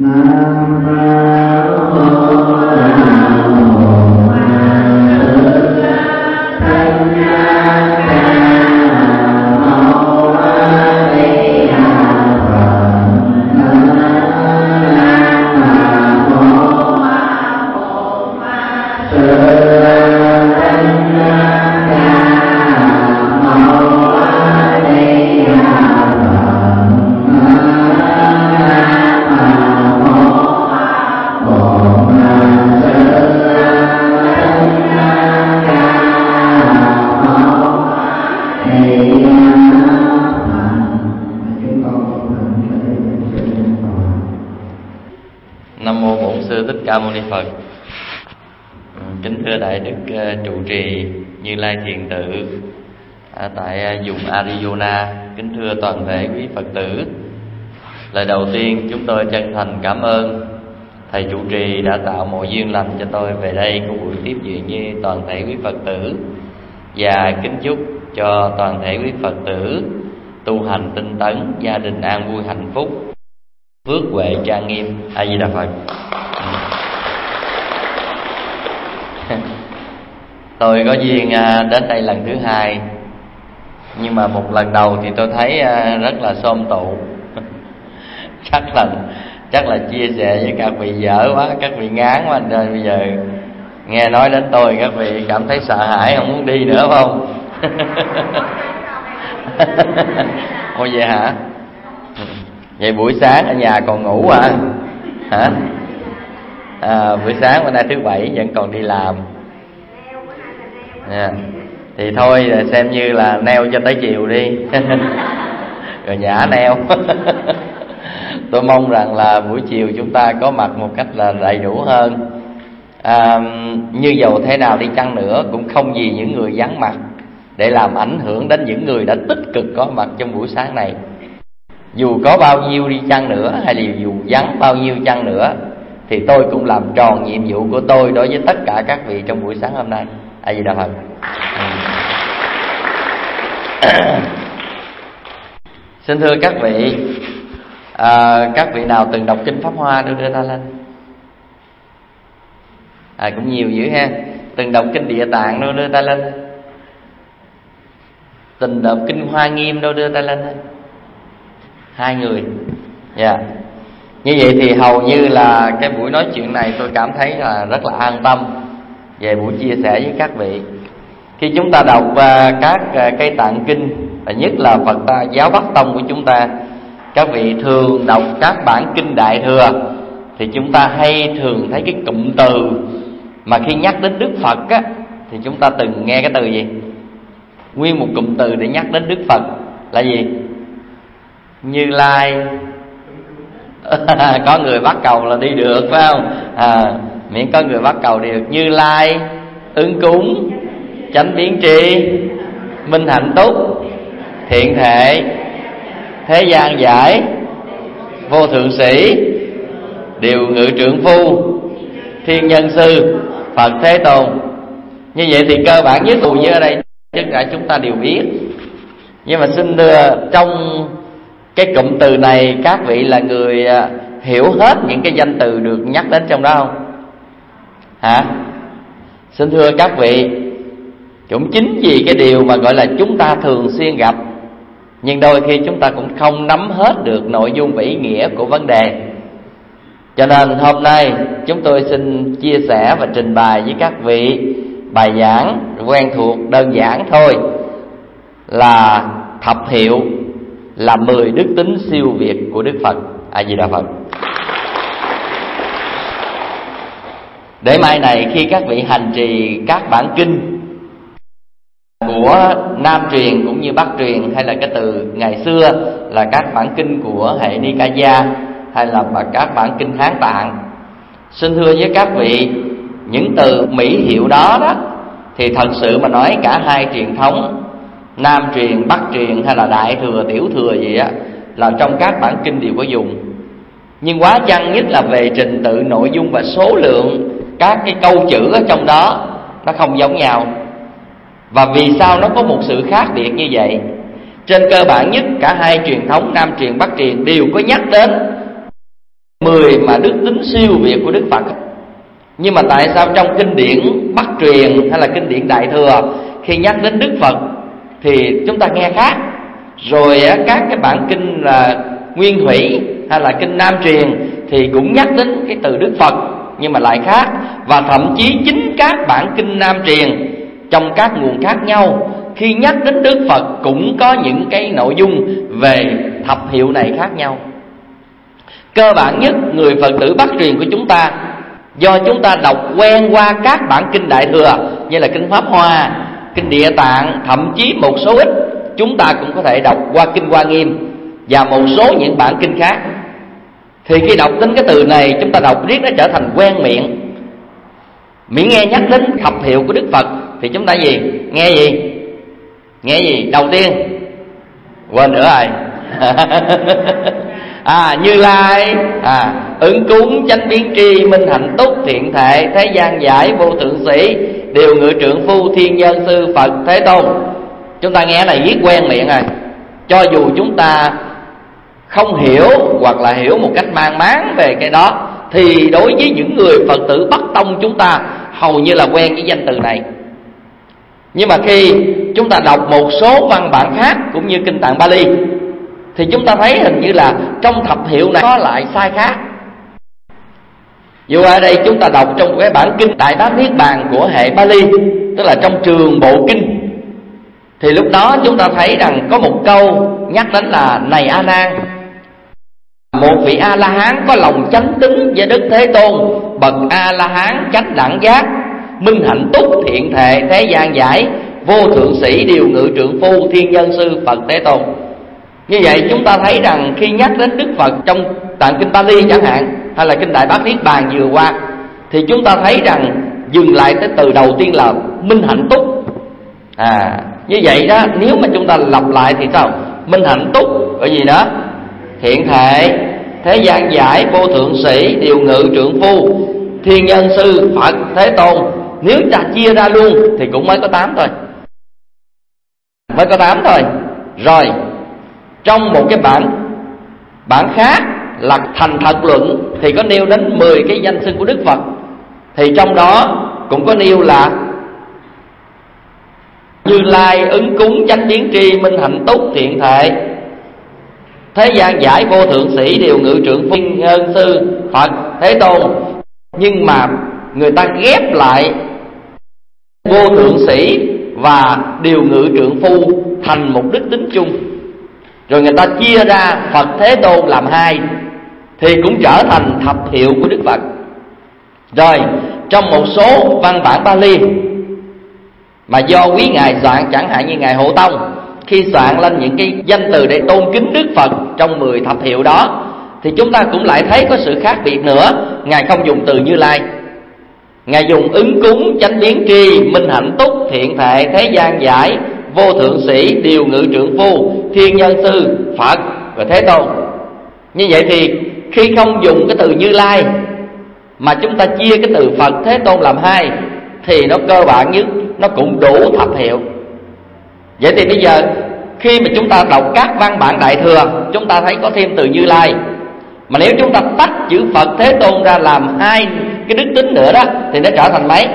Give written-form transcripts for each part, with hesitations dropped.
Ca Mâu Ni Phật. Kính thưa Đại Đức trụ trì Như Lai Thiền Tự tại vùng Arizona, kính thưa toàn thể quý Phật tử. Lời đầu tiên chúng tôi chân thành cảm ơn thầy trụ trì đã tạo mọi duyên lành cho tôi về đây có buổi tiếp chuyện với toàn thể quý Phật tử, và kính chúc cho toàn thể quý Phật tử tu hành tinh tấn, gia đình an vui hạnh phúc, phước huệ trang nghiêm. A Di Đà Phật. Tôi có duyên đến đây lần thứ hai, nhưng mà một lần đầu thì tôi thấy rất là xôm tụ. chắc là chia sẻ với các vị dở quá, các vị ngán quá, nên bây giờ nghe nói đến tôi các vị cảm thấy sợ hãi không muốn đi nữa, phải không? Ôi vậy hả? Vậy buổi sáng ở nhà còn ngủ à? Hả? Buổi sáng bữa nay thứ Bảy vẫn còn đi làm. Thì thôi xem như là neo cho tới chiều đi. Rồi nhả neo. Tôi mong rằng là buổi chiều chúng ta có mặt một cách là đầy đủ hơn. Như dầu thế nào đi chăng nữa cũng không vì những người vắng mặt để làm ảnh hưởng đến những người đã tích cực có mặt trong buổi sáng này. Dù có bao nhiêu đi chăng nữa, hay là dù vắng bao nhiêu chăng nữa, thì tôi cũng làm tròn nhiệm vụ của tôi đối với tất cả các vị trong buổi sáng hôm nay. A Di Đà Phật. Xin thưa các vị, các vị nào từng đọc kinh Pháp Hoa đưa ta lên. Cũng nhiều dữ ha. Từng đọc kinh Địa Tạng đưa ta lên. Từng đọc kinh Hoa Nghiêm đưa ta lên. 2 người. Như vậy thì hầu như là cái buổi nói chuyện này tôi cảm thấy là rất là an tâm về buổi chia sẻ với các vị. Khi chúng ta đọc các cây tạng kinh, và nhất là Phật giáo Bắc Tông của chúng ta, các vị thường đọc các bản kinh Đại Thừa, thì chúng ta hay thường thấy cái cụm từ mà khi nhắc đến Đức Phật á, thì chúng ta từng nghe cái từ gì? Nguyên một cụm từ để nhắc đến Đức Phật là gì? Như Lai. Có người bắt cầu là đi được, phải không? Miễn có người bắt cầu đi được. Như Lai, ứng cúng, chánh biến tri, minh hạnh túc, thiện thệ, thế gian giải, vô thượng sĩ, điều ngự trượng phu, thiên nhân sư, Phật Thế Tôn. Như vậy thì cơ bản nhất tù như ở đây tất cả chúng ta đều biết. Nhưng mà xin đưa trong cái cụm từ này, các vị là người hiểu hết những cái danh từ được nhắc đến trong đó không? Hả? Xin thưa các vị, cũng chính vì cái điều mà gọi là chúng ta thường xuyên gặp, nhưng đôi khi chúng ta cũng không nắm hết được nội dung và ý nghĩa của vấn đề. Cho nên hôm nay chúng tôi xin chia sẻ và trình bày với các vị bài giảng quen thuộc đơn giản thôi, là thập hiệu là 10 đức tính siêu việt của Đức Phật. A Di Đà Phật. Để mai này khi các vị hành trì các bản kinh của Nam truyền cũng như Bắc truyền, hay là cái từ ngày xưa là các bản kinh của hệ Nikaya, hay là các bản kinh Hán Tạng, xin thưa với các vị, những từ mỹ hiệu đó thì thật sự mà nói cả hai truyền thống Nam truyền, Bắc truyền hay là Đại thừa, Tiểu thừa gì á, là trong các bản kinh đều có dùng. Nhưng quá chăng nhất là về trình tự, nội dung và số lượng các cái câu chữ ở trong đó nó không giống nhau. Và vì sao nó có một sự khác biệt như vậy? Trên cơ bản nhất cả hai truyền thống Nam truyền, Bắc truyền đều có nhắc đến 10 mà đức tính siêu việt của Đức Phật. Nhưng mà tại sao trong kinh điển Bắc truyền hay là kinh điển Đại thừa, khi nhắc đến Đức Phật thì chúng ta nghe khác? Rồi các cái bản kinh là Nguyên Thủy hay là kinh Nam truyền thì cũng nhắc đến cái từ Đức Phật nhưng mà lại khác. Và thậm chí chính các bản kinh Nam truyền trong các nguồn khác nhau, khi nhắc đến Đức Phật cũng có những cái nội dung về thập hiệu này khác nhau. Cơ bản nhất, người Phật tử Bắc truyền của chúng ta, do chúng ta đọc quen qua các bản kinh Đại thừa như là kinh Pháp Hoa, kinh Địa Tạng, thậm chí một số ít chúng ta cũng có thể đọc qua kinh Hoa Nghiêm và một số những bản kinh khác. Thì khi đọc đến cái từ này, chúng ta đọc riết nó trở thành quen miệng. Miễn nghe nhắc đến thập hiệu của Đức Phật thì chúng ta gì? Nghe gì? Nghe gì? Đầu tiên quên nữa rồi. Như Lai, Ứng Cúng, Chánh Biến Tri, Minh Hạnh Túc, Thiện Thệ, Thế Gian Giải, Vô Thượng Sĩ, Điều Ngự Trượng Phu, Thiên Nhân Sư, Phật Thế Tôn. Chúng ta nghe này viết quen miệng rồi. Cho dù chúng ta không hiểu hoặc là hiểu một cách mang máng về cái đó, thì đối với những người Phật tử Bắc tông chúng ta hầu như là quen với danh từ này. Nhưng mà khi chúng ta đọc một số văn bản khác cũng như kinh Tạng Bali thì chúng ta thấy hình như là trong thập hiệu này có lại sai khác. Dù ở đây chúng ta đọc trong cái bản kinh Đại Bát Niết Bàn của hệ Bali, tức là trong trường bộ kinh, thì lúc đó chúng ta thấy rằng có một câu nhắc đến là: này A Nan, một vị A La Hán có lòng chánh tín với Đức Thế Tôn, bậc A La Hán chánh đẳng giác, minh hạnh túc, thiện thệ, thế gian giải, vô thượng sĩ, điều ngự trượng phu, thiên nhân sư, Phật Thế Tôn. Như vậy chúng ta thấy rằng khi nhắc đến Đức Phật trong tạng kinh Bali chẳng hạn, hay là kinh Đại Bát Niết Bàn vừa qua, thì chúng ta thấy rằng dừng lại tới từ đầu tiên là minh hạnh túc. Như vậy đó, nếu mà chúng ta lặp lại thì sao? Minh hạnh túc, cái gì đó? Thiện thệ, thế gian giải, vô thượng sĩ, điều ngự trượng phu, thiên nhân sư, Phật Thế Tôn. Nếu ta chia ra luôn thì cũng mới có 8 thôi. Mới có 8 thôi. Rồi, trong một cái bản khác là Thành Thật Luận thì có nêu đến 10 cái danh xưng của Đức Phật. Thì trong đó cũng có nêu là Như Lai, Ứng Cúng, Chánh Biến Tri, Minh Hạnh Túc, Thiện Thệ, Thế Gian Giải, Vô Thượng Sĩ, Điều Ngự Trượng Phu, Thiên Nhân Sư, Phật Thế Tôn. Nhưng mà người ta ghép lại Vô Thượng Sĩ và Điều Ngự Trượng Phu thành một đức tính chung, rồi người ta chia ra Phật Thế Tôn làm 2 thì cũng trở thành thập hiệu của Đức Phật. Rồi trong một số văn bản Bali mà do quý ngài soạn, chẳng hạn như ngài Hộ Tông, khi soạn lên những cái danh từ để tôn kính Đức Phật trong 10 thập hiệu đó, thì chúng ta cũng lại thấy có sự khác biệt nữa. Ngài không dùng từ Như Lai, ngài dùng Ứng Cúng, Chánh Biến Tri, Minh Hạnh Túc, Thiện Thệ, Thế Gian Giải, Vô Thượng Sĩ, Điều Ngự Trượng Phu, Thiên Nhân Sư, Phật và Thế Tôn. Như vậy thì khi không dùng cái từ Như Lai mà chúng ta chia cái từ Phật Thế Tôn làm 2 thì nó cơ bản nhất nó cũng đủ thập hiệu. Vậy thì bây giờ khi mà chúng ta đọc các văn bản Đại thừa, chúng ta thấy có thêm từ Như Lai. Mà nếu chúng ta tách chữ Phật Thế Tôn ra làm 2 cái đức tính nữa đó thì nó trở thành mấy?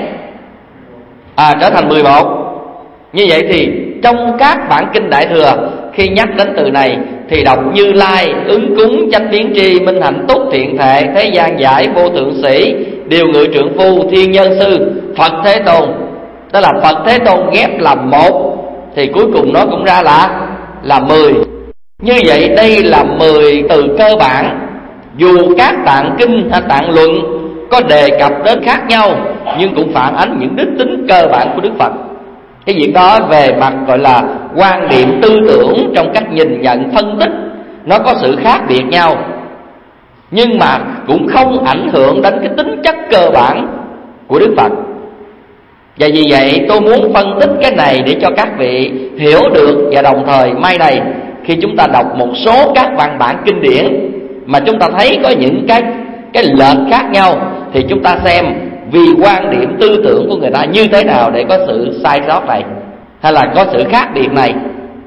Trở thành 11. Như vậy thì trong các bản kinh Đại thừa, khi nhắc đến từ này thì đọc Như Lai, Ứng Cúng, Chánh Biến Tri, Minh Hạnh Túc, Thiện Thệ, Thế Gian Giải, Vô Thượng Sĩ, Điều Ngự Trượng Phu, Thiên Nhân Sư, Phật Thế Tôn. Tức là Phật Thế Tôn ghép làm 1 thì cuối cùng nó cũng ra là 10. Như vậy đây là 10 từ cơ bản. Dù các tạng kinh hay tạng luận có đề cập đến khác nhau, nhưng cũng phản ánh những đức tính cơ bản của Đức Phật. Cái việc đó về mặt gọi là quan điểm tư tưởng, trong cách nhìn nhận phân tích, nó có sự khác biệt nhau, nhưng mà cũng không ảnh hưởng đến cái tính chất cơ bản của Đức Phật. Và vì vậy tôi muốn phân tích cái này để cho các vị hiểu được. Và đồng thời mai này khi chúng ta đọc một số các văn bản kinh điển mà chúng ta thấy có những cái lệch khác nhau, thì chúng ta xem vì quan điểm tư tưởng của người ta như thế nào để có sự sai sót này, hay là có sự khác biệt này.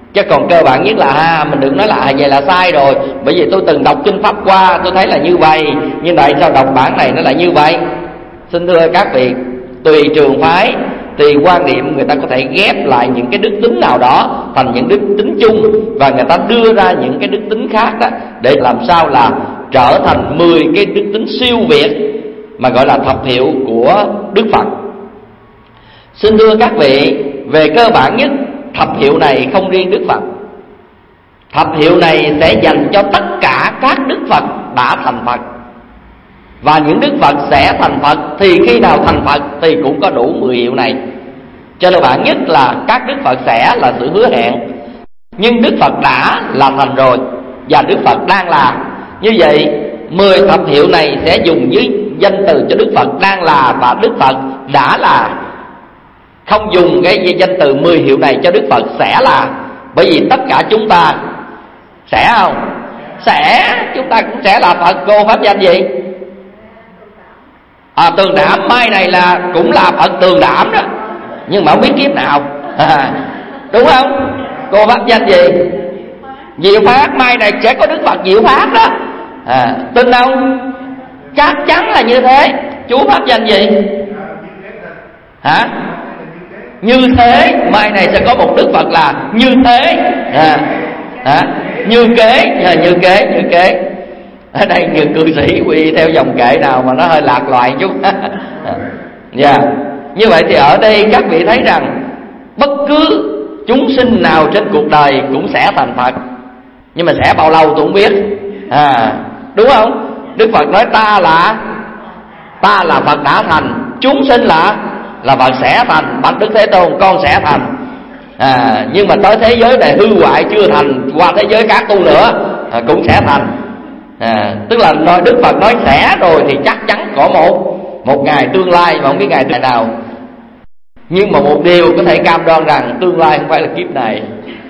Chứ còn cơ bản nhất là mình đừng nói là vậy là sai rồi, bởi vì tôi từng đọc kinh pháp qua, tôi thấy là như vậy, nhưng tại sao đọc bản này nó lại như vậy? Xin thưa các vị, tùy trường phái, tùy quan điểm, người ta có thể ghép lại những cái đức tính nào đó thành những đức tính chung, và người ta đưa ra những cái đức tính khác đó, để làm sao là trở thành 10 cái đức tính siêu việt mà gọi là thập hiệu của Đức Phật. Xin thưa các vị, về cơ bản nhất, thập hiệu này không riêng Đức Phật. Thập hiệu này sẽ dành cho tất cả các Đức Phật đã thành Phật. Và những Đức Phật sẽ thành Phật thì khi nào thành Phật thì cũng có đủ 10 hiệu này. Cho nên bản nhất là các Đức Phật sẽ là sự hứa hẹn, nhưng Đức Phật đã là thành rồi, và Đức Phật đang là. Như vậy 10 thập hiệu này sẽ dùng với danh từ cho Đức Phật đang là và Đức Phật đã là, không dùng cái danh từ 10 hiệu này cho Đức Phật sẽ là. Bởi vì tất cả chúng ta sẽ không? Sẽ, chúng ta cũng sẽ là Phật. Cô pháp danh gì? Tường Đảm. Mai này là cũng là Phật Tường Đảm đó, nhưng mà không biết kiếp nào. Đúng không? Cô pháp danh gì? Diệu Pháp. Mai này sẽ có Đức Phật Diệu Pháp đó. Tin không? Chắc chắn là như thế. Chú pháp danh gì? Như Thế. Mai này sẽ có một Đức Phật là Như Thế. Như Kế. Như Kế. Ở đây nhiều cư sĩ quy theo dòng kệ nào mà nó hơi lạc loài chút. Như vậy thì ở đây các vị thấy rằng bất cứ chúng sinh nào trên cuộc đời cũng sẽ thành Phật, nhưng mà sẽ bao lâu tôi không biết. Đúng không? Đức Phật nói ta là Phật đã thành, chúng sinh là Phật sẽ thành. Bạch Đức Thế Tôn, con sẽ thành. Nhưng mà tới thế giới này hư hoại chưa thành, qua thế giới khác tu nữa cũng sẽ thành. Tức là nói Đức Phật nói sẽ rồi thì chắc chắn có một ngày tương lai, mà không biết ngày nào. Nhưng mà một điều có thể cam đoan rằng tương lai không phải là kiếp này.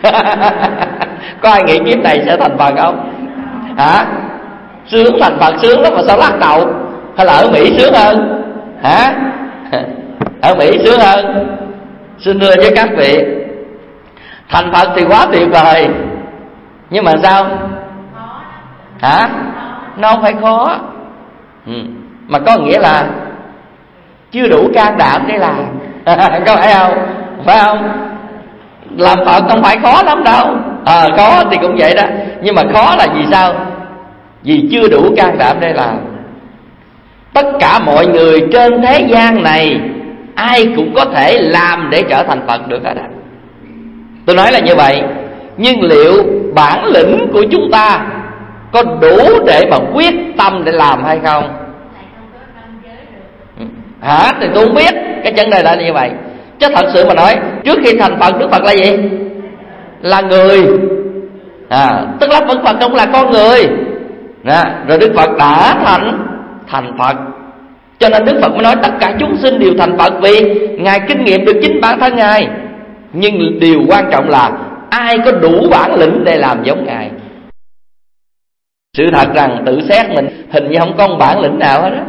Có ai nghĩ kiếp này sẽ thành Phật không? Sướng thành Phật sướng lắm mà sao lắc đầu? Hay là ở Mỹ sướng hơn? Ở Mỹ sướng hơn. Xin thưa với các vị, thành Phật thì quá tuyệt vời, nhưng mà sao? Nó không phải khó, mà có nghĩa là chưa đủ can đảm để làm. Có phải không? Phải không? Làm Phật không phải khó lắm đâu. Khó thì cũng vậy đó, nhưng mà khó là vì sao? Vì chưa đủ can đảm để làm. Tất cả mọi người trên thế gian này ai cũng có thể làm để trở thành Phật được hết. Tôi nói là như vậy. Nhưng liệu bản lĩnh của chúng ta có đủ để mà quyết tâm để làm hay không? Thì tôi không biết. Cái chân này là như vậy. Chứ thật sự mà nói, trước khi thành Phật, Đức Phật là gì? Là người. Tức là Phật không là con người. Rồi Đức Phật đã thành Phật. Cho nên Đức Phật mới nói tất cả chúng sinh đều thành Phật, vì Ngài kinh nghiệm được chính bản thân Ngài. Nhưng điều quan trọng là ai có đủ bản lĩnh để làm giống Ngài. Sự thật rằng tự xét mình hình như không có bản lĩnh nào hết đó.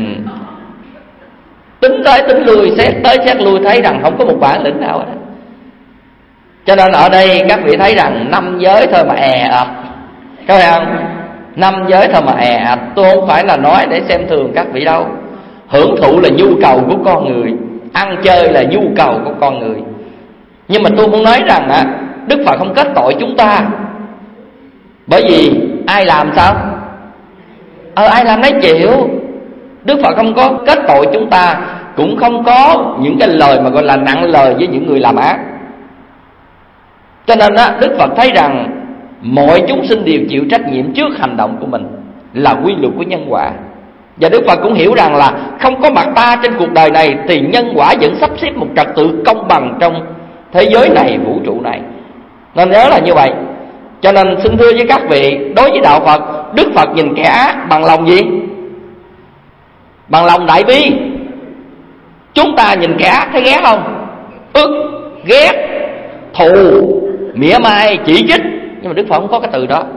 Tính tới tính lui, xét tới xét lui, thấy rằng không có một bản lĩnh nào hết đó. Cho nên ở đây các vị thấy rằng 5 giới thôi mà ập. Có phải không? 5 giới thôi mà ập. Tôi không phải là nói để xem thường các vị đâu. Hưởng thụ là nhu cầu của con người, ăn chơi là nhu cầu của con người. Nhưng mà tôi muốn nói rằng Đức Phật không kết tội chúng ta. Bởi vì ai làm sao? Ai làm lấy chịu. Đức Phật không có kết tội chúng ta, cũng không có những cái lời mà gọi là nặng lời với những người làm ác. Cho nên Đức Phật thấy rằng mọi chúng sinh đều chịu trách nhiệm trước hành động của mình, là quy luật của nhân quả. Và Đức Phật cũng hiểu rằng là không có mặt ta trên cuộc đời này thì nhân quả vẫn sắp xếp một trật tự công bằng trong thế giới này, vũ trụ này. Nên nhớ là như vậy. Cho nên xin thưa với các vị, đối với đạo Phật, Đức Phật nhìn kẻ ác bằng lòng gì? Bằng lòng đại bi. Chúng ta nhìn kẻ ác thấy ghét không? Ức, ghét, thù, mỉa mai, chỉ trích. Nhưng mà Đức Phật không có cái từ đó.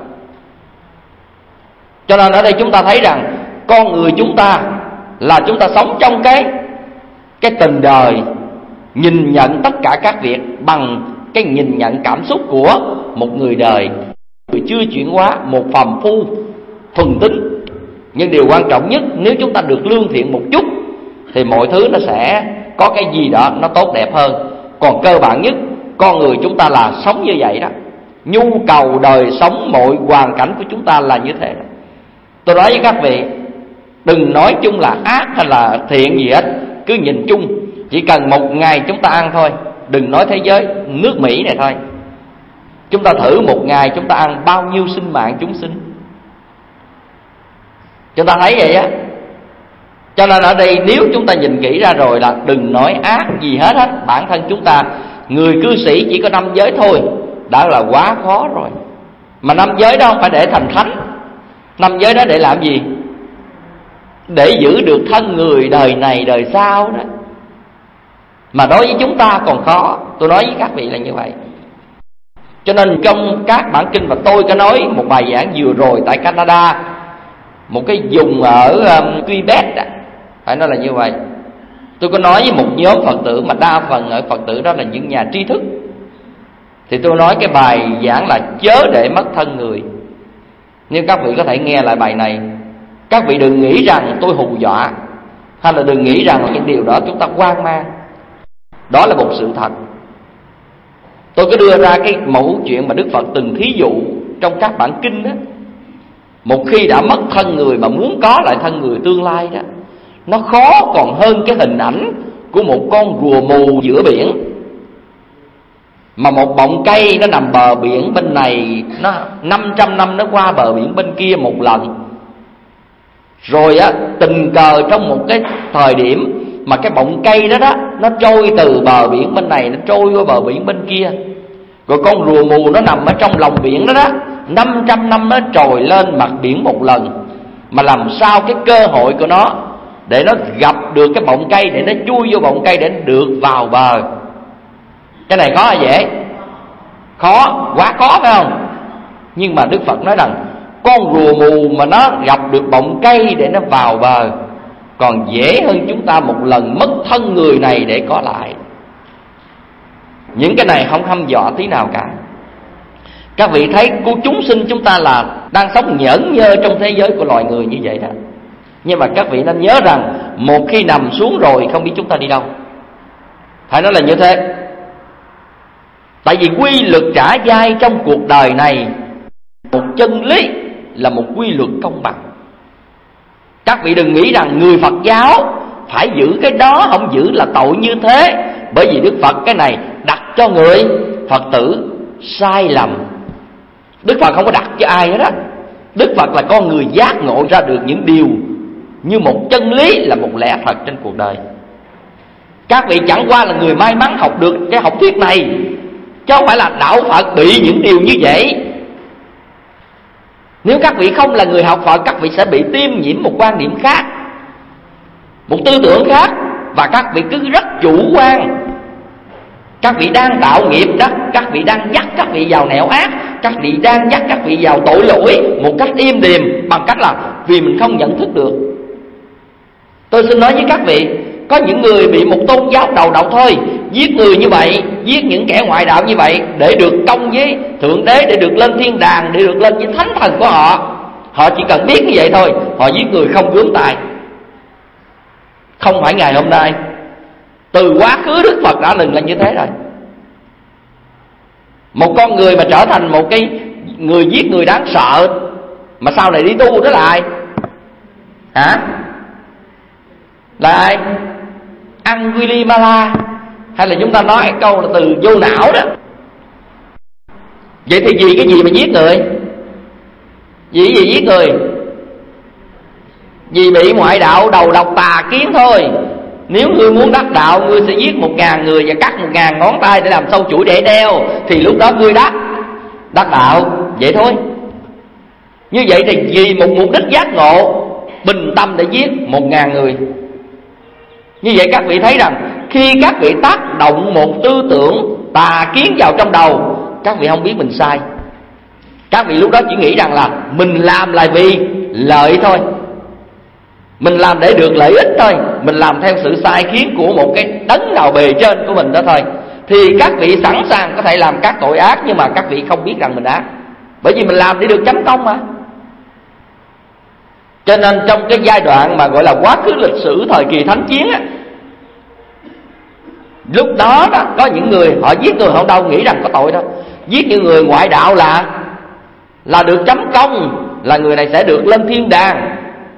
Cho nên ở đây chúng ta thấy rằng con người chúng ta là chúng ta sống trong cái tình đời, nhìn nhận tất cả các việc bằng cái nhìn nhận cảm xúc của một người đời, người chưa chuyển hóa, một phàm phu thuần tính. Nhưng điều quan trọng nhất, nếu chúng ta được lương thiện một chút thì mọi thứ nó sẽ có cái gì đó nó tốt đẹp hơn. Còn cơ bản nhất, con người chúng ta là sống như vậy đó. Nhu cầu đời sống, mọi hoàn cảnh của chúng ta là như thế đó. Tôi nói với các vị, đừng nói chung là ác hay là thiện gì hết, cứ nhìn chung. Chỉ cần một ngày chúng ta ăn thôi, đừng nói thế giới, nước Mỹ này thôi. Chúng ta thử một ngày chúng ta ăn bao nhiêu sinh mạng chúng sinh. Chúng ta thấy vậy á. Cho nên ở đây nếu chúng ta nhìn kỹ ra rồi là đừng nói ác gì hết á. Bản thân chúng ta, người cư sĩ chỉ có 5 giới thôi đã là quá khó rồi. Mà 5 giới đó không phải để thành thánh. 5 giới đó để làm gì? Để giữ được thân người đời này đời sau đó. Mà đối với chúng ta còn khó. Tôi nói với các vị là như vậy. Cho nên trong các bản kinh, và tôi có nói một bài giảng vừa rồi tại Canada, một cái vùng ở Quebec đó, phải nói là như vậy. Tôi có nói với một nhóm Phật tử mà đa phần ở Phật tử đó là những nhà tri thức. Thì tôi nói cái bài giảng là chớ để mất thân người. Nếu các vị có thể nghe lại bài này, các vị đừng nghĩ rằng tôi hù dọa, hay là đừng nghĩ rằng những điều đó chúng ta hoang mang. Đó là một sự thật. Tôi có đưa ra cái mẫu chuyện mà Đức Phật từng thí dụ trong các bản kinh đó. Một khi đã mất thân người mà muốn có lại thân người tương lai đó, nó khó còn hơn cái hình ảnh của một con rùa mù giữa biển. Mà một bọng cây nó nằm bờ biển bên này, nó 500 năm nó qua bờ biển bên kia một lần. Rồi á, tình cờ trong một cái thời điểm mà cái bọng cây đó đó, nó trôi từ bờ biển bên này, nó trôi qua bờ biển bên kia. Rồi con rùa mù nó nằm ở trong lòng biển đó đó, 500 năm nó trồi lên mặt biển một lần. Mà làm sao cái cơ hội của nó để nó gặp được cái bọng cây, để nó chui vô bọng cây để nó được vào bờ? Cái này khó hay dễ? Khó, quá khó phải không? Nhưng mà Đức Phật nói rằng con rùa mù mà nó gặp được bọng cây để nó vào bờ còn dễ hơn chúng ta một lần mất thân người này để có lại. Những cái này không hăm dọa tí nào cả. Các vị thấy của chúng sinh chúng ta là đang sống nhởn nhơ trong thế giới của loài người như vậy đó. Nhưng mà các vị nên nhớ rằng một khi nằm xuống rồi không biết chúng ta đi đâu. Phải nói là như thế. Tại vì quy luật trả dai trong cuộc đời này, một chân lý là một quy luật công bằng. Các vị đừng nghĩ rằng người Phật giáo phải giữ cái đó, không giữ là tội như thế. Bởi vì Đức Phật cái này đặt cho người Phật tử sai lầm. Đức Phật không có đặt cho ai hết á. Đức Phật là con người giác ngộ ra được những điều như một chân lý, là một lẽ thật trên cuộc đời. Các vị chẳng qua là người may mắn học được cái học thuyết này, chứ không phải là đạo Phật bị những điều như vậy. Nếu các vị không là người học Phật, các vị sẽ bị tiêm nhiễm một quan niệm khác, một tư tưởng khác, và các vị cứ rất chủ quan. Các vị đang tạo nghiệp đó, các vị đang dắt các vị vào nẻo ác, các vị đang dắt các vị vào tội lỗi một cách im điềm, bằng cách là vì mình không nhận thức được. Tôi xin nói với các vị, có những người bị một tôn giáo đầu độc thôi, giết người như vậy, giết những kẻ ngoại đạo như vậy để được công với Thượng Đế, để được lên thiên đàng, để được lên với thánh thần của họ. Họ chỉ cần biết như vậy thôi, họ giết người không gớm tay. Không phải ngày hôm nay, từ quá khứ Đức Phật đã từng là như thế rồi. Một con người mà trở thành một cái người giết người đáng sợ, mà sau này đi tu đó là ai? Hả? Là ai? Angulimala, hay là chúng ta nói cái câu là từ vô não đó. Vậy thì vì cái gì mà giết người? Vì cái gì giết người? Vì bị ngoại đạo đầu độc tà kiến thôi. Nếu ngươi muốn đắc đạo, ngươi sẽ giết 1.000 người và cắt 1.000 ngón tay để làm sâu chuỗi để đeo, thì lúc đó ngươi đắc đạo. Vậy thôi. Như vậy thì vì một mục đích giác ngộ, bình tâm để giết 1.000 người. Như vậy các vị thấy rằng khi các vị tác động một tư tưởng tà kiến vào trong đầu, các vị không biết mình sai. Các vị lúc đó chỉ nghĩ rằng là mình làm là vì lợi thôi, mình làm để được lợi ích thôi, mình làm theo sự sai khiến của một cái đấng nào bề trên của mình đó thôi. thì các vị sẵn sàng có thể làm các tội ác, nhưng mà các vị không biết rằng mình ác, bởi vì mình làm để được chánh công mà. Cho nên trong cái giai đoạn mà gọi là quá khứ lịch sử thời kỳ thánh chiến á, lúc đó có những người họ giết người, họ đâu nghĩ rằng có tội đâu. Giết những người ngoại đạo là được chấm công, là người này sẽ được lên thiên đàng.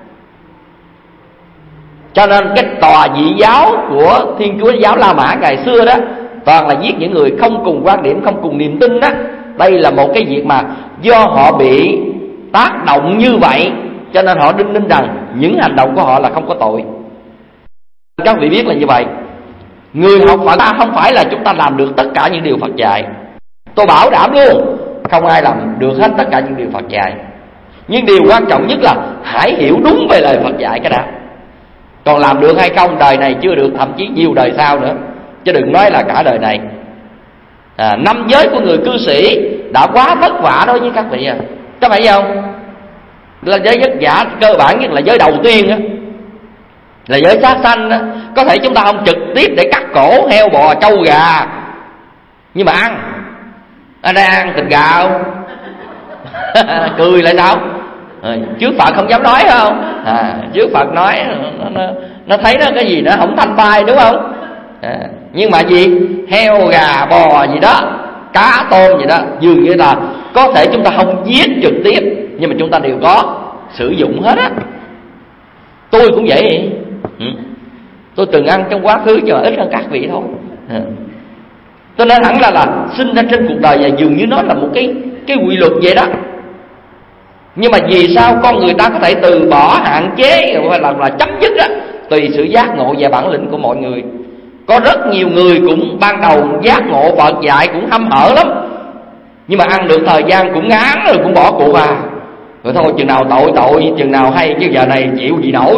Cho nên cái tòa dị giáo của Thiên Chúa giáo La Mã ngày xưa đó toàn là giết những người không cùng quan điểm, không cùng niềm tin đó. Đây là một cái việc mà do họ bị tác động như vậy, cho nên họ đinh ninh rằng những hành động của họ là không có tội. Các vị biết là như vậy. Người học Phật không phải là chúng ta làm được tất cả những điều Phật dạy. Tôi bảo đảm luôn, không ai làm được hết tất cả những điều Phật dạy. Nhưng điều quan trọng nhất là hãy hiểu đúng về lời Phật dạy cái đã. Còn làm được hay không, đời này chưa được, thậm chí nhiều đời sau nữa, chứ đừng nói là cả đời này. Năm giới của người cư sĩ đã quá vất vả đối với các vị à, có phải không? Là giới vất vả cơ bản nhất là giới đầu tiên á, là giới sát sanh á. Có thể chúng ta không trực tiếp để cắt cổ heo, bò, trâu, gà, nhưng mà ăn. Anh đang ăn thịt gà không? Cười lại sao? Trước Phật không dám nói không? Trước Phật nói nó thấy nó cái gì nó không thanh tai, đúng không? Nhưng mà gì? Heo, gà, bò gì đó, cá, tôm gì đó, dường như là có thể chúng ta không giết trực tiếp, nhưng mà chúng ta đều có sử dụng hết á. Tôi cũng vậy. Tôi từng ăn trong quá khứ chứ ít hơn các vị thôi. Tôi nói thẳng là sinh ra trên cuộc đời này dường như nó là một cái quy luật vậy đó. Nhưng mà vì sao con người ta có thể từ bỏ, hạn chế hay là chấm dứt á? Tùy sự giác ngộ và bản lĩnh của mọi người. Có rất nhiều người cũng ban đầu giác ngộ Phật dạy cũng hăm hở lắm, nhưng mà ăn được thời gian cũng ngán rồi cũng bỏ cuộc à. Rồi thôi chừng nào tội, chừng nào hay, chứ giờ này chịu gì nổi.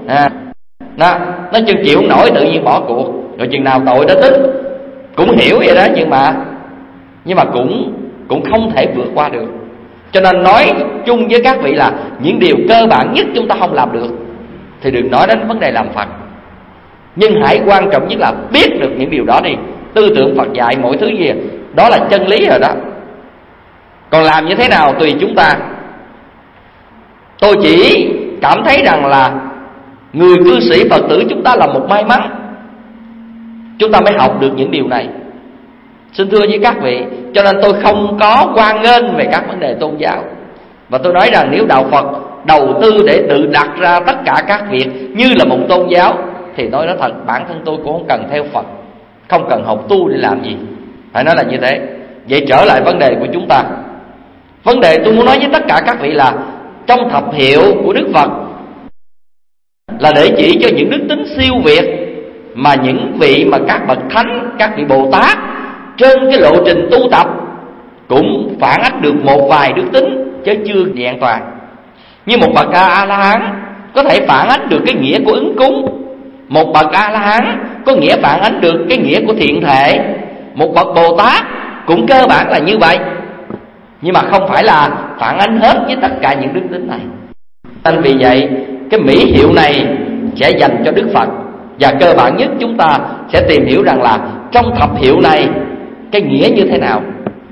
Nó chịu không nổi tự nhiên bỏ cuộc. Rồi chừng nào tội đó thích, cũng hiểu vậy đó, nhưng mà cũng không thể vượt qua được. Cho nên nói chung với các vị là những điều cơ bản nhất chúng ta không làm được thì đừng nói đến vấn đề làm Phật. Nhưng hãy quan trọng nhất là biết được những điều đó đi. Tư tưởng Phật dạy mọi thứ gì đó là chân lý rồi đó. Còn làm như thế nào tùy chúng ta. Tôi chỉ cảm thấy rằng là người cư sĩ Phật tử chúng ta là một may mắn, chúng ta mới học được những điều này. Xin thưa với các vị, cho nên tôi không có hoan nghênh về các vấn đề tôn giáo. Và tôi nói rằng nếu đạo Phật đầu tư để tự đặt ra tất cả các việc như là một tôn giáo, thì nói nói thật, bản thân tôi cũng không cần theo Phật, không cần học tu để làm gì. Phải nói là như thế. Vậy trở lại vấn đề của chúng ta. Vấn đề tôi muốn nói với tất cả các vị là trong thập hiệu của Đức Phật là để chỉ cho những đức tính siêu việt mà những vị mà các bậc thánh, các vị Bồ Tát trên cái lộ trình tu tập cũng phản ánh được một vài đức tính, chứ chưa vẹn toàn. Như một bậc A-la-hán có thể phản ánh được cái nghĩa của ứng cúng, một bậc A-la-hán có nghĩa phản ánh được cái nghĩa của thiện thể, một bậc Bồ Tát cũng cơ bản là như vậy, nhưng mà không phải là phản ánh hết với tất cả những đức tính này. Nên vì vậy cái mỹ hiệu này sẽ dành cho Đức Phật. Và cơ bản nhất chúng ta sẽ tìm hiểu rằng là trong thập hiệu này cái nghĩa như thế nào.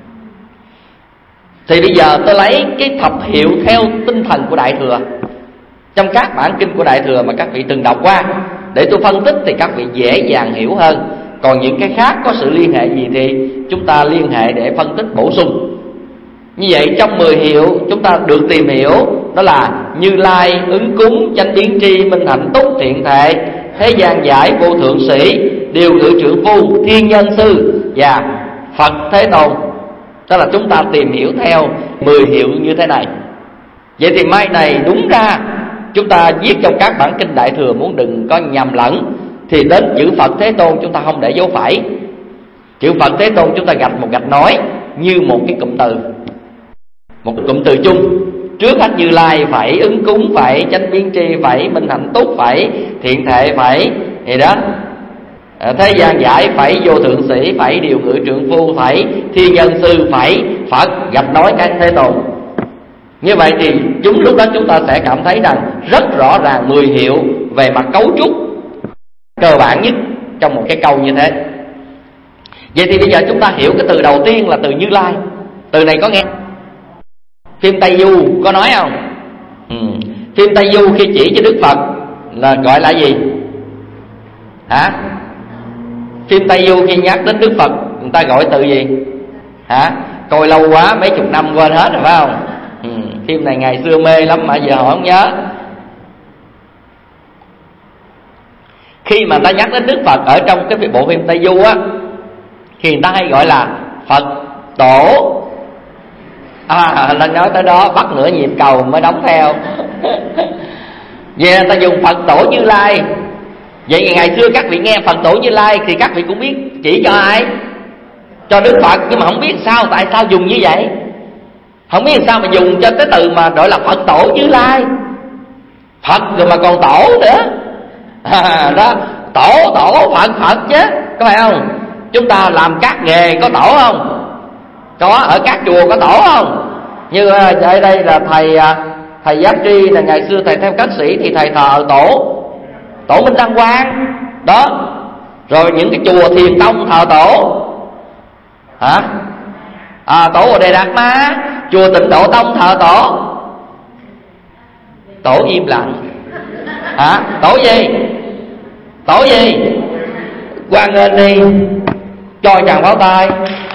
Thì bây giờ tôi lấy cái thập hiệu theo tinh thần của Đại Thừa, trong các bản kinh của Đại Thừa mà các vị từng đọc qua, để tôi phân tích thì các vị dễ dàng hiểu hơn. Còn những cái khác có sự liên hệ gì thì chúng ta liên hệ để phân tích bổ sung. Như vậy trong 10 hiệu chúng ta được tìm hiểu đó là Như Lai, ứng cúng, chánh biến tri, minh hạnh túc, thiện thể, thế gian giải, vô thượng sĩ, điều ngự trượng phu, thiên nhân sư và Phật Thế Tôn. Đó là chúng ta tìm hiểu theo 10 hiệu như thế này. Vậy thì mai này đúng ra chúng ta viết trong các bản kinh Đại Thừa, muốn đừng có nhầm lẫn, thì đến chữ Phật Thế Tôn chúng ta không để dấu phẩy. Chữ Phật Thế Tôn chúng ta gạch một gạch nói như một cái cụm từ, một cụm từ chung. Trước hết Như Lai phải, ứng cúng phải, chánh biến tri phải, minh hạnh túc phải, thiện thể phải, thì đó, thế gian giải phải, vô thượng sĩ phải, điều ngự trượng phu phải, thiên nhân sư phải, Phật gạch nói cái Thế Tôn. Như vậy thì lúc đó chúng ta sẽ cảm thấy rằng rất rõ ràng 10 hiệu về mặt cấu trúc cơ bản nhất trong một cái câu như thế. Vậy thì bây giờ chúng ta hiểu cái từ đầu tiên là từ Như Lai. Từ này có nghe phim Tây Du có nói không? Phim Tây Du khi chỉ cho Đức Phật là gọi là gì? Hả? Phim Tây Du khi nhắc đến Đức Phật người ta gọi từ gì? Hả? Coi lâu quá mấy chục năm quên hết rồi phải không? Phim này ngày xưa mê lắm mà giờ họ không nhớ. Khi mà người ta nhắc đến Đức Phật ở trong cái bộ phim Tây Du á, thì người ta hay gọi là Phật Tổ. Nó nói tới đó bắt nửa nhịp cầu mới đóng theo. Vậy người ta dùng Phật Tổ Như Lai. Vậy ngày xưa các vị nghe Phật Tổ Như Lai thì các vị cũng biết chỉ cho ai? Cho Đức Phật. Nhưng mà không biết sao, tại sao dùng như vậy, không biết sao mà dùng cho cái từ mà gọi là Phật Tổ Như Lai. Phật rồi mà còn tổ nữa. Đó, tổ Phật chứ, có phải không? Chúng ta làm các nghề có tổ không? Có, ở các chùa có tổ không? Như ở đây là thầy Giáp Tri là ngày xưa thầy theo các sĩ thì thầy thờ tổ Minh Đăng Quang đó. Rồi những cái chùa Thiền Tông thờ tổ hả? Tổ Bồ Đề Đạt Ma. Chùa Tịnh Độ Tông thờ tổ im lặng. Hả? Tổ gì? Quan nghênh đi, cho chàng pháo tay.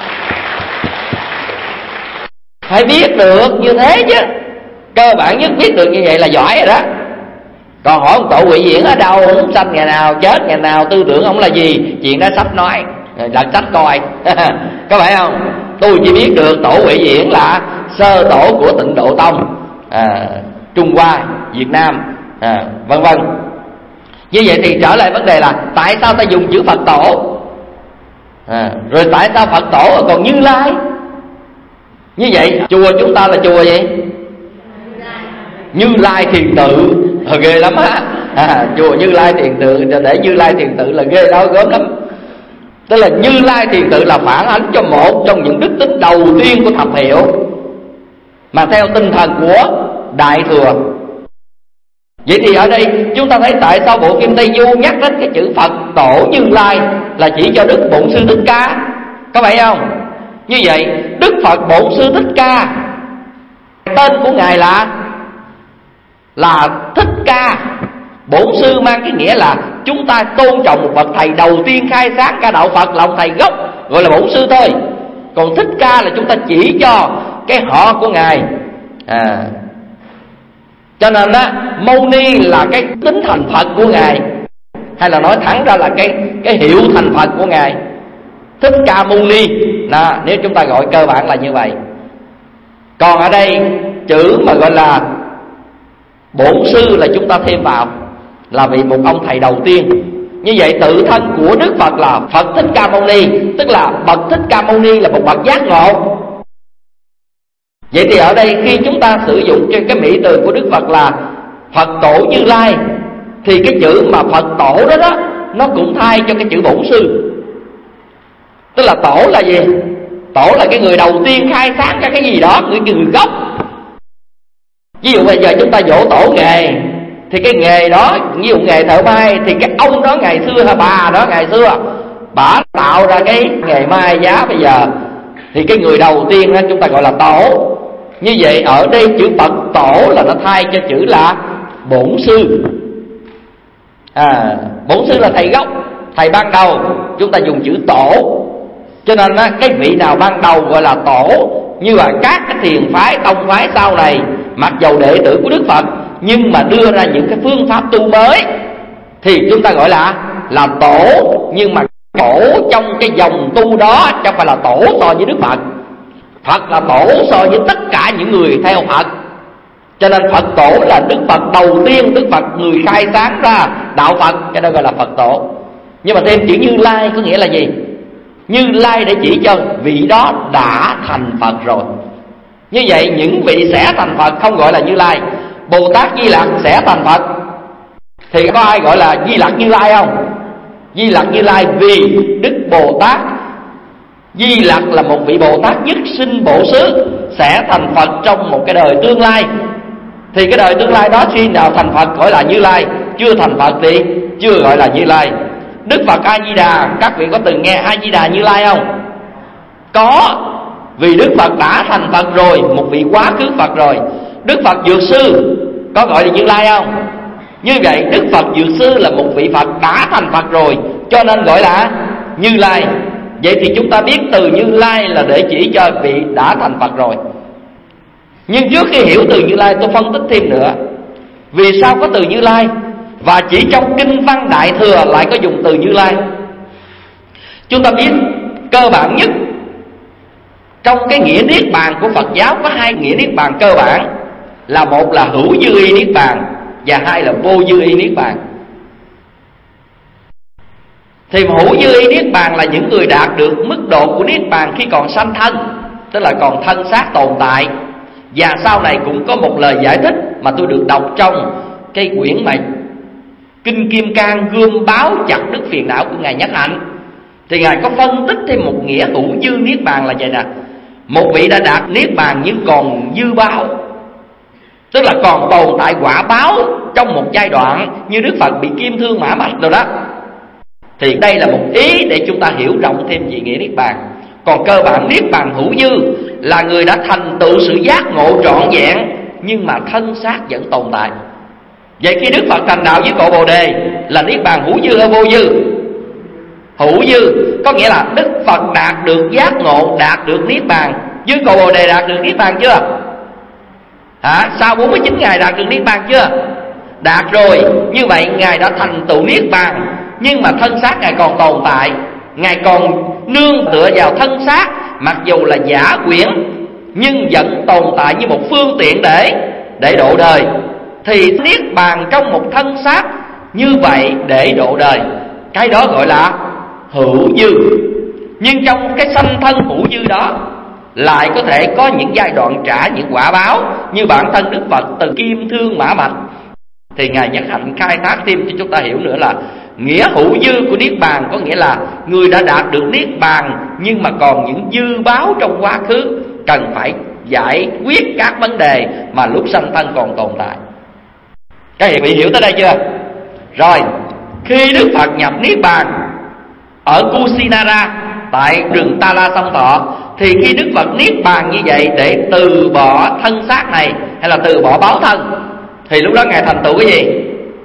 Phải biết được như thế chứ. Cơ bản nhất biết được như vậy là giỏi rồi đó. Còn hỏi ông tổ Huệ Diễn ở đâu, ông sanh ngày nào chết ngày nào, tư tưởng ông là gì, chuyện đó sách nói, lật sách coi. Có phải không? Tôi chỉ biết được tổ Huệ Diễn là sơ tổ của Tịnh Độ Tông, Trung Hoa, Việt Nam, vân vân. Như vậy thì trở lại vấn đề là tại sao ta dùng chữ Phật Tổ, rồi tại sao Phật Tổ còn Như Lai? Như vậy chùa chúng ta là chùa gì? Như Lai Thiền Tự. Ghê lắm á. Chùa Như Lai Thiền Tự, để Như Lai Thiền Tự là ghê đó, gớm lắm. Tức là Như Lai Thiền Tự là phản ánh cho một trong những đức tính đầu tiên của thập hiệu, mà theo tinh thần của Đại Thừa. Vậy thì ở đây chúng ta thấy tại sao bộ Kim Tây Du nhắc đến cái chữ Phật Tổ Như Lai là chỉ cho Đức Bổn Sư Thích Ca, có phải không? Như vậy Đức Phật Bổn Sư Thích Ca, tên của Ngài là Thích Ca. Bổn Sư mang cái nghĩa là chúng ta tôn trọng một bậc thầy đầu tiên khai sáng cả đạo Phật là ông thầy gốc, gọi là Bổn Sư thôi. Còn Thích Ca là chúng ta chỉ cho cái họ của Ngài. Cho nên á, Mâu Ni là cái tính thành Phật của Ngài, hay là nói thẳng ra là cái hiệu thành Phật của Ngài, Thích Ca Mâu Ni. Nếu chúng ta gọi cơ bản là như vậy. Còn ở đây chữ mà gọi là Bổn Sư là chúng ta thêm vào, là vì một ông thầy đầu tiên. Như vậy tự thân của Đức Phật là Phật Thích Ca Mâu Ni, tức là bậc Thích Ca Mâu Ni là một bậc giác ngộ. Vậy thì ở đây khi chúng ta sử dụng cái mỹ từ của Đức Phật là Phật Tổ Như Lai, thì cái chữ mà Phật Tổ đó nó cũng thay cho cái chữ Bổn Sư. Tức là tổ là gì? Tổ là cái người đầu tiên khai sáng ra cái gì đó, người gốc. Ví dụ bây giờ chúng ta dỗ tổ nghề, thì cái nghề đó, ví dụ nghề thợ may, thì cái ông đó ngày xưa hay bà đó ngày xưa, bà tạo ra cái nghề may giá bây giờ, thì cái người đầu tiên đó chúng ta gọi là tổ. Như vậy ở đây chữ Phật Tổ là nó thay cho chữ là Bổn Sư. Bổn Sư là thầy gốc, thầy ban đầu, chúng ta dùng chữ tổ. Cho nên á, cái vị nào ban đầu gọi là tổ. Như là các cái thiền phái, tông phái sau này, mặc dầu đệ tử của Đức Phật, nhưng mà đưa ra những cái phương pháp tu mới, thì chúng ta gọi là tổ. Nhưng mà tổ trong cái dòng tu đó chẳng phải là tổ so với Đức Phật. Phật là tổ so với tất cả những người theo Phật. Cho nên Phật tổ là Đức Phật đầu tiên, Đức Phật người khai sáng ra đạo Phật, cho nên gọi là Phật tổ. Nhưng mà thêm chữ Như Lai có nghĩa là gì? Như Lai để chỉ cho vị đó đã thành Phật rồi. Như vậy những vị sẽ thành Phật không gọi là Như Lai. Bồ Tát Di Lặc sẽ thành Phật, thì có ai gọi là Di Lặc Như Lai không? Di Lặc Như Lai vì Đức Bồ Tát Di Lặc là một vị Bồ Tát nhất sinh bổ xứ, sẽ thành Phật trong một cái đời tương lai. Thì cái đời tương lai đó khi nào thành Phật gọi là Như Lai, chưa thành Phật thì chưa gọi là Như Lai. Đức Phật A Di Đà, các vị có từng nghe A Di Đà Như Lai không? Có, vì Đức Phật đã thành Phật rồi, một vị quá khứ Phật rồi. Đức Phật Dược Sư có gọi là Như Lai không? Như vậy Đức Phật Dược Sư là một vị Phật đã thành Phật rồi, cho nên gọi là Như Lai. Vậy thì chúng ta biết từ Như Lai là để chỉ cho vị đã thành Phật rồi. Nhưng trước khi hiểu từ Như Lai, tôi phân tích thêm nữa. Vì sao có từ Như Lai? Và chỉ trong Kinh Văn Đại Thừa lại có dùng từ Như Lai. Chúng ta biết cơ bản nhất trong cái nghĩa Niết Bàn của Phật giáo có hai nghĩa Niết Bàn cơ bản, là một là hữu dư y Niết Bàn và hai là vô dư y Niết Bàn. Thì hữu dư y Niết Bàn là những người đạt được mức độ của Niết Bàn khi còn sanh thân, tức là còn thân xác tồn tại. Và sau này cũng có một lời giải thích mà tôi được đọc trong cái quyển mà Kinh Kim Cang gươm báo chặt đứt phiền não của Ngài Nhất Hạnh. Thì Ngài có phân tích thêm một nghĩa hữu dư Niết Bàn là vậy nè: một vị đã đạt Niết Bàn nhưng còn dư báo, tức là còn tồn tại quả báo trong một giai đoạn, như Đức Phật bị kim thương mã mạch rồi đó. Thì đây là một ý để chúng ta hiểu rộng thêm về nghĩa Niết Bàn. Còn cơ bản Niết Bàn hữu dư là người đã thành tựu sự giác ngộ trọn vẹn, nhưng mà thân xác vẫn tồn tại. Vậy khi Đức Phật thành đạo với cội Bồ Đề là Niết Bàn hữu dư hay vô dư? Hữu dư, có nghĩa là Đức Phật đạt được giác ngộ, đạt được Niết Bàn. Với cội Bồ Đề đạt được Niết Bàn chưa? Sau 49 ngày đạt được Niết Bàn chưa? Đạt rồi. Như vậy Ngài đã thành tựu Niết Bàn, nhưng mà thân xác Ngài còn tồn tại. Ngài còn nương tựa vào thân xác, mặc dù là giả quyển, nhưng vẫn tồn tại như một phương tiện để độ đời. Thì Niết Bàn trong một thân xác như vậy để độ đời, cái đó gọi là hữu dư. Nhưng trong cái sanh thân hữu dư đó lại có thể có những giai đoạn trả những quả báo, như bản thân Đức Phật từ kim thương mã mạch. Thì Ngài Nhất Hạnh khai thác thêm cho chúng ta hiểu nữa là nghĩa hữu dư của Niết Bàn có nghĩa là người đã đạt được Niết Bàn, nhưng mà còn những dư báo trong quá khứ cần phải giải quyết các vấn đề mà lúc sanh thân còn tồn tại. Các vị hiểu tới đây chưa? Rồi, khi Đức Phật nhập Niết Bàn ở Kusinara tại rừng Ta La Sông Thọ, thì khi Đức Phật Niết Bàn như vậy để từ bỏ thân xác này, hay là từ bỏ báo thân, thì lúc đó Ngài thành tựu cái gì?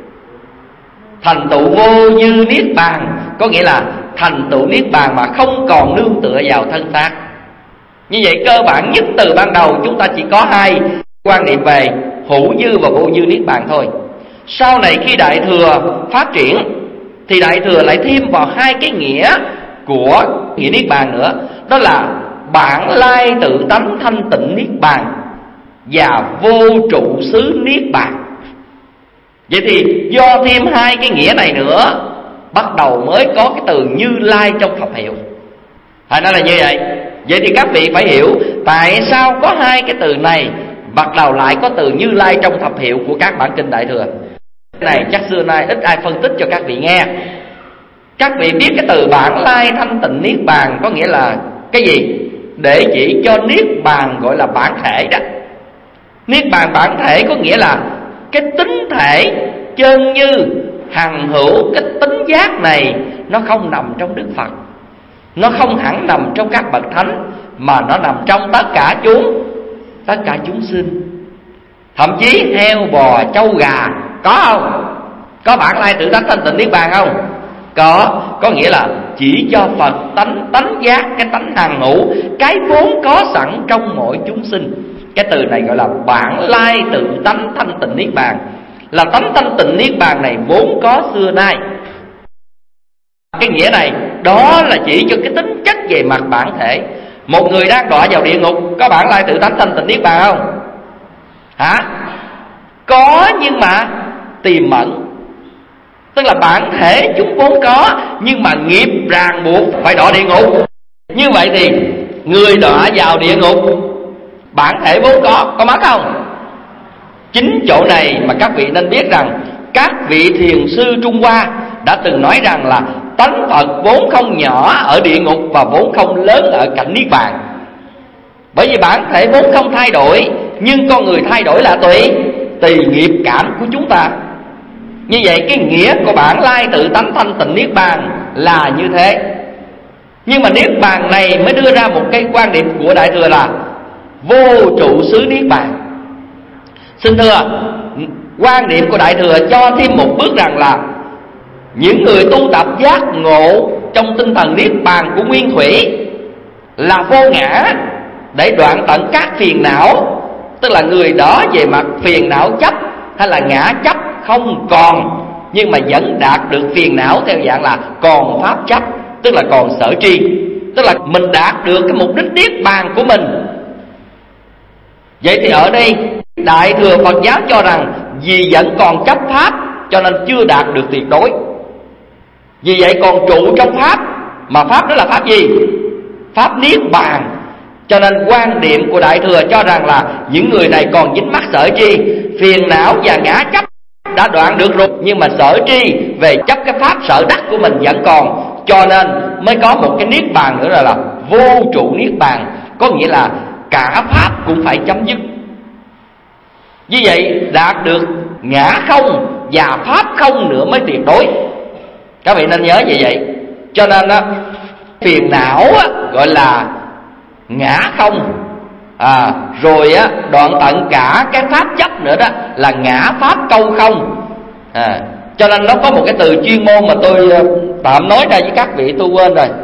Thành tựu vô dư Niết Bàn, có nghĩa là thành tựu Niết Bàn mà không còn nương tựa vào thân xác. Như vậy cơ bản nhất từ ban đầu chúng ta chỉ có hai quan niệm về hữu dư và vô dư Niết Bàn thôi. Sau này khi Đại Thừa phát triển thì Đại Thừa lại thêm vào hai cái nghĩa của nghĩa Niết Bàn nữa, đó là bản lai tự tánh thanh tịnh Niết Bàn và vô trụ xứ Niết Bàn. Vậy thì do thêm hai cái nghĩa này nữa, bắt đầu mới có cái từ Như Lai trong Phật hiệu. Phải nói là như vậy. Vậy thì các vị phải hiểu tại sao có hai cái từ này, bắt đầu lại có từ Như Lai trong thập hiệu của các bản kinh Đại Thừa. Cái này chắc xưa nay ít ai phân tích cho các vị nghe. Các vị biết cái từ bản lai thanh tịnh Niết Bàn có nghĩa là cái gì? Để chỉ cho Niết Bàn gọi là bản thể đó. Niết Bàn bản thể có nghĩa là cái tính thể chân như hằng hữu, cái tính giác này nó không nằm trong Đức Phật, nó không hẳn nằm trong các bậc thánh, mà nó nằm trong tất cả chúng sinh. Thậm chí heo, bò, trâu, gà có không? Có bản lai tự tánh thanh tịnh Niết Bàn không? Có nghĩa là chỉ cho Phật tánh giác, cái tánh hằng hữu, cái vốn có sẵn trong mỗi chúng sinh. Cái từ này gọi là bản lai tự tánh thanh tịnh Niết Bàn, là tánh thanh tịnh Niết Bàn này vốn có xưa nay. Cái nghĩa này đó là chỉ cho cái tính chất về mặt bản thể. Một người đang đọa vào địa ngục có bản lai tự tánh thanh tịnh Niết Bàn không? Có, nhưng mà tiềm ẩn, tức là bản thể chúng vốn có, nhưng mà nghiệp ràng buộc phải đọa địa ngục. Như vậy thì người đọa vào địa ngục bản thể vốn có mất không? Chính chỗ này mà các vị nên biết rằng các vị thiền sư Trung Hoa đã từng nói rằng là tánh Phật vốn không nhỏ ở địa ngục và vốn không lớn ở cảnh Niết Bàn. Bởi vì bản thể vốn không thay đổi, nhưng con người thay đổi là tùy nghiệp cảm của chúng ta. Như vậy cái nghĩa của bản lai tự tánh thanh tịnh niết bàn là như thế. Nhưng mà niết bàn này mới đưa ra một cái quan điểm của Đại Thừa là vô trụ xứ niết bàn. Xin thưa, quan điểm của Đại Thừa cho thêm một bước rằng là những người tu tập giác ngộ trong tinh thần niết bàn của nguyên thủy là vô ngã, để đoạn tận các phiền não. Tức là người đó về mặt phiền não chấp hay là ngã chấp không còn, nhưng mà vẫn đạt được phiền não theo dạng là còn pháp chấp, tức là còn sở tri. Tức là mình đạt được cái mục đích niết bàn của mình. Vậy thì ở đây Đại Thừa Phật giáo cho rằng vì vẫn còn chấp pháp cho nên chưa đạt được tuyệt đối. Vì vậy còn trụ trong pháp, mà pháp đó là pháp gì? Pháp niết bàn. Cho nên quan điểm của Đại Thừa cho rằng là những người này còn dính mắc sở tri, phiền não và ngã chấp đã đoạn được rồi, nhưng mà sở tri về chấp cái pháp sở đắc của mình vẫn còn. Cho nên mới có một cái niết bàn nữa là vô trụ niết bàn, có nghĩa là cả pháp cũng phải chấm dứt. Như vậy đạt được ngã không và pháp không nữa mới tuyệt đối. Các vị nên nhớ như vậy. Cho nên phiền não gọi là ngã không, rồi đoạn tận cả cái pháp chấp nữa đó là ngã pháp câu không. Cho nên nó có một cái từ chuyên môn mà tôi tạm nói ra với các vị, tôi quên rồi.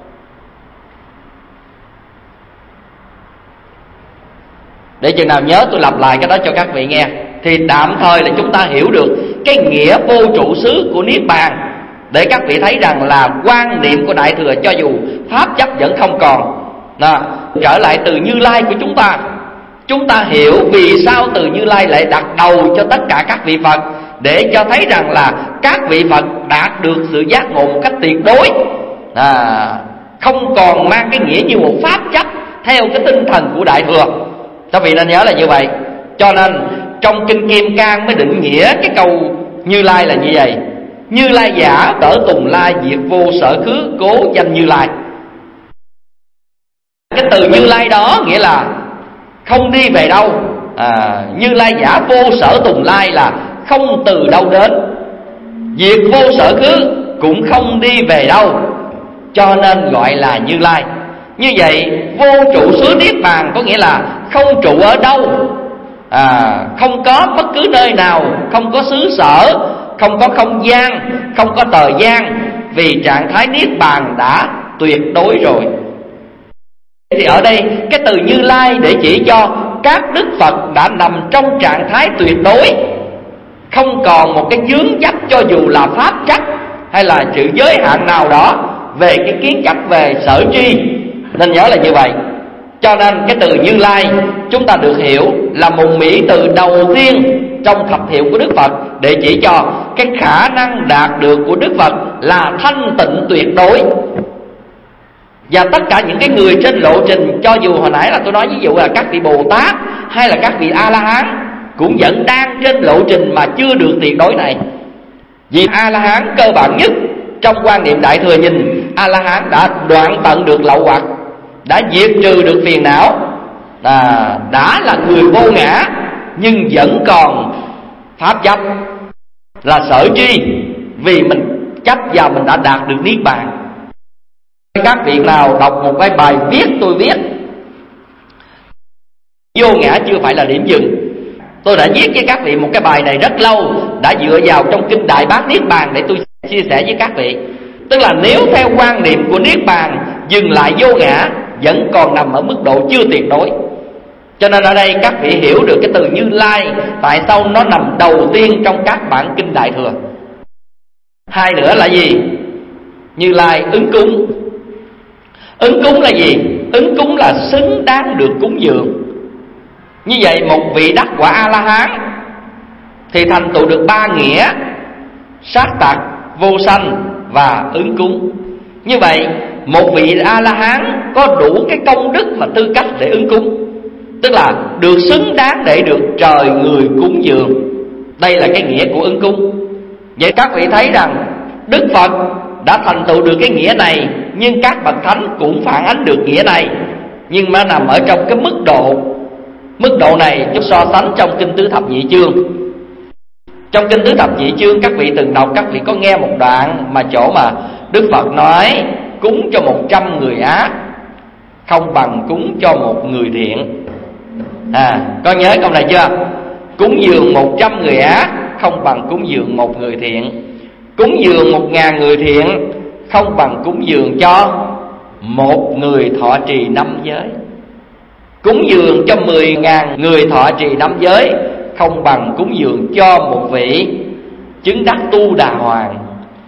Để chừng nào nhớ tôi lặp lại cái đó cho các vị nghe. Thì tạm thời là chúng ta hiểu được cái nghĩa vô trụ xứ của niết bàn, để các vị thấy rằng là quan niệm của Đại Thừa cho dù pháp chấp vẫn không còn. Trở lại từ Như Lai của chúng ta hiểu vì sao từ Như Lai lại đặt đầu cho tất cả các vị Phật, để cho thấy rằng là các vị Phật đạt được sự giác ngộ một cách tuyệt đối, không còn mang cái nghĩa như một pháp chấp theo cái tinh thần của Đại Thừa. Các vị nên nhớ là như vậy. Cho nên trong Kinh Kim Cang mới định nghĩa cái câu Như Lai là như vậy: Như Lai giả tở tùng lai, diệt vô sở khứ, cố danh Như Lai. Cái từ Như Lai đó nghĩa là không đi về đâu. Như Lai giả vô sở tùng lai là không từ đâu đến, diệt vô sở khứ cũng không đi về đâu, cho nên gọi là Như Lai. Như vậy vô trụ xứ niết bàn có nghĩa là không trụ ở đâu, không có bất cứ nơi nào, không có xứ sở, không có không gian, không có thời gian, vì trạng thái niết bàn đã tuyệt đối rồi. Thì ở đây cái từ Như Lai để chỉ cho các đức Phật đã nằm trong trạng thái tuyệt đối, không còn một cái vướng chấp cho dù là pháp chấp hay là sự giới hạn nào đó về cái kiến chấp về sở tri. Nên nhớ là như vậy. Cho nên cái từ Như Lai chúng ta được hiểu là một mỹ từ đầu tiên trong thập thiện của Đức Phật, để chỉ cho cái khả năng đạt được của Đức Phật là thanh tịnh tuyệt đối. Và tất cả những cái người trên lộ trình, cho dù hồi nãy là tôi nói ví dụ là các vị Bồ Tát hay là các vị A-la-hán, cũng vẫn đang trên lộ trình mà chưa được tuyệt đối này. Vì A-la-hán cơ bản nhất trong quan niệm Đại Thừa nhìn, A-la-hán đã đoạn tận được lậu hoặc, đã diệt trừ được phiền não, đã là người vô ngã, nhưng vẫn còn pháp chấp là sở tri, vì mình chấp vào mình đã đạt được niết bàn. Các vị nào đọc một cái bài viết tôi viết vô ngã chưa phải là điểm dừng, tôi đã viết với các vị một cái bài này rất lâu, đã dựa vào trong kinh Đại Bát Niết Bàn để tôi chia sẻ với các vị. Tức là nếu theo quan niệm của niết bàn dừng lại vô ngã, vẫn còn nằm ở mức độ chưa tuyệt đối. Cho nên ở đây các vị hiểu được cái từ Như Lai tại sao nó nằm đầu tiên trong các bản kinh Đại Thừa. Hai nữa là gì? Như Lai ứng cúng. Ứng cúng là gì? Ứng cúng là xứng đáng được cúng dường. Như vậy một vị đắc quả A-la-hán thì thành tựu được ba nghĩa: sát tặc, vô sanh và ứng cúng. Như vậy một vị A-la-hán có đủ cái công đức và tư cách để ứng cúng, tức là được xứng đáng để được trời người cúng dường. Đây là cái nghĩa của ứng cúng. Vậy các vị thấy rằng Đức Phật đã thành tựu được cái nghĩa này, nhưng các bậc thánh cũng phản ánh được nghĩa này, nhưng mà nằm ở trong cái mức độ này chúng so sánh trong kinh Tứ Thập Nhị Chương. Trong kinh Tứ Thập Nhị Chương các vị từng đọc, các vị có nghe một đoạn mà chỗ mà Đức Phật nói cúng cho 100 người ác không bằng cúng cho một người thiện. Có nhớ câu này chưa? Cúng dường 100 người ác không bằng cúng dường một người thiện. Cúng dường 1000 người thiện không bằng cúng dường cho một người thọ trì 5 giới. Cúng dường cho 10.000 người thọ trì 5 giới không bằng cúng dường cho một vị chứng đắc Tu Đà Hoàng.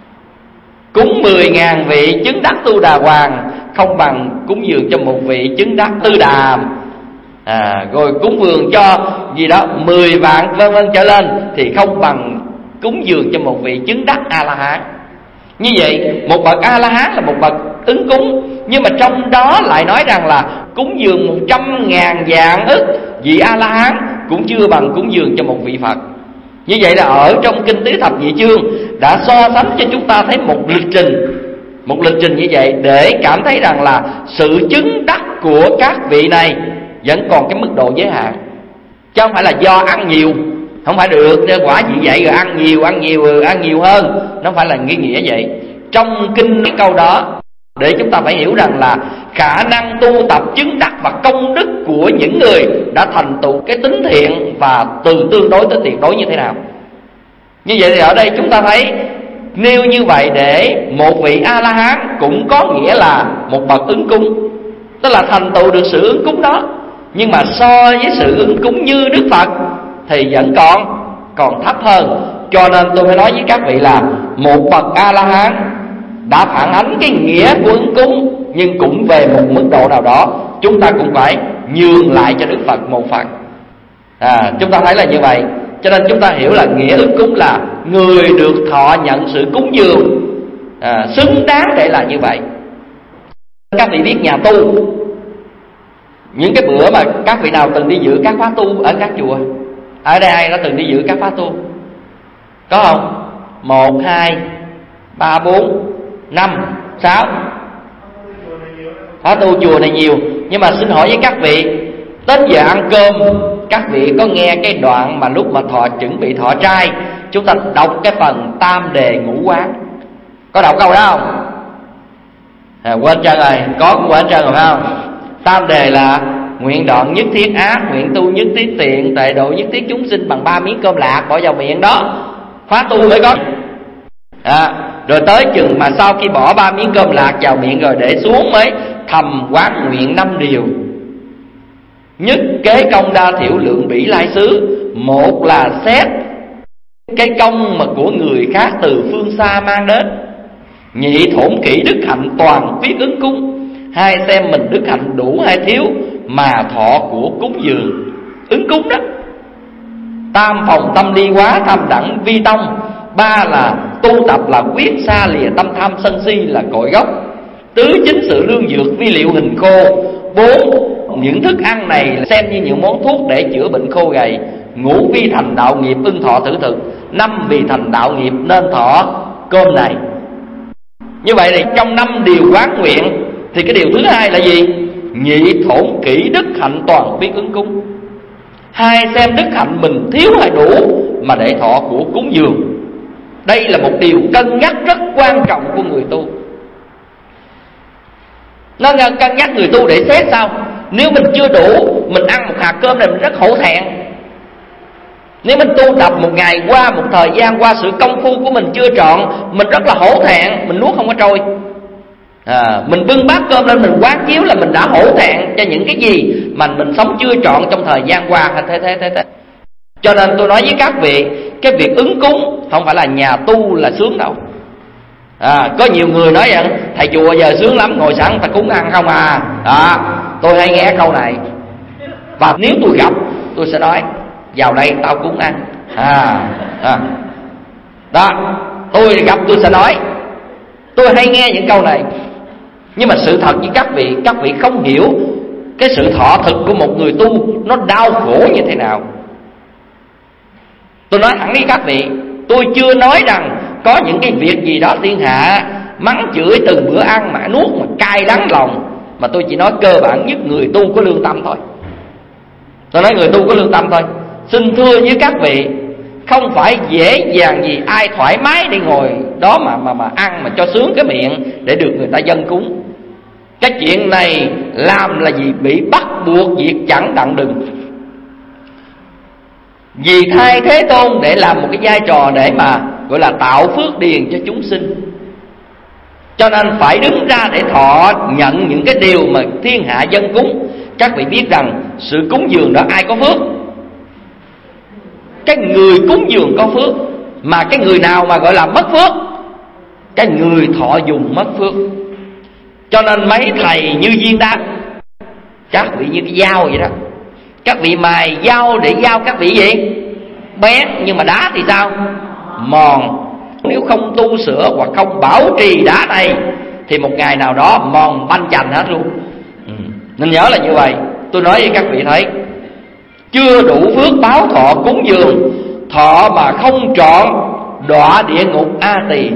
Cúng 10.000 vị chứng đắc Tu Đà Hoàng không bằng cúng dường cho một vị chứng đắc Tư Đàm. Rồi cúng dường cho gì đó 10 vạn vân vân trở lên thì không bằng cúng dường cho một vị chứng đắc A-la-hán. Như vậy một bậc A-la-hán là một bậc ứng cúng, nhưng mà trong đó lại nói rằng là cúng dường 100.000 vạn ức vị A-la-hán cũng chưa bằng cúng dường cho một vị Phật. Như vậy là ở trong kinh Tứ Thập Nhị Chương đã so sánh cho chúng ta thấy một lịch trình như vậy, để cảm thấy rằng là sự chứng đắc của các vị này vẫn còn cái mức độ giới hạn, chứ không phải là do ăn nhiều, không phải được quả vị vậy rồi ăn nhiều hơn, nó không phải là nghĩa vậy. Trong kinh cái câu đó để chúng ta phải hiểu rằng là khả năng tu tập chứng đắc và công đức của những người đã thành tựu cái tính thiện và từ tương đối tới tuyệt đối như thế nào. Như vậy thì ở đây chúng ta thấy nêu như vậy để một vị A-la-hán cũng có nghĩa là một bậc ứng cúng, tức là thành tựu được sự ứng cúng đó. Nhưng mà so với sự ứng cúng như Đức Phật thì vẫn còn thấp hơn. Cho nên tôi phải nói với các vị là một bậc A-la-hán đã phản ánh cái nghĩa của ứng cúng, nhưng cũng về một mức độ nào đó chúng ta cũng phải nhường lại cho Đức Phật một phần. Chúng ta thấy là như vậy. Cho nên chúng ta hiểu là nghĩa ứng cúng là người được thọ nhận sự cúng dường xứng đáng để là như vậy. Các vị biết nhà tu, những cái bữa mà các vị nào từng đi dự các khóa tu ở các chùa? Ở đây ai đã từng đi dự các khóa tu? Có không? 1, 2, 3, 4, 5, 6. Khóa tu chùa này nhiều. Nhưng mà xin hỏi với các vị, đến giờ ăn cơm các vị có nghe cái đoạn mà lúc mà chuẩn bị thọ trai chúng ta đọc cái phần Tam Đề Ngũ Quán? Có đọc câu đó không? Quên trơn rồi, có quên trơn rồi phải không? Tam đề là nguyện đoạn nhất thiết ác, nguyện tu nhất thiết tiện, tệ độ nhất thiết chúng sinh bằng 3 miếng cơm lạc bỏ vào miệng đó. Khóa tu mới có. Rồi tới chừng mà sau khi bỏ 3 miếng cơm lạc vào miệng rồi để xuống mới thầm quán nguyện 5 điều. Nhất kế công đa thiểu lượng bỉ lai xứ. Một là xét cái công mà của người khác từ phương xa mang đến. Nhị thổn kỹ đức hạnh toàn quyết ứng cúng. Hai xem mình đức hạnh đủ hay thiếu mà thọ của cúng dường ứng cúng đó. Tam phòng tâm ly quá tham đẳng vi tông. Ba là tu tập là quyết xa lìa tâm tham sân si là cội gốc. Tứ chính sự lương dược vi liệu hình khô. Bốn những thức ăn này xem như những món thuốc để chữa bệnh khô gầy. Ngũ vi thành đạo nghiệp ưng thọ tử thực. Năm vì thành đạo nghiệp nên thọ cơm này. Như vậy thì trong 5 điều quán nguyện thì cái điều thứ hai là gì? Nhị thổn kỹ đức hạnh toàn biết ứng cúng. Hai xem đức hạnh mình thiếu hay đủ mà để thọ của cúng dường. Đây là một điều cân nhắc rất quan trọng của người tu. Nó cân nhắc người tu để xét sao? Nếu mình chưa đủ, mình ăn một hạt cơm này mình rất hổ thẹn. Nếu mình tu tập một ngày qua, một thời gian qua, sự công phu của mình chưa trọn, mình rất là hổ thẹn, mình nuốt không có trôi. Mình bưng bát cơm lên mình quán chiếu là mình đã hổ thẹn cho những cái gì mà mình sống chưa trọn trong thời gian qua. Thế. Cho nên tôi nói với các vị, cái việc ứng cúng không phải là nhà tu là sướng đâu. Có nhiều người nói vậy, thầy chùa giờ sướng lắm, ngồi sẵn ta cúng ăn không à. Tôi hay nghe câu này. Và nếu tôi gặp, tôi sẽ nói vào đây tao cúng ăn. Đó, tôi gặp tôi sẽ nói. Tôi hay nghe những câu này. Nhưng mà sự thật với các vị không hiểu cái sự thọ thực của một người tu nó đau khổ như thế nào. Tôi nói thẳng với các vị, tôi chưa nói rằng có những cái việc gì đó thiên hạ mắng chửi từng bữa ăn mà nuốt mà cay đắng lòng, mà tôi chỉ nói cơ bản nhất người tu có lương tâm thôi. Tôi nói người tu có lương tâm thôi. Xin thưa với các vị, Không phải dễ dàng gì ai thoải mái để ngồi đó mà ăn mà cho sướng cái miệng để được người ta dâng cúng. Cái chuyện này làm là gì? Bị bắt buộc việc chẳng đặng đừng. Vì thay Thế Tôn để làm một cái vai trò để mà gọi là tạo phước điền cho chúng sinh, cho nên phải đứng ra để thọ nhận những cái điều mà thiên hạ dân cúng. Các vị biết rằng sự cúng dường đó ai có phước? Cái người cúng dường có phước. Mà cái người nào mà gọi là mất phước? Cái người thọ dùng mất phước. Cho nên mấy thầy như viên đá, các vị như cái dao vậy đó. Các vị mài dao để dao các vị gì? Bén. Nhưng mà đá thì sao? Mòn. Nếu không tu sửa hoặc không bảo trì đá này thì một ngày nào đó mòn banh chành hết luôn. Nên nhớ là như vậy. Tôi nói với các vị thấy, chưa đủ phước báo thọ cúng dường, thọ mà không trọn đọa địa ngục A Tỳ.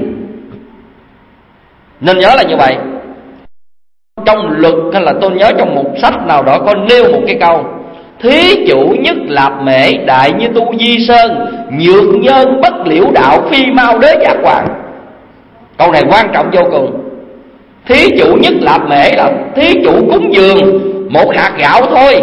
Nên nhớ là như vậy. Trong luật hay là tôi nhớ trong một sách nào đó có nêu một cái câu: thí chủ nhất lạp mễ, đại như tu di sơn, nhược nhân bất liễu đạo, phi mau đế giác hoàng. Câu này quan trọng vô cùng. Thí chủ nhất lạp mễ là thí chủ cúng dường một hạt gạo thôi.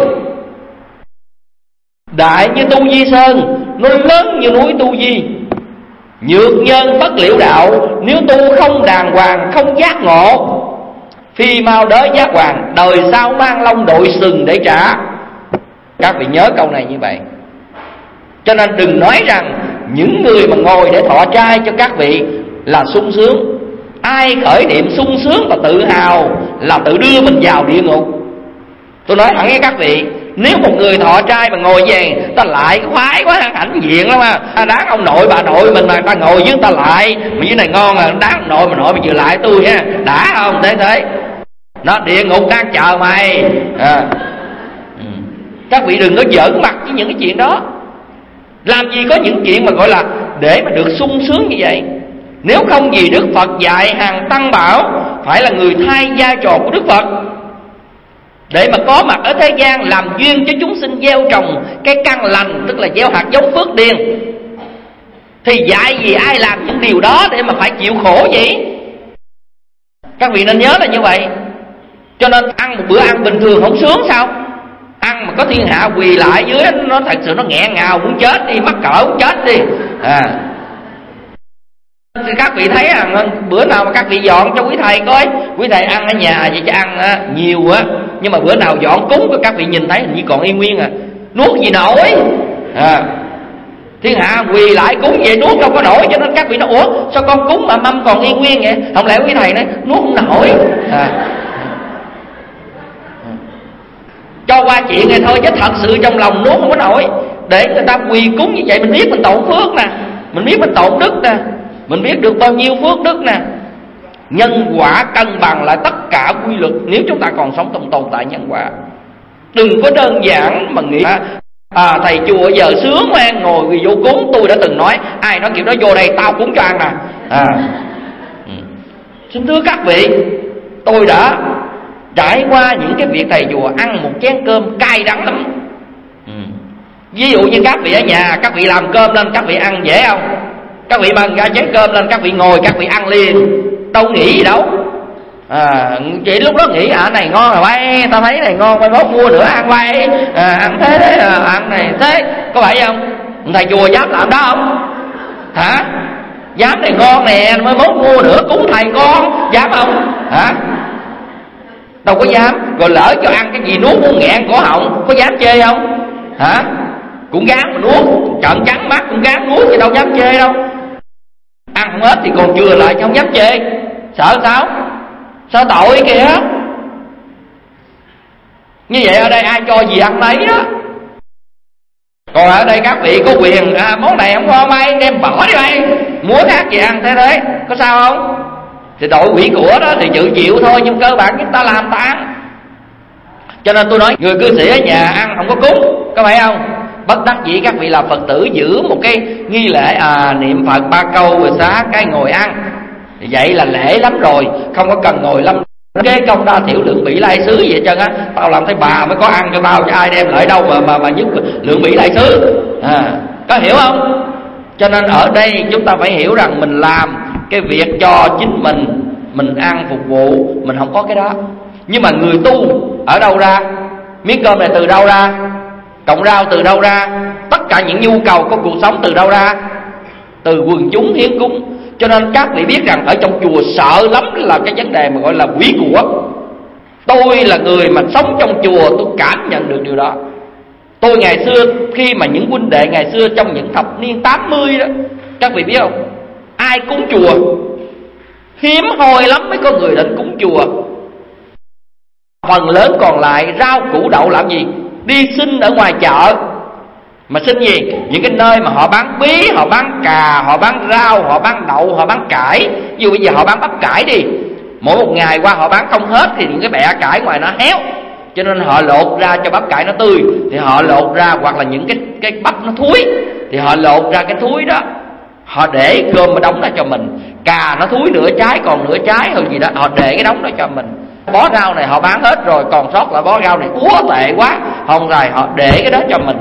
Đại như tu di sơn, nó lớn như núi tu di. Nhược nhân bất liễu đạo, nếu tu không đàng hoàng, không giác ngộ, phi mau đế giác hoàng, đời sau mang lông đội sừng để trả. Các vị nhớ câu này như vậy. Cho nên đừng nói rằng những người mà ngồi để thọ trai cho các vị là sung sướng. Ai khởi niệm sung sướng và tự hào là tự đưa mình vào địa ngục. Tôi nói thẳng với các vị, nếu một người thọ trai mà ngồi về, ta lại khoái quá, hãnh diện lắm à. Đáng ông nội bà nội mình mà ta ngồi với ta lại, mà dưới này ngon à, đáng ông nội bà nội mà vừa lại tôi ha, đã không? Thế nó địa ngục đang chờ mày à. Các vị đừng có giỡn mặt với những cái chuyện đó. Làm gì có những chuyện mà gọi là để mà được sung sướng như vậy. Nếu không gì Đức Phật dạy hàng tăng bảo phải là người thay vai trò của Đức Phật, để mà có mặt ở thế gian làm duyên cho chúng sinh gieo trồng cái căn lành, tức là gieo hạt giống phước điền. Thì dạy gì ai làm những điều đó để mà phải chịu khổ vậy? Các vị nên nhớ là như vậy. Cho nên ăn một bữa ăn bình thường không sướng sao? Ăn mà có thiên hạ quỳ lại dưới nó thật sự nó nghẹn ngào muốn chết đi, mắc cỡ muốn chết đi à. Thì các vị thấy bữa nào mà các vị dọn cho quý thầy coi, quý thầy ăn ở nhà vậy chứ ăn nhiều á, nhưng mà bữa nào dọn cúng cho các vị nhìn thấy hình như còn y nguyên à, nuốt gì nổi à. Thiên hạ quỳ lại cúng vậy nuốt đâu có nổi, cho nên các vị nói ủa sao con cúng mà mâm còn y nguyên vậy? Không lẽ quý thầy nói nuốt không nổi à. Cho qua chuyện này thôi chứ thật sự trong lòng nuốt không có nổi. Để người ta quỳ cúng như vậy mình biết mình tổn phước nè, mình biết mình tổn đức nè, mình biết được bao nhiêu phước đức nè. Nhân quả cân bằng lại tất cả quy luật nếu chúng ta còn sống trong tồn tại nhân quả. Đừng có đơn giản mà nghĩ thầy chùa giờ sướng quá ngồi vô cúng. Tôi đã từng nói, ai nói kiểu đó vô đây tao cúng cho ăn nè Xin thưa các vị, tôi đã trải qua những cái việc thầy chùa ăn một chén cơm cay đắng lắm. Ví dụ như các vị ở nhà, các vị làm cơm lên các vị ăn dễ không? Các vị mang ra chén cơm lên các vị ngồi các vị ăn liền, đâu nghĩ gì đâu chỉ lúc đó nghĩ này ngon rồi bay, tao thấy này ngon, mai mốt mua nữa ăn bay ăn thế ăn này thế, có phải không? Thầy chùa dám làm đó không? Hả? Dám này ngon nè, mai mốt mua nữa cúng thầy con, dám không? Hả? Đâu có dám. Rồi lỡ cho ăn cái gì nuốt muốn nghẹn cổ họng, có dám chê không? Hả? Cũng gán mà nuốt, trợn trắng mắt cũng gán nuốt chứ đâu dám chê đâu. Ăn không hết thì còn chừa lại chứ không dám chê. Sợ sao? Sợ tội kìa. Như vậy ở đây ai cho gì ăn nấy đó. Còn ở đây các vị có quyền món này không ngon bay đem bỏ đi bay, muốn khác gì ăn thế có sao không? Thì tội quỷ của đó thì chịu chịu thôi, nhưng cơ bản chúng ta làm ta ăn. Cho nên tôi nói người cư sĩ ở nhà ăn không có cúng, có phải không? Bất đắc dĩ các vị là Phật tử giữ một cái nghi lễ niệm Phật 3 câu rồi xá cái ngồi ăn, vậy là lễ lắm rồi, không có cần ngồi lâm kế công đa thiểu lượng bỉ lai xứ vậy trơn á. Tao làm thấy bà mới có ăn cho tao, cho ai đem lại đâu mà nhất lượng bỉ lai xứ có hiểu không? Cho nên ở đây chúng ta phải hiểu rằng mình làm cái việc cho chính mình ăn phục vụ, mình không có cái đó. Nhưng mà người tu ở đâu ra? Miếng cơm này từ đâu ra? Cọng rau từ đâu ra? Tất cả những nhu cầu của cuộc sống từ đâu ra? Từ quần chúng hiến cúng. Cho nên các vị biết rằng ở trong chùa sợ lắm là cái vấn đề mà gọi là quỷ của. Tôi là người mà sống trong chùa, tôi cảm nhận được điều đó. Tôi ngày xưa, khi mà những huynh đệ ngày xưa trong những thập niên 80 đó, các vị biết không, ai cúng chùa? Hiếm hoi lắm mới có người đến cúng chùa. Phần lớn còn lại rau củ đậu làm gì? Đi xin ở ngoài chợ. Mà xin gì? Những cái nơi mà họ bán bí, họ bán cà, họ bán rau, họ bán đậu, họ bán cải. Ví dụ bây giờ họ bán bắp cải đi, mỗi một ngày qua họ bán không hết thì những cái bẹ cải ngoài nó héo, cho nên họ lột ra cho bắp cải nó tươi, thì họ lột ra, hoặc là những cái bắp nó thúi thì họ lột ra cái thúi đó, họ để cơm mà đóng ra cho mình. Cà nó thúi nửa trái còn nửa trái hay gì đó, họ để cái đóng đó cho mình. Bó rau này họ bán hết rồi, còn sót lại bó rau này úa tệ quá, không rồi họ để cái đó cho mình.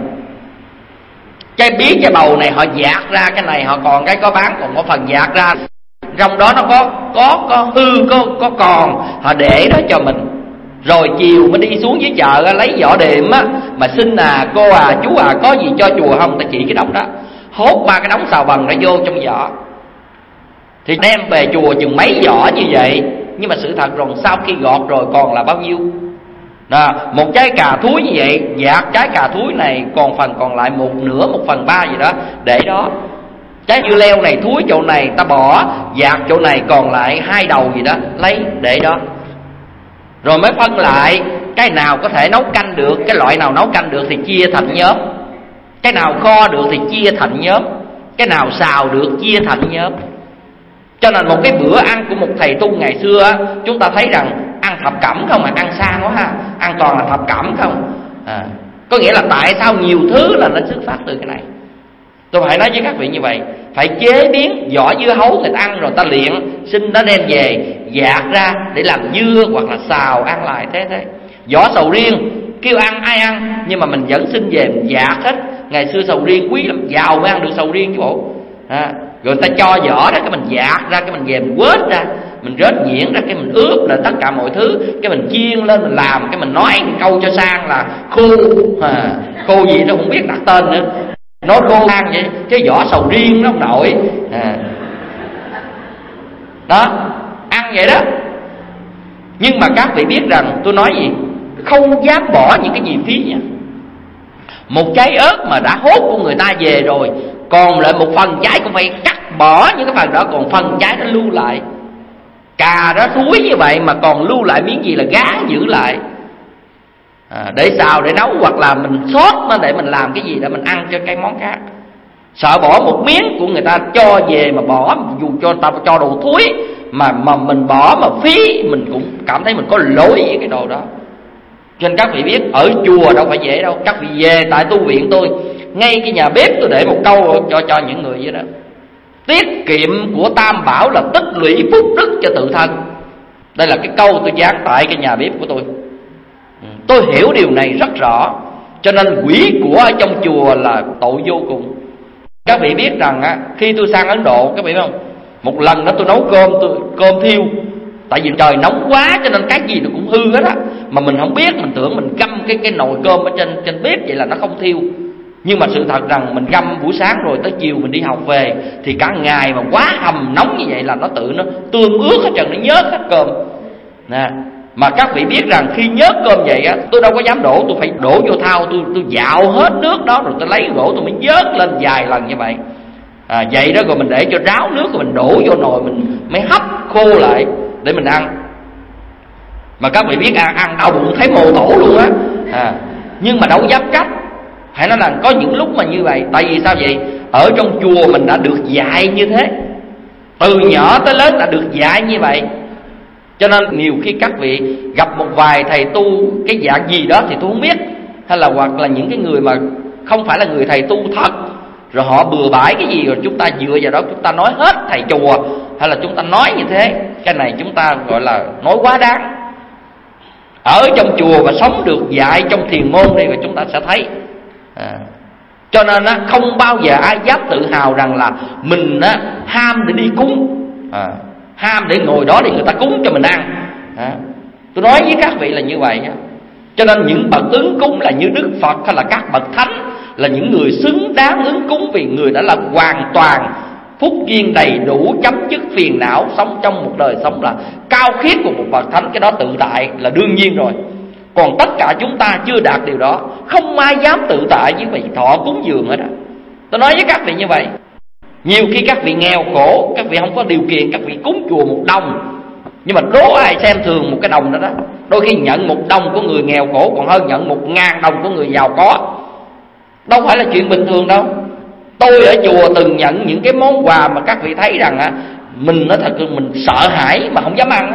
Cái bí cái bầu này họ dạt ra cái này, họ còn cái có bán, còn có phần dạt ra trong đó nó có hư có còn, họ để đó cho mình. Rồi chiều mới đi xuống dưới chợ lấy vỏ đệm á, mà xin cô chú có gì cho chùa không, ta chỉ cái đống đó, hốt 3 cái đống xào bằng nó vô trong vỏ, thì đem về chùa chừng mấy vỏ như vậy. Nhưng mà sự thật rồi sau khi gọt rồi còn là bao nhiêu? Một trái cà thúi như vậy, dạt trái cà thúi này còn phần còn lại 1/2/1/3 gì đó để đó. Trái dưa leo này thúi chỗ này ta bỏ, dạt chỗ này còn lại 2 đầu gì đó lấy để đó. Rồi mới phân lại cái nào có thể nấu canh được, cái loại nào nấu canh được thì chia thành nhóm, cái nào kho được thì chia thành nhóm, cái nào xào được chia thành nhóm. Cho nên một cái bữa ăn của một thầy tu ngày xưa chúng ta thấy rằng ăn thập cẩm không, mà ăn sang quá ha, ăn toàn là thập cẩm không. Có nghĩa là tại sao nhiều thứ là nó xuất phát từ cái này. Tôi phải nói với các vị như vậy, phải chế biến vỏ dưa hấu người ta ăn rồi ta luyện, xin nó đem về dạt ra để làm dưa hoặc là xào ăn lại thế. Vỏ sầu riêng kêu ăn ai ăn, nhưng mà mình vẫn xin về mình dạt hết. Ngày xưa sầu riêng quý lắm, giàu mới ăn được sầu riêng chứ bộ. Rồi người ta cho vỏ ra cái mình dạt ra, cái mình về mình quết ra, mình rết nhuyễn ra, cái mình ướp là tất cả mọi thứ, cái mình chiên lên mình làm, cái mình nói câu cho sang là khô gì nó không biết đặt tên nữa, nói khô ăn vậy, cái vỏ sầu riêng nó không nổi. Đó, ăn vậy đó. Nhưng mà các vị biết rằng tôi nói gì, không dám bỏ những cái gì phí nha. Một trái ớt mà đã hốt của người ta về rồi, còn lại một phần trái cũng phải cắt bỏ những cái phần đó, còn phần trái nó lưu lại. Cà đó thúi như vậy mà còn lưu lại miếng gì là gán giữ lại, để xào để nấu, hoặc là mình sót nó để mình làm cái gì để mình ăn cho cái món khác. Sợ bỏ một miếng của người ta cho về mà bỏ, dù cho ta cho đồ thúi mà mình bỏ mà phí, mình cũng cảm thấy mình có lỗi với cái đồ đó. Cho nên các vị biết ở chùa đâu phải dễ đâu. Các vị về tại tu viện tôi, ngay cái nhà bếp tôi để một câu cho những người vậy đó: tiết kiệm của tam bảo là tích lũy phúc đức cho tự thân. Đây là cái câu tôi dán tại cái nhà bếp của tôi. Tôi hiểu điều này rất rõ. Cho nên quỷ của ở trong chùa là tội vô cùng. Các vị biết rằng khi tôi sang Ấn Độ, các vị biết không, một lần đó tôi nấu cơm thiêu. Tại vì trời nóng quá cho nên cái gì nó cũng hư hết á. Mà mình không biết, mình tưởng mình găm cái nồi cơm ở trên bếp vậy là nó không thiêu. Nhưng mà sự thật rằng mình găm buổi sáng rồi tới chiều mình đi học về, thì cả ngày mà quá hầm nóng như vậy là nó tự nó tương ướt hết trơn, nó nhớt hết cơm nè. Mà các vị biết rằng khi nhớt cơm vậy á, tôi đâu có dám đổ, tôi phải đổ vô thau, tôi dạo hết nước đó rồi tôi lấy gỗ tôi mới vớt lên vài lần như vậy. Vậy đó, rồi mình để cho ráo nước rồi mình đổ vô nồi, mình mới hấp khô lại để mình ăn. Mà các vị biết ăn đau bụng thấy mồ tổ luôn á. Nhưng mà đâu dám trách. Phải nói là có những lúc mà như vậy. Tại vì sao vậy? Ở trong chùa mình đã được dạy như thế, từ nhỏ tới lớn đã được dạy như vậy. Cho nên nhiều khi các vị gặp một vài thầy tu cái dạng gì đó thì tôi không biết, hay là hoặc là những cái người mà không phải là người thầy tu thật, rồi họ bừa bãi cái gì, rồi chúng ta dựa vào đó chúng ta nói hết thầy chùa, hay là chúng ta nói như thế, cái này chúng ta gọi là nói quá đáng. Ở trong chùa và sống được dạy trong thiền môn đây, và chúng ta sẽ thấy Cho nên không bao giờ ai dám tự hào rằng là mình ham để đi cúng, ham để ngồi đó để người ta cúng cho mình ăn. Tôi nói với các vị là như vậy. Cho nên những bậc ứng cúng là như Đức Phật hay là các bậc thánh là những người xứng đáng ứng cúng, vì người đã là hoàn toàn phúc duyên đầy đủ, chấm dứt phiền não, sống trong một đời sống là cao khiết của một bậc thánh. Cái đó tự tại là đương nhiên rồi. Còn tất cả chúng ta chưa đạt điều đó, không ai dám tự tại với vị thọ cúng dường hết. Tôi nói với các vị như vậy. Nhiều khi các vị nghèo khổ, các vị không có điều kiện, các vị cúng chùa 1 đồng, nhưng mà đố ai xem thường một cái đồng đó đó. Đôi khi nhận 1 đồng của người nghèo khổ còn hơn nhận 1.000 đồng của người giàu có. Đâu phải là chuyện bình thường đâu. Tôi ở chùa từng nhận những cái món quà mà các vị thấy rằng mình nói thật mình sợ hãi mà không dám ăn.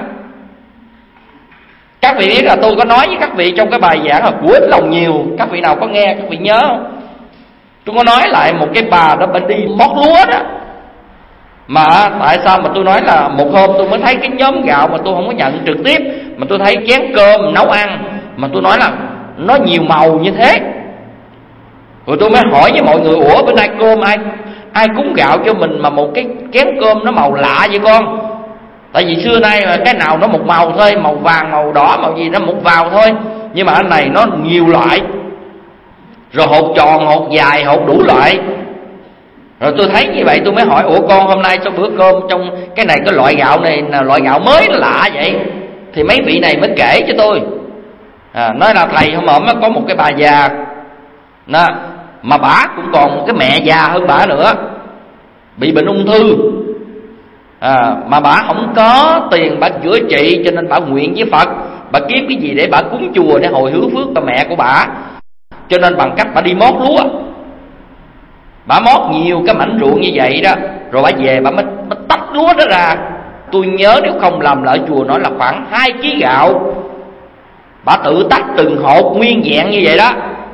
Các vị biết là tôi có nói với các vị trong cái bài giảng là của ít lòng nhiều. Các vị nào có nghe, các vị nhớ không? Tôi có nói lại một cái bà đó, bà đi mót lúa đó. Mà tại sao mà tôi nói là một hôm tôi mới thấy cái nhóm gạo mà tôi không có nhận trực tiếp, mà tôi thấy chén cơm nấu ăn, mà tôi nói là nó nhiều màu như thế. Rồi tôi mới hỏi với mọi người, ủa bữa nay cơm ai cúng gạo cho mình mà một cái chén cơm nó màu lạ vậy con? Tại vì xưa nay là cái nào nó một màu thôi, màu vàng, màu đỏ, màu gì nó một vào thôi. Nhưng mà anh này nó nhiều loại, rồi hột tròn, hột dài, hột đủ loại. Rồi tôi thấy như vậy tôi mới hỏi, ủa con hôm nay trong bữa cơm trong cái này cái loại gạo này là loại gạo mới nó lạ vậy? Thì mấy vị này mới kể cho tôi. Nói là thầy hôm ổm có một cái bà già đó, mà bả cũng còn một cái mẹ già hơn bả nữa, bị bệnh ung thư. Mà bả không có tiền bả chữa trị, cho nên bả nguyện với Phật, bả kiếm cái gì để bả cúng chùa để hồi hướng phước cho mẹ của bả. Cho nên bằng cách bả đi mót lúa, bả mót nhiều cái mảnh ruộng như vậy đó, rồi bả về bả mới tách lúa đó ra. Tôi nhớ nếu không làm là ở chùa nói là khoảng 2 kg gạo. Bả tự tách từng hột nguyên vẹn như vậy đó.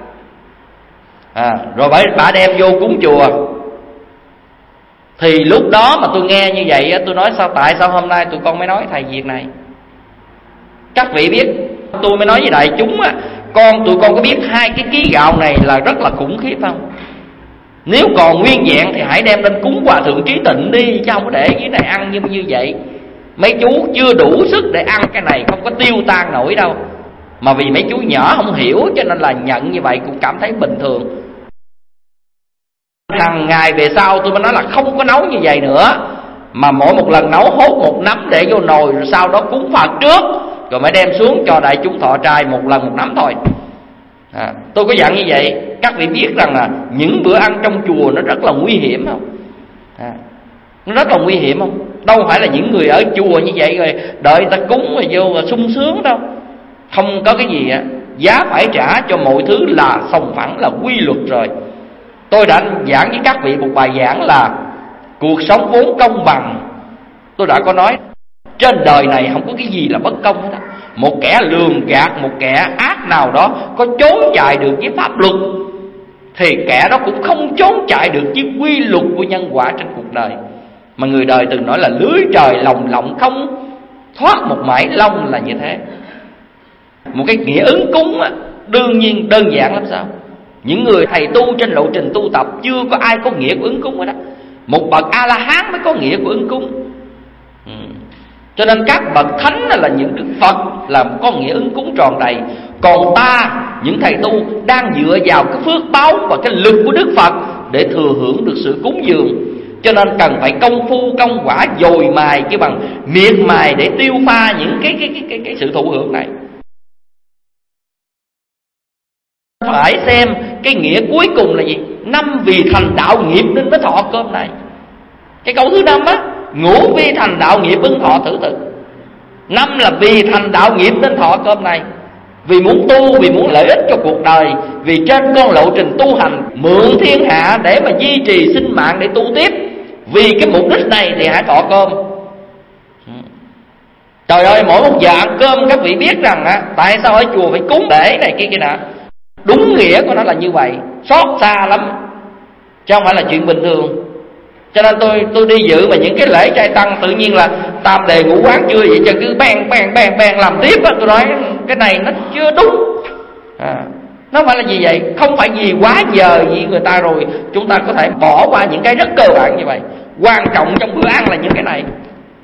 Rồi bả đem vô cúng chùa. Thì lúc đó mà tôi nghe như vậy, tôi nói tại sao hôm nay tụi con mới nói thầy việc này. Các vị biết, tôi mới nói với đại chúng tụi con có biết 2 cái ký gạo này là rất là khủng khiếp không? Nếu còn nguyên vẹn thì hãy đem lên cúng Hòa Thượng Trí Tịnh đi, chứ không có để dưới này ăn như vậy. Mấy chú chưa đủ sức để ăn cái này, không có tiêu tan nổi đâu. Mà vì mấy chú nhỏ không hiểu cho nên là nhận như vậy cũng cảm thấy bình thường. Hàng ngày về sau tôi mới nói là không có nấu như vậy nữa, mà mỗi một lần nấu hốt một nắm để vô nồi, rồi sau đó cúng Phật trước, rồi mới đem xuống cho đại chúng thọ trai một lần một nắm thôi. Tôi có dặn như vậy. Các vị biết rằng là những bữa ăn trong chùa nó rất là nguy hiểm không? Nó rất là nguy hiểm không? Đâu phải là những người ở chùa như vậy rồi đợi ta cúng rồi vô và sung sướng đâu. Không có cái gì giá phải trả cho mọi thứ là sòng phẳng, là quy luật rồi. Tôi đã giảng với các vị một bài giảng là cuộc sống vốn công bằng. Tôi đã có nói trên đời này không có cái gì là bất công hết á. Một kẻ lường gạt, một kẻ ác nào đó có trốn chạy được với pháp luật, thì kẻ đó cũng không trốn chạy được với quy luật của nhân quả trên cuộc đời. Mà người đời từng nói là lưới trời lồng lộng không thoát một mảy lông là như thế. Một cái nghĩa ứng cúng đương nhiên đơn giản lắm sao? Những người thầy tu trên lộ trình tu tập chưa có ai có nghĩa của ứng cúng hết đó. Một bậc A-la-hán mới có nghĩa của ứng cúng. Cho nên các bậc thánh là những Đức Phật là có nghĩa ứng cúng tròn đầy. Còn ta, những thầy tu đang dựa vào cái phước báo và cái lực của Đức Phật để thừa hưởng được sự cúng dường. Cho nên cần phải công phu công quả dồi mài, chứ bằng miệt mài để tiêu pha những cái sự thụ hưởng này. Phải xem cái nghĩa cuối cùng là gì? 5 vì thành đạo nghiệp nên mới thọ cơm này. Cái câu thứ 5 á, ngũ vì thành đạo nghiệp ưng thọ thử tự. 5 là vì thành đạo nghiệp nên thọ cơm này. Vì muốn tu, vì muốn lợi ích cho cuộc đời, vì trên con lộ trình tu hành mượn thiên hạ để mà duy trì sinh mạng để tu tiếp. Vì cái mục đích này thì hãy thọ cơm. Trời ơi, mỗi một giờ ăn cơm các vị biết rằng tại sao ở chùa phải cúng lễ này kia nọ. Đúng nghĩa của nó là như vậy, xót xa lắm, chứ không phải là chuyện bình thường. Cho nên tôi đi dự mà những cái lễ trai tăng tự nhiên là tam đề ngũ quán chưa vậy, chứ cứ bang làm tiếp á. Tôi nói cái này nó chưa đúng. Nó phải là gì vậy? Không phải vì quá giờ gì người ta rồi chúng ta có thể bỏ qua những cái rất cơ bản như vậy. Quan trọng trong bữa ăn là những cái này.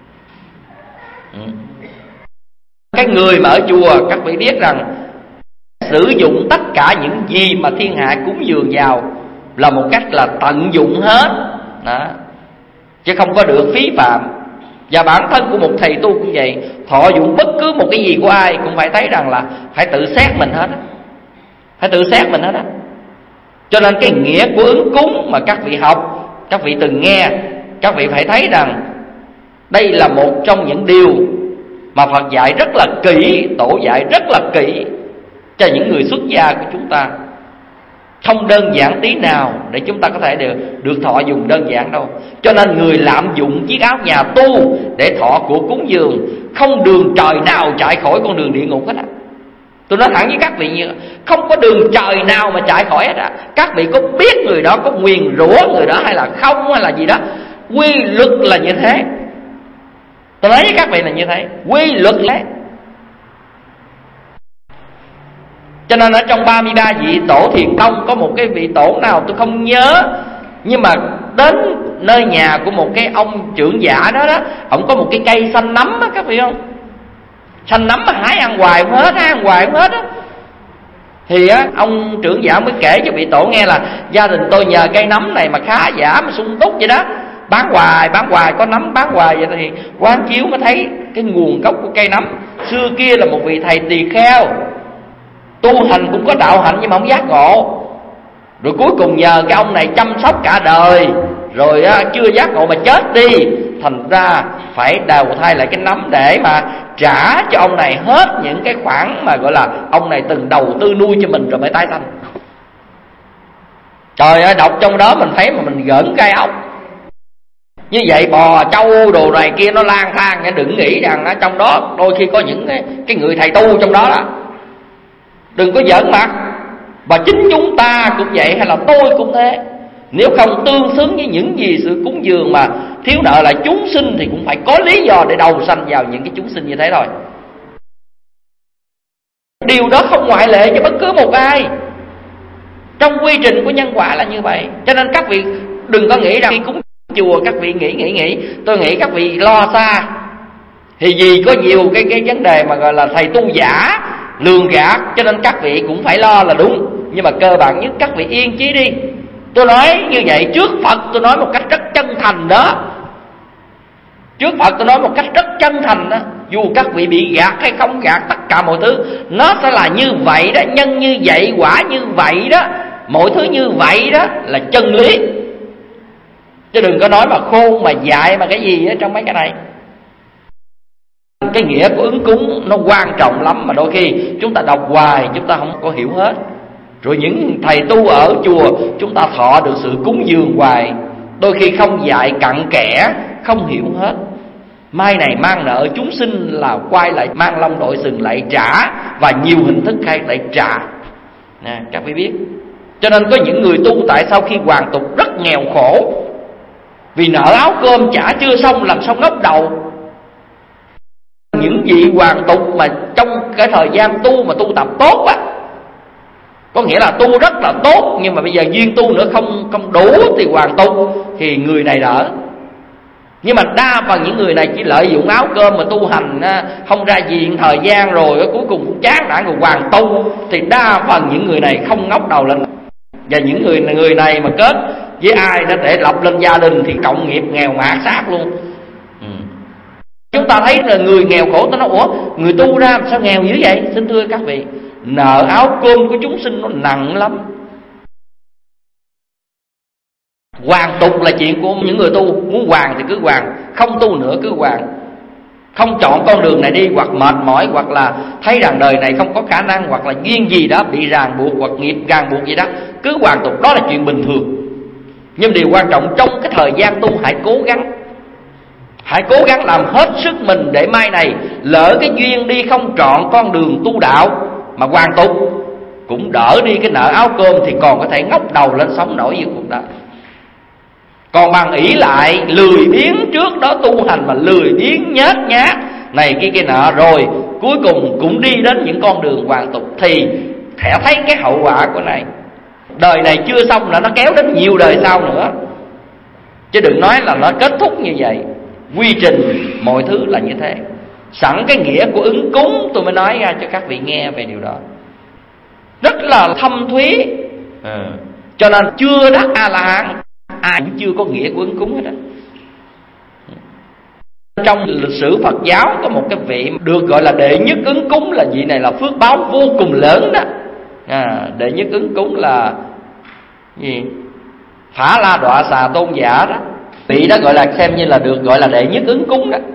Cái người mà ở chùa, các vị biết rằng sử dụng tất cả những gì mà thiên hạ cúng dường vào là một cách là tận dụng hết đó, chứ không có được phí phạm. Và bản thân của một thầy tu cũng vậy, thọ dụng bất cứ một cái gì của ai cũng phải thấy rằng là phải tự xét mình hết, phải tự xét mình hết á. Cho nên cái nghĩa của ứng cúng mà các vị học, các vị từng nghe, các vị phải thấy rằng đây là một trong những điều mà Phật dạy rất là kỹ, Tổ dạy rất là kỹ cho những người xuất gia của chúng ta. Không đơn giản tí nào để chúng ta có thể được thọ dùng đơn giản đâu. Cho nên người lạm dụng chiếc áo nhà tu để thọ của cúng dường, không đường trời nào chạy khỏi con đường địa ngục hết á. Tôi nói thẳng với các vị như không có đường trời nào mà chạy khỏi hết á. Các vị có biết người đó có nguyền rủa người đó hay là không, hay là gì đó, quy luật là như thế. Tôi nói với các vị là như thế, quy luật là. Cho nên ở trong 33 vị tổ thiền tông có một cái vị tổ nào tôi không nhớ, nhưng mà đến nơi nhà của một cái ông trưởng giả đó đó, ông có một cái cây xanh nấm á, các vị không? Xanh nấm mà hái ăn hoài không hết, hái ăn hoài không hết á. Thì á, ông trưởng giả mới kể cho vị tổ nghe là gia đình tôi nhờ cây nấm này mà khá giả mà sung túc vậy đó, bán hoài, có nấm bán hoài. Vậy thì quán chiếu mới thấy cái nguồn gốc của cây nấm. Xưa kia là một vị thầy tỳ kheo, tu hành cũng có đạo hạnh nhưng mà không giác ngộ. Rồi cuối cùng nhờ cái ông này chăm sóc cả đời, rồi chưa giác ngộ mà chết đi. Thành ra phải đào thai lại cái nấm để mà trả cho ông này hết những cái khoản mà gọi là ông này từng đầu tư nuôi cho mình rồi mới tái sanh. Trời ơi, đọc trong đó mình thấy mà mình gỡn gai ốc. Như vậy bò trâu đồ này kia nó lang thang, đừng nghĩ rằng trong đó đôi khi có những cái người thầy tu trong đó đó. Đừng có giỡn mặt. Và chính chúng ta cũng vậy, hay là tôi cũng thế. Nếu không tương xứng với những gì sự cúng dường mà thiếu nợ là chúng sinh, thì cũng phải có lý do để đầu sanh vào những cái chúng sinh như thế thôi. Điều đó không ngoại lệ cho bất cứ một ai. Trong quy trình của nhân quả là như vậy. Cho nên các vị đừng có nghĩ rằng khi cúng chùa các vị nghĩ. Tôi nghĩ các vị lo xa. Thì vì có nhiều cái vấn đề mà gọi là thầy tu giả, lường gạt, cho nên các vị cũng phải lo là đúng. Nhưng mà cơ bản nhất các vị yên chí đi. Tôi nói như vậy trước Phật, tôi nói một cách rất chân thành đó. Trước Phật tôi nói một cách rất chân thành đó. Dù các vị bị gạt hay không gạt, tất cả mọi thứ nó sẽ là như vậy đó. Nhân như vậy, quả như vậy đó. Mọi thứ như vậy đó là chân lý. Chứ đừng có nói mà khôn mà dại mà cái gì ở trong mấy cái này. Cái nghĩa của ứng cúng nó quan trọng lắm, mà đôi khi chúng ta đọc hoài chúng ta không có hiểu hết. Rồi những thầy tu ở chùa chúng ta thọ được sự cúng dường hoài, đôi khi không dạy cặn kẽ, không hiểu hết. Mai này mang nợ chúng sinh là quay lại mang lông đội sừng lại trả, và nhiều hình thức khác lại trả nè, các vị biết. Cho nên có những người tu tại sao khi hoàn tục rất nghèo khổ, vì nợ áo cơm trả chưa xong làm sao ngóc đầu. Những vị hoàn tục mà trong cái thời gian tu mà tu tập tốt á, có nghĩa là tu rất là tốt, nhưng mà bây giờ duyên tu nữa không đủ thì hoàn tục, thì người này đỡ. Nhưng mà đa phần những người này chỉ lợi dụng áo cơm mà tu hành không ra diện thời gian, rồi cuối cùng cũng chán nản rồi hoàn tu, thì đa phần những người này không ngóc đầu lên. Và những người này mà kết với ai đó để lập lên gia đình thì cộng nghiệp nghèo mạt sát luôn. Chúng ta thấy là người nghèo khổ, ta nói ủa người tu ra sao nghèo dữ vậy? Xin thưa các vị, nợ áo cơm của chúng sinh nó nặng lắm. Hoàn tục là chuyện của những người tu, muốn hoàn thì cứ hoàn, không tu nữa cứ hoàn. Không chọn con đường này đi, hoặc mệt mỏi, hoặc là thấy rằng đời này không có khả năng, hoặc là duyên gì đó bị ràng buộc, hoặc nghiệp ràng buộc gì đó, cứ hoàn tục, đó là chuyện bình thường. Nhưng điều quan trọng trong cái thời gian tu hãy cố gắng làm hết sức mình, để mai này lỡ cái duyên đi không trọn con đường tu đạo mà hoàn tục, cũng đỡ đi cái nợ áo cơm, thì còn có thể ngóc đầu lên sống nổi với cuộc đời. Còn bằng ỷ lại lười biếng trước đó tu hành mà lười biếng nhát nhát này kia nọ, rồi cuối cùng cũng đi đến những con đường hoàn tục, thì thẻ thấy cái hậu quả của này. Đời này chưa xong là nó kéo đến nhiều đời sau nữa, chứ đừng nói là nó kết thúc như vậy. Quy trình mọi thứ là như thế. Sẵn cái nghĩa của ứng cúng tôi mới nói ra cho các vị nghe về điều đó, rất là thâm thúy. Cho nên chưa đắc A-la-hán ai cũng chưa có nghĩa của ứng cúng hết đó. Trong lịch sử Phật giáo có một cái vị được gọi là đệ nhất ứng cúng, là vị này là phước báo vô cùng lớn đó. Đệ nhất ứng cúng là gì? Phả La Đọa Xà Tôn Giả đó. Vị đó gọi là xem như là được gọi là đệ nhất ứng cúng đó.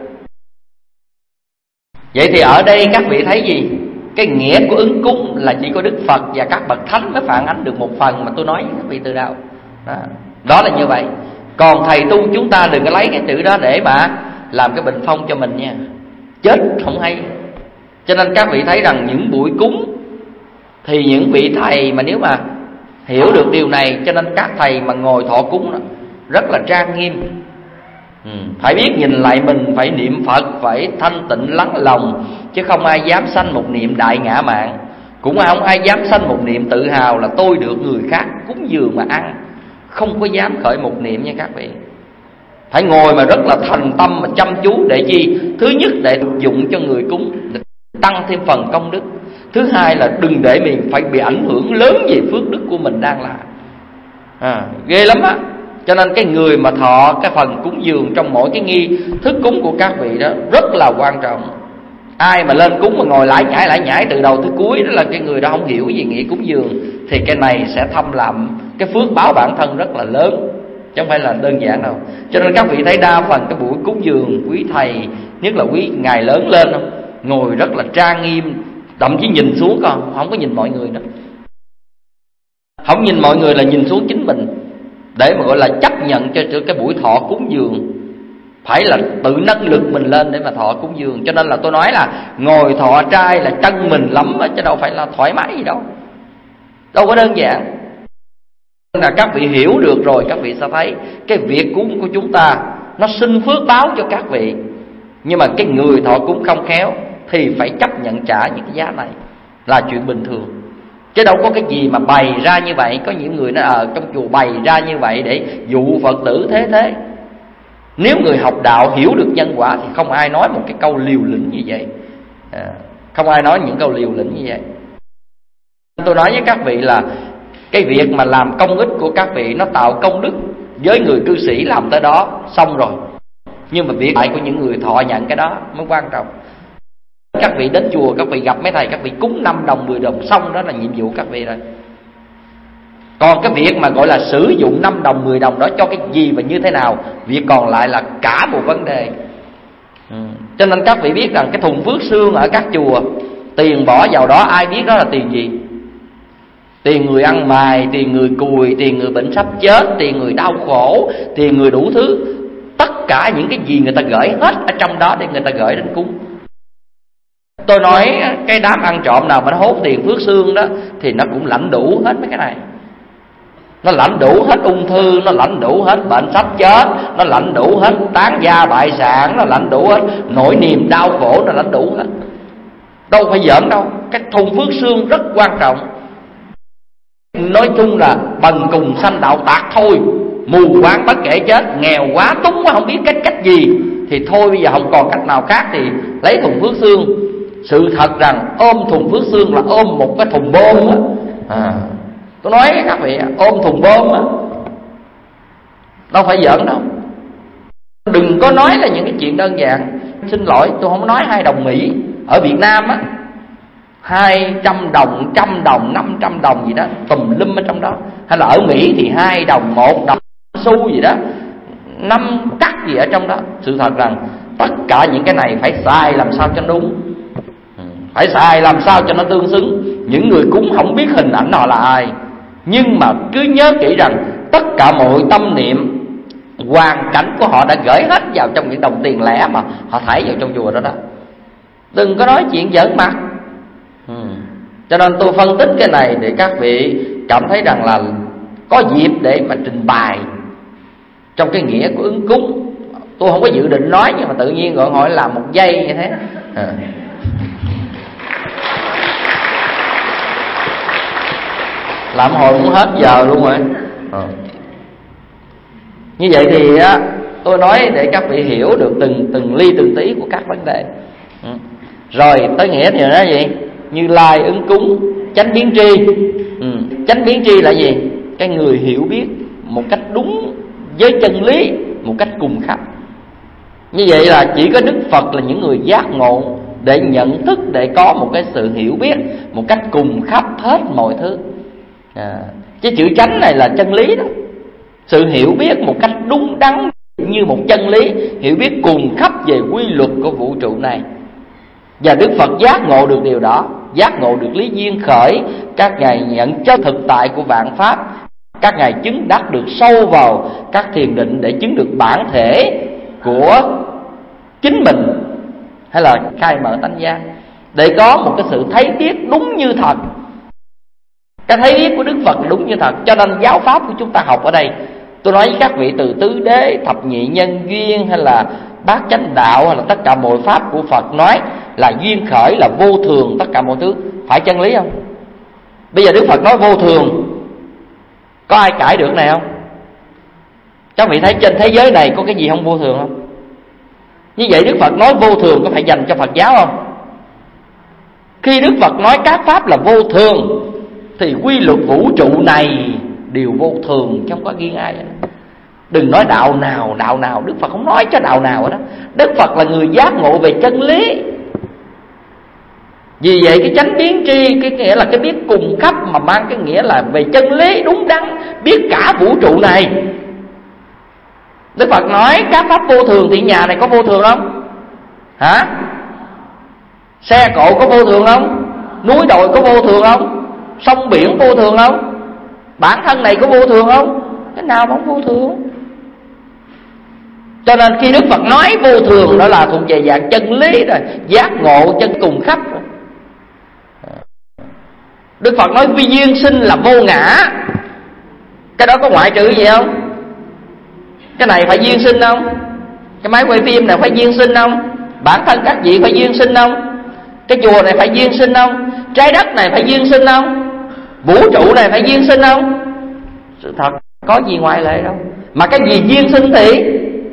Vậy thì ở đây các vị thấy gì? Cái nghĩa của ứng cúng là chỉ có Đức Phật và các bậc thánh mới phản ánh được một phần mà tôi nói với các vị từ đầu. Đó là như vậy. Còn thầy tu chúng ta đừng có lấy cái chữ đó để mà làm cái bình phong cho mình nha, chết không hay. Cho nên các vị thấy rằng những buổi cúng thì những vị thầy mà nếu mà hiểu được điều này, cho nên các thầy mà ngồi thọ cúng đó rất là trang nghiêm. Phải biết nhìn lại mình, phải niệm Phật, phải thanh tịnh lắng lòng, chứ không ai dám sanh một niệm đại ngã mạn, cũng không ai dám sanh một niệm tự hào là tôi được người khác cúng dường mà ăn. Không có dám khởi một niệm nha các vị. Phải ngồi mà rất là thành tâm mà chăm chú để chi? Thứ nhất để dụng cho người cúng, để tăng thêm phần công đức. Thứ hai là đừng để mình phải bị ảnh hưởng lớn về phước đức của mình đang làm. Ghê lắm á. Cho nên cái người mà thọ cái phần cúng dường trong mỗi cái nghi thức cúng của các vị đó rất là quan trọng. Ai mà lên cúng mà ngồi lải nhải từ đầu tới cuối, đó là cái người đó không hiểu gì nghĩa cúng dường, thì cái này sẽ thâm lạm cái phước báo bản thân rất là lớn, chứ không phải là đơn giản đâu. Cho nên các vị thấy đa phần cái buổi cúng dường, quý thầy, nhất là quý ngài lớn lên không, ngồi rất là trang nghiêm, thậm chí nhìn xuống còn không có nhìn mọi người nữa. Không nhìn mọi người là nhìn xuống chính mình, để mà gọi là chấp nhận cho cái buổi thọ cúng dường. Phải là tự nâng lực mình lên để mà thọ cúng dường. Cho nên là tôi nói là ngồi thọ trai là chân mình lắm, chứ đâu phải là thoải mái gì đâu, đâu có đơn giản. Là các vị hiểu được rồi, các vị sẽ thấy cái việc cúng của chúng ta nó sinh phước báo cho các vị. Nhưng mà cái người thọ cúng không khéo thì phải chấp nhận trả những cái giá này, là chuyện bình thường. Chứ đâu có cái gì mà bày ra như vậy. Có những người nó trong chùa bày ra như vậy để dụ Phật tử thế. Nếu người học đạo hiểu được nhân quả thì không ai nói một cái câu liều lĩnh như vậy. Không ai nói những câu liều lĩnh như vậy. Tôi nói với các vị là cái việc mà làm công ích của các vị nó tạo công đức với người cư sĩ làm tới đó xong rồi. Nhưng mà việc lại của những người thọ nhận cái đó mới quan trọng. Các vị đến chùa, các vị gặp mấy thầy, các vị cúng 5 đồng 10 đồng xong, đó là nhiệm vụ các vị rồi. Còn cái việc mà gọi là sử dụng 5 đồng 10 đồng đó cho cái gì và như thế nào, việc còn lại là cả một vấn đề. Cho nên các vị biết rằng cái thùng phước xương ở các chùa, tiền bỏ vào đó ai biết đó là tiền gì? Tiền người ăn mày, tiền người cùi, tiền người bệnh sắp chết, tiền người đau khổ, tiền người đủ thứ. Tất cả những cái gì người ta gửi hết ở trong đó để người ta gửi đến cúng. Tôi nói cái đám ăn trộm nào mà nó hốt tiền phước xương đó thì nó cũng lãnh đủ hết mấy cái này. Nó lãnh đủ hết ung thư, nó lãnh đủ hết bệnh sắp chết, nó lãnh đủ hết tán gia bại sản, nó lãnh đủ hết nỗi niềm đau khổ, nó lãnh đủ hết. Đâu phải giỡn đâu. Cái thùng phước xương rất quan trọng. Nói chung là bần cùng sanh đạo tạc thôi, mù quáng bất kể chết, nghèo quá túng quá không biết cách gì thì thôi bây giờ không còn cách nào khác thì lấy thùng phước xương. Sự thật rằng ôm thùng phước xương là ôm một cái thùng bom á. Tôi nói với các vị, ôm thùng bom á, đâu phải giỡn đâu. Đừng có nói là những cái chuyện đơn giản. Xin lỗi, tôi không nói 2 đồng Mỹ. Ở Việt Nam á, 200 đồng, 100 đồng, 500 đồng gì đó, tùm lum ở trong đó. Hay là ở Mỹ thì 2 đồng, 1 đồng xu gì đó, 5 cắt gì ở trong đó. Sự thật rằng tất cả những cái này phải xài làm sao cho đúng, phải xài làm sao cho nó tương xứng. Những người cúng không biết hình ảnh họ là ai, nhưng mà cứ nhớ kỹ rằng tất cả mọi tâm niệm, hoàn cảnh của họ đã gửi hết vào trong những đồng tiền lẻ mà họ thảy vào trong chùa đó đó. Đừng có nói chuyện giỡn mặt. Cho nên tôi phân tích cái này để các vị cảm thấy rằng là có dịp để mà trình bày trong cái nghĩa của ứng cúng. Tôi không có dự định nói, nhưng mà tự nhiên gọi hỏi làm 1 giây như thế. làm hồi cũng hết giờ luôn rồi. Như vậy thì á, tôi nói để các vị hiểu được từng ly từng tí của các vấn đề. Rồi tới nghĩa thì nói gì? Như Lai ứng cúng chánh biến tri. Chánh biến tri là gì? Cái người hiểu biết một cách đúng với chân lý, một cách cùng khắp. Như vậy là chỉ có Đức Phật là những người giác ngộ để nhận thức, để có một cái sự hiểu biết một cách cùng khắp hết mọi thứ. Chứ chữ chánh này là chân lý đó. Sự hiểu biết một cách đúng đắn như một chân lý, hiểu biết cùng khắp về quy luật của vũ trụ này. Và Đức Phật giác ngộ được điều đó, giác ngộ được lý duyên khởi. Các ngài nhận cho thực tại của vạn pháp. Các ngài chứng đắc được sâu vào các thiền định để chứng được bản thể của chính mình, hay là khai mở tánh giác, để có một cái sự thấy biết đúng như thật. Cái thấy biết của Đức Phật là đúng như thật. Cho nên giáo pháp của chúng ta học ở đây, tôi nói với các vị từ tứ đế, thập nhị nhân duyên, hay là bát chánh đạo, hay là tất cả mọi pháp của Phật nói là duyên khởi, là vô thường, tất cả mọi thứ. Phải chân lý không? Bây giờ Đức Phật nói vô thường, có ai cãi được này không? Các vị thấy trên thế giới này có cái gì không vô thường không? Như vậy Đức Phật nói vô thường có phải dành cho Phật giáo không? Khi Đức Phật nói các pháp là vô thường thì quy luật vũ trụ này đều vô thường, chứ không có riêng ai vậy. Đừng nói đạo nào, Đức Phật không nói cho đạo nào đó. Đức Phật là người giác ngộ về chân lý. Vì vậy cái chánh biến tri, cái nghĩa là cái biết cùng khắp, mà mang cái nghĩa là về chân lý đúng đắn, biết cả vũ trụ này. Đức Phật nói các pháp vô thường thì nhà này có vô thường không? Hả? Xe cộ có vô thường không? Núi đồi có vô thường không? Sông biển vô thường không? Bản thân này có vô thường không? Cái nào mà không vô thường? Cho nên khi Đức Phật nói vô thường, đó là thuộc về dạng chân lý rồi, giác ngộ chân cùng khắp rồi. Đức Phật nói vi duyên sinh là vô ngã. Cái đó có ngoại trừ gì không? Cái này phải duyên sinh không? Cái máy quay phim này phải duyên sinh không? Bản thân các vị phải duyên sinh không? Cái chùa này phải duyên sinh không? Trái đất này phải duyên sinh không? Vũ trụ này phải duyên sinh không? Sự thật có gì ngoại lệ đâu. Mà cái gì duyên sinh thì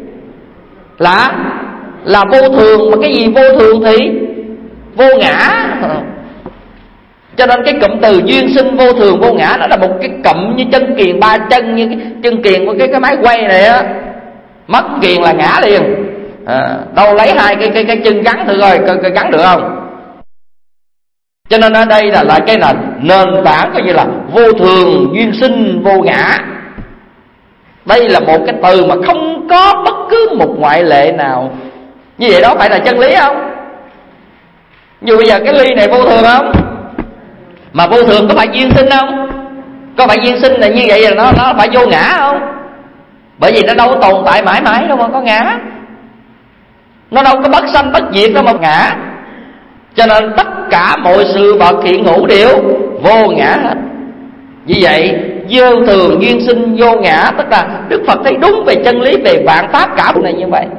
là vô thường. Mà cái gì vô thường thì vô ngã. Cho nên cái cụm từ duyên sinh vô thường vô ngã, nó là một cái cụm như chân kiền ba chân, như cái chân kiền của cái máy quay này á. Mất kiền là ngã liền. Đâu lấy hai cái chân gắn thử coi gắn được không? Cho nên ở đây là cái nền tảng coi như là vô thường, duyên sinh, vô ngã. Đây là một cái từ mà không có bất cứ một ngoại lệ nào. Như vậy đó phải là chân lý không? Dù bây giờ cái ly này vô thường không? Mà vô thường có phải duyên sinh không? Có phải duyên sinh là như vậy là nó phải vô ngã không? Bởi vì nó đâu có tồn tại mãi mãi đâu mà có ngã. Nó đâu có bất sanh bất diệt đâu mà ngã. Cho nên tất cả mọi sự vật hiện hữu đều vô ngã hết. Vì vậy vô thường duyên sinh vô ngã, tức là Đức Phật thấy đúng về chân lý, về vạn pháp cả này như vậy.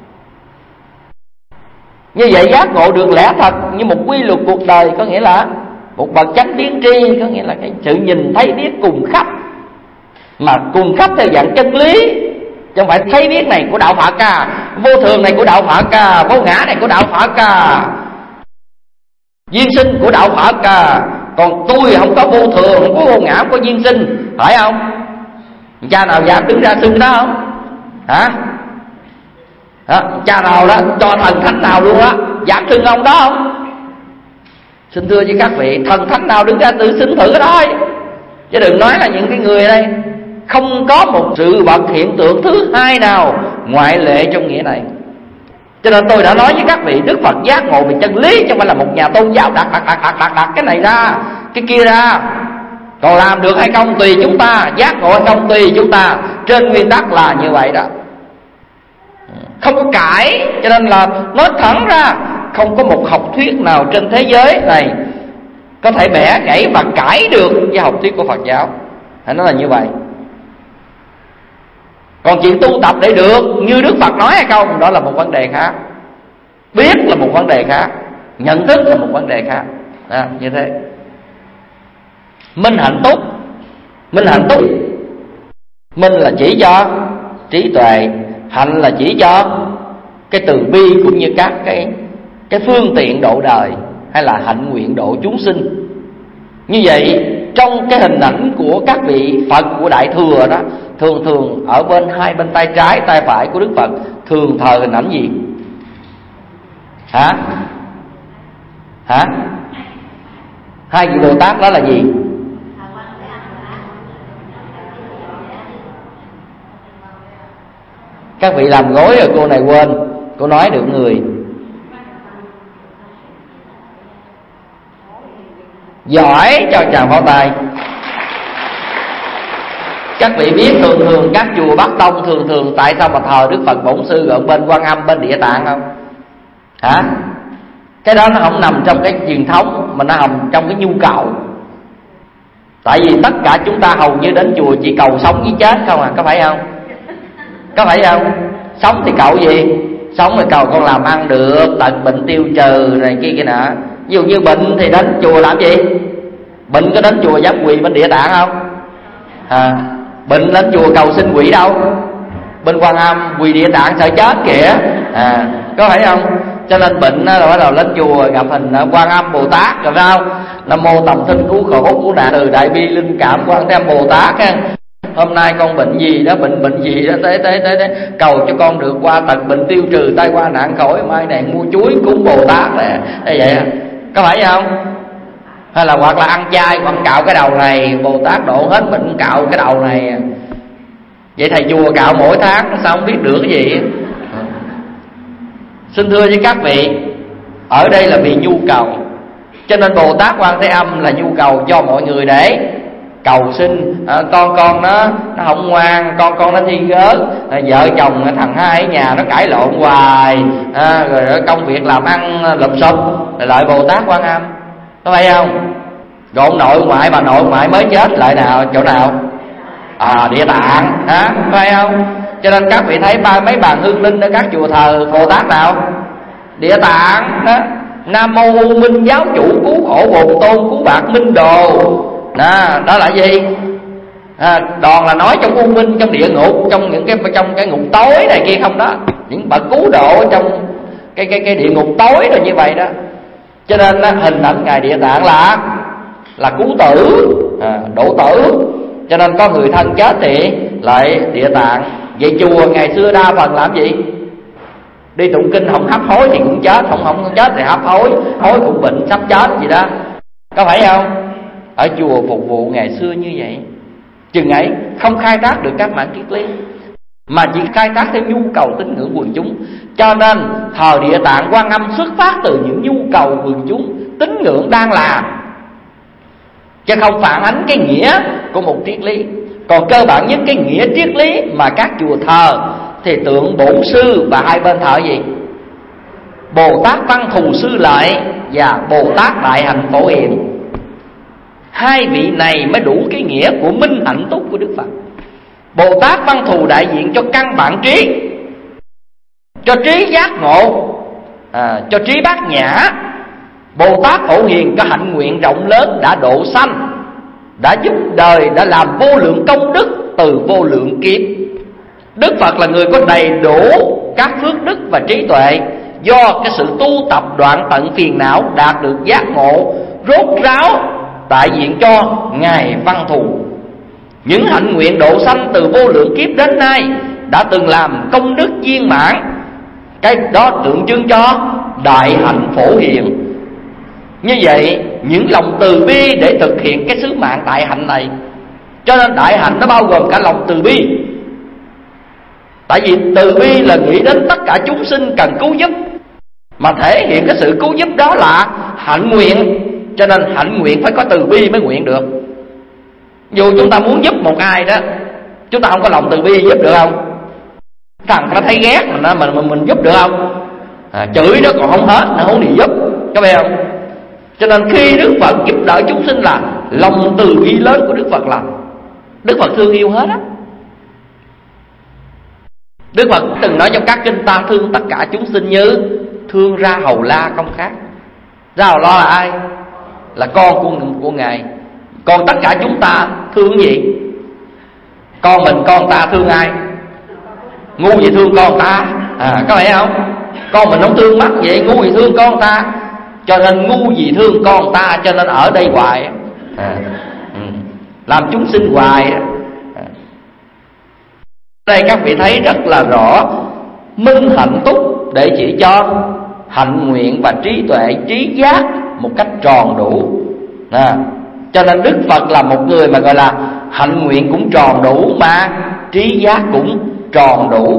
Như vậy giác ngộ được lẽ thật như một quy luật cuộc đời, có nghĩa là một bậc chánh biến tri, có nghĩa là cái sự nhìn thấy biết cùng khắp. Mà cùng khắp theo dạng chân lý, chứ không phải thấy biết này của đạo Phật à, vô thường này của đạo Phật à, vô ngã này của đạo Phật à, duyên sinh của đạo Phật à. Còn tôi không có vô thường, không có vô ngã, không có duyên sinh, phải không? Cha nào dám đứng ra xưng đó không? Hả? Cha nào đó cho thần thánh nào luôn á dám xưng ông đó không? Xin thưa với các vị, thần thánh nào đứng ra tự xưng thử cái đó. Chứ đừng nói là những cái người đây. Không có một sự vật hiện tượng thứ hai nào ngoại lệ trong nghĩa này. Cho nên tôi đã nói với các vị, Đức Phật giác ngộ về chân lý, chứ không phải là một nhà tôn giáo đặt cái này ra, cái kia ra. Còn làm được hay không tùy chúng ta, giác ngộ hay không tùy chúng ta. Trên nguyên tắc là như vậy đó, không có cãi. Cho nên là nói thẳng ra, không có một học thuyết nào trên thế giới này có thể bẻ gãy và cãi được với học thuyết của Phật giáo. Hãy nói là như vậy. Còn chuyện tu tập để được như Đức Phật nói hay không, đó là một vấn đề khác. Biết là một vấn đề khác, nhận thức là một vấn đề khác. Như thế. Minh hạnh túc Minh hạnh túc, minh là chỉ cho trí tuệ, hạnh là chỉ cho cái từ bi cũng như các cái phương tiện độ đời, hay là hạnh nguyện độ chúng sinh. Như vậy trong cái hình ảnh của các vị Phật của Đại Thừa đó, thường ở hai bên tay trái tay phải của Đức Phật thường thờ hình ảnh gì? Hả? Hai vị Bồ Tát đó là gì? Các vị làm gối rồi cô này quên, cô nói được người. Giỏi, cho chàng pháo tay. Các vị biết thường các chùa Bắc Tông thường tại sao mà thờ Đức Phật Bổn Sư ở bên Quan Âm, bên Địa Tạng không? Hả? Cái đó nó không nằm trong cái truyền thống, mà nó nằm trong cái nhu cầu. Tại vì tất cả chúng ta hầu như đến chùa chỉ cầu sống với chết không à, có phải không? Có phải không? Sống thì cầu gì? Sống thì cầu con làm ăn được, tật bệnh tiêu trừ này kia nọ. Ví dụ như bệnh thì đến chùa làm gì? Bệnh có đến chùa giám quỳ bên Địa Tạng không? Bệnh đến chùa cầu xin quỷ đâu? Bên Quan Âm quỳ Địa Tạng sợ chết kìa. Có phải không? Cho nên bệnh là bắt đầu lên chùa gặp hình Quan Âm Bồ Tát rồi phải không? Nam mô tầm sinh cứu khổ cứu nạn từ đại bi linh cảm Quan Thế Âm Bồ Tát ha. Hôm nay con bệnh gì đó, bệnh gì đó, tới cầu cho con được qua tật bệnh tiêu trừ, tai qua nạn khỏi, mai này mua chuối cúng Bồ Tát này, vậy có phải không? Hay là hoặc là ăn chay con cạo cái đầu này, Bồ Tát độ hết bệnh cạo cái đầu này. Vậy thầy chùa cạo mỗi tháng sao không biết được cái gì? Xin thưa với các vị, ở đây là vì nhu cầu, cho nên Bồ Tát Quan Thế Âm là nhu cầu cho mọi người để cầu xin. Con nó không ngoan, con nó thi gớt, vợ chồng thằng hai ở nhà nó cãi lộn hoài, rồi công việc làm ăn lụp xụp, lại Bồ Tát Quan Âm, có phải không? Rồi ông nội ngoại bà nội ngoại mới chết lại nào, chỗ nào? Địa Tạng, có phải không? Cho nên các vị thấy mấy bàn hương linh ở các chùa thờ Bồ Tát nào? Địa Tạng đó. Nam mô U Minh giáo chủ cứu khổ bồn tôn cứu bạc minh đồ. Đó là gì? Đòn là nói trong U Minh, trong địa ngục, trong những cái ngục tối này kia không đó, những bậc cứu độ trong cái địa ngục tối rồi như vậy đó. Cho nên hình ảnh ngài Địa Tạng là cứu tử, độ tử. Cho nên có người thân chết thì lại Địa Tạng. Vậy chùa ngày xưa đa phần làm gì? Đi tụng kinh không hấp hối thì cũng chết, không chết thì hấp hối cũng bệnh sắp chết gì đó, có phải không? Ở chùa phục vụ ngày xưa như vậy, chừng ấy không khai thác được các mảng triết lý, mà chỉ khai thác theo nhu cầu tín ngưỡng quần chúng. Cho nên thờ Địa Tạng Quan Âm xuất phát từ những nhu cầu quần chúng tín ngưỡng đang làm, chứ không phản ánh cái nghĩa của một triết lý. Còn cơ bản nhất cái nghĩa triết lý mà các chùa thờ thì tượng Bổn Sư và hai bên thờ gì? Bồ Tát Văn Thù Sư Lợi và Bồ Tát Đại Hạnh Phổ Hiền. Hai vị này mới đủ cái nghĩa của minh hạnh túc của Đức Phật. Bồ Tát Văn Thù đại diện cho căn bản trí, cho trí giác ngộ, cho trí bát nhã. Bồ Tát Phổ Hiền có hạnh nguyện rộng lớn, đã độ sanh, đã giúp đời, đã làm vô lượng công đức từ vô lượng kiếp. Đức Phật là người có đầy đủ các phước đức và trí tuệ, do cái sự tu tập đoạn tận phiền não đạt được giác ngộ rốt ráo, đại diện cho ngài Văn Thù. Những hạnh nguyện độ sanh từ vô lượng kiếp đến nay đã từng làm công đức viên mãn, cái đó tượng trưng cho đại hạnh phổ hiền. Như vậy những lòng từ bi để thực hiện cái sứ mạng đại hạnh này. Cho nên đại hạnh nó bao gồm cả lòng từ bi. Tại vì từ bi là nghĩ đến tất cả chúng sinh cần cứu giúp, mà thể hiện cái sự cứu giúp đó là hạnh nguyện. Cho nên hạnh nguyện phải có từ bi mới nguyện được. Dù chúng ta muốn giúp một ai đó, chúng ta không có lòng từ bi giúp được không? Thằng nó thấy ghét mình giúp được không? Chửi nó còn không hết, nó không đi giúp, có phải không? Cho nên khi Đức Phật giúp đỡ chúng sinh là lòng từ bi lớn của Đức Phật, là Đức Phật thương yêu hết á. Đức Phật từng nói trong các kinh: ta thương tất cả chúng sinh như thương Ra Hầu La không khác. Ra Hầu La là ai? Là con của Ngài. Còn tất cả chúng ta thương gì? Con mình con ta thương ai? Ngu gì thương con ta, có phải không? Con mình không thương mắt vậy, ngu gì thương con ta. Cho nên ngu gì thương con ta, cho nên ở đây hoài, làm chúng sinh hoài. Đây các vị thấy rất là rõ, minh hạnh túc để chỉ cho hạnh nguyện và trí tuệ, trí giác một cách tròn đủ. Cho nên Đức Phật là một người mà gọi là hạnh nguyện cũng tròn đủ, mà trí giác cũng tròn đủ.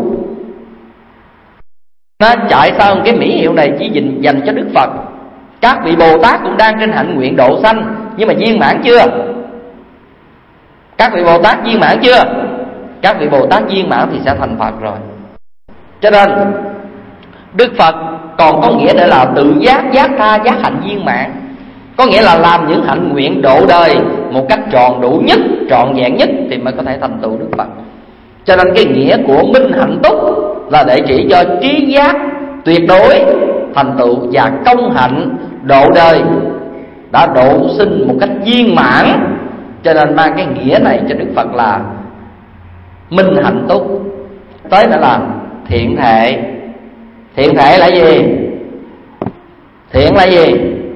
Nó chạy sau cái mỹ hiệu này chỉ dành cho Đức Phật. Các vị Bồ Tát cũng đang trên hạnh nguyện độ sanh, nhưng mà viên mãn chưa? Các vị Bồ Tát viên mãn chưa? Các vị Bồ Tát viên mãn thì sẽ thành Phật rồi. Cho nên Đức Phật còn có nghĩa để là tự giác, giác tha, giác hạnh viên mãn. Có nghĩa là làm những hạnh nguyện độ đời một cách tròn đủ nhất, trọn vẹn nhất thì mới có thể thành tựu Đức Phật. Cho nên cái nghĩa của minh hạnh túc là để chỉ cho trí giác tuyệt đối, thành tựu và công hạnh độ đời đã độ sinh một cách viên mãn. Cho nên mang cái nghĩa này cho Đức Phật là minh hạnh túc. Tới nữa là thiện thệ. Thiện thệ là gì? Thiện là gì?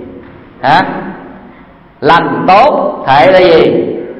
Lành tốt. Thệ là gì?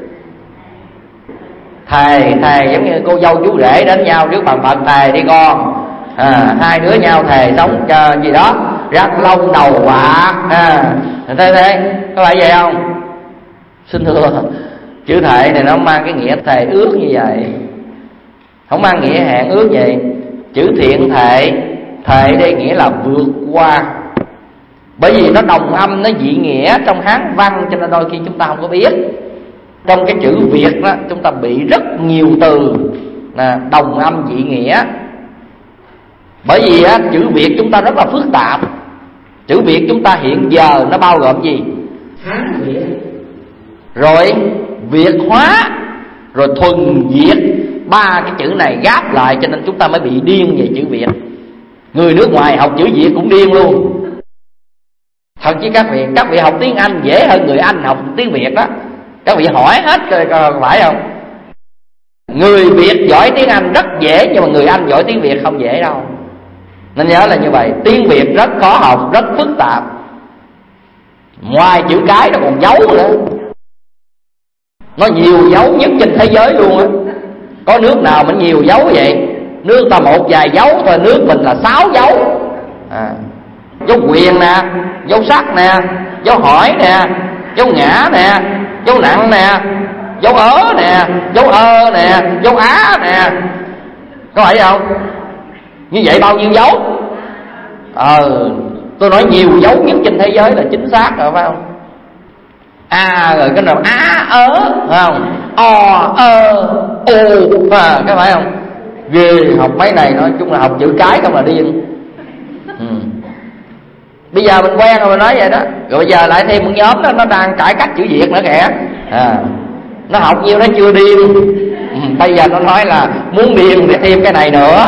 Thề giống như cô dâu chú rể đến nhau trước bàn Phật, thề đi con, hai đứa nhau thề sống gì đó răng long đầu bạc, thế có phải vậy không? Xin thưa, chữ thệ này nó mang cái nghĩa thề ước như vậy, không mang nghĩa hẹn ước vậy. Chữ thiện thệ, thệ đây nghĩa là vượt qua. Bởi vì nó đồng âm, nó dị nghĩa trong Hán văn, cho nên đôi khi chúng ta không có biết. Trong cái chữ Việt đó, chúng ta bị rất nhiều từ đồng âm dị nghĩa. Bởi vì chữ Việt chúng ta rất là phức tạp. Chữ Việt chúng ta hiện giờ nó bao gồm gì? Hán Việt, rồi Việt hóa, rồi thuần Việt. Ba cái chữ này gáp lại cho nên chúng ta mới bị điên về chữ Việt. Người nước ngoài học chữ Việt cũng điên luôn. Thật chứ các vị học tiếng Anh dễ hơn người Anh học tiếng Việt đó. Các vị hỏi hết rồi, phải không? Người Việt giỏi tiếng Anh rất dễ, nhưng mà người Anh giỏi tiếng Việt không dễ đâu. Nên nhớ là như vậy. Tiếng Việt rất khó học, rất phức tạp. Ngoài chữ cái nó còn dấu nữa. Nó nhiều dấu nhất trên thế giới luôn á. Có nước nào mà nhiều dấu vậy? Nước ta một vài dấu thôi, nước mình là 6 dấu. Dấu quyền nè, dấu sắc nè, dấu hỏi nè, dấu ngã nè, dấu nặng nè, dấu ớ nè, dấu ơ nè, dấu á nè. Có phải không? Như vậy bao nhiêu dấu? Tôi nói nhiều dấu nhất trên thế giới là chính xác rồi, phải không? Rồi cái nào á ớ, phải không? O ơ u, có phải không? Ghê, học mấy này nói chung là học chữ cái không là điên. Bây giờ mình quen rồi mình nói vậy đó. Rồi bây giờ lại thêm một nhóm đó, nó đang cải cách chữ Việt nữa kìa. Nó học nhiêu nó chưa điên. Bây giờ nó nói là muốn điên thì thêm cái này nữa.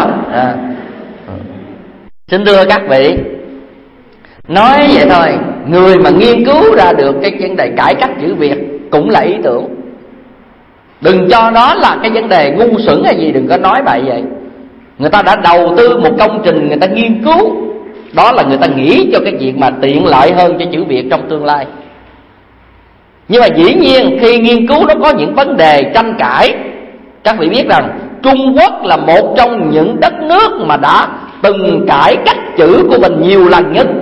Xin thưa các vị, nói vậy thôi, người mà nghiên cứu ra được cái vấn đề cải cách chữ Việt cũng là ý tưởng. Đừng cho nó là cái vấn đề ngu xuẩn hay gì, đừng có nói bậy vậy. Người ta đã đầu tư một công trình, người ta nghiên cứu. Đó là người ta nghĩ cho cái việc mà tiện lợi hơn cho chữ Việt trong tương lai. Nhưng mà dĩ nhiên khi nghiên cứu nó có những vấn đề tranh cãi. Các vị biết rằng Trung Quốc là một trong những đất nước mà đã từng cải cách chữ của mình nhiều lần nhất.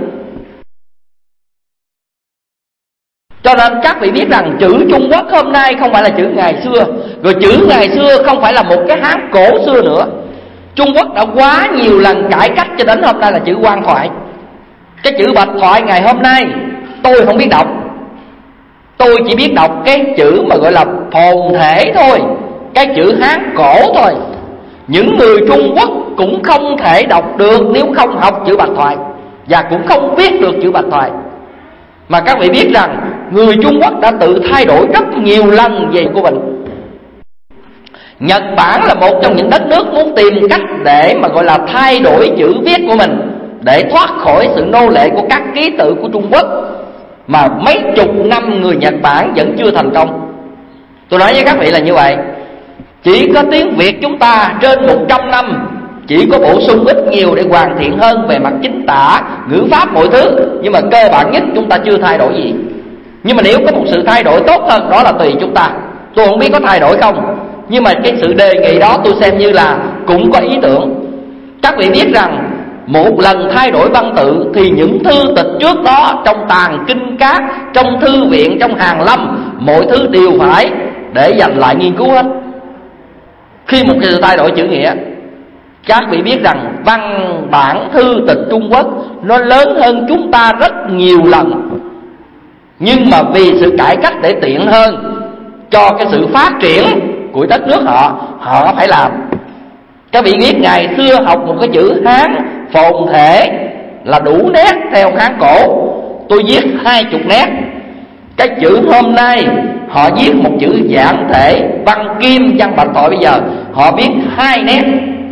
Cho nên các vị biết rằng chữ Trung Quốc hôm nay không phải là chữ ngày xưa. Rồi chữ ngày xưa không phải là một cái Hán cổ xưa nữa. Trung Quốc đã quá nhiều lần cải cách cho đến hôm nay là chữ Quan Thoại. Cái chữ Bạch Thoại ngày hôm nay tôi không biết đọc. Tôi chỉ biết đọc cái chữ mà gọi là phồn thể thôi, cái chữ Hán cổ thôi. Những người Trung Quốc cũng không thể đọc được nếu không học chữ Bạch Thoại, và cũng không biết được chữ Bạch Thoại. Mà các vị biết rằng người Trung Quốc đã tự thay đổi rất nhiều lần về của mình. Nhật Bản là một trong những đất nước muốn tìm cách để mà gọi là thay đổi chữ viết của mình, để thoát khỏi sự nô lệ của các ký tự của Trung Quốc, mà mấy chục năm người Nhật Bản vẫn chưa thành công. Tôi nói với các vị là như vậy. Chỉ có tiếng Việt chúng ta trên 100 năm chỉ có bổ sung ít nhiều để hoàn thiện hơn về mặt chính tả, ngữ pháp mọi thứ, nhưng mà cơ bản nhất chúng ta chưa thay đổi gì. Nhưng mà nếu có một sự thay đổi tốt hơn, đó là tùy chúng ta. Tôi không biết có thay đổi không, nhưng mà cái sự đề nghị đó tôi xem như là cũng có ý tưởng. Các vị biết rằng một lần thay đổi văn tự thì những thư tịch trước đó trong tàng kinh các, trong thư viện, trong hàn lâm, mọi thứ đều phải để dành lại nghiên cứu hết. Khi một sự thay đổi chữ nghĩa, các vị biết rằng văn bản thư tịch Trung Quốc nó lớn hơn chúng ta rất nhiều lần, nhưng mà vì sự cải cách để tiện hơn cho cái sự phát triển của đất nước họ phải làm. Các vị biết ngày xưa học một cái chữ Hán phồn thể là đủ nét theo Hán cổ, tôi viết 20 nét. Cái chữ hôm nay họ viết một chữ giản thể văn kim văn bạch thoại, bây giờ họ viết 2 nét.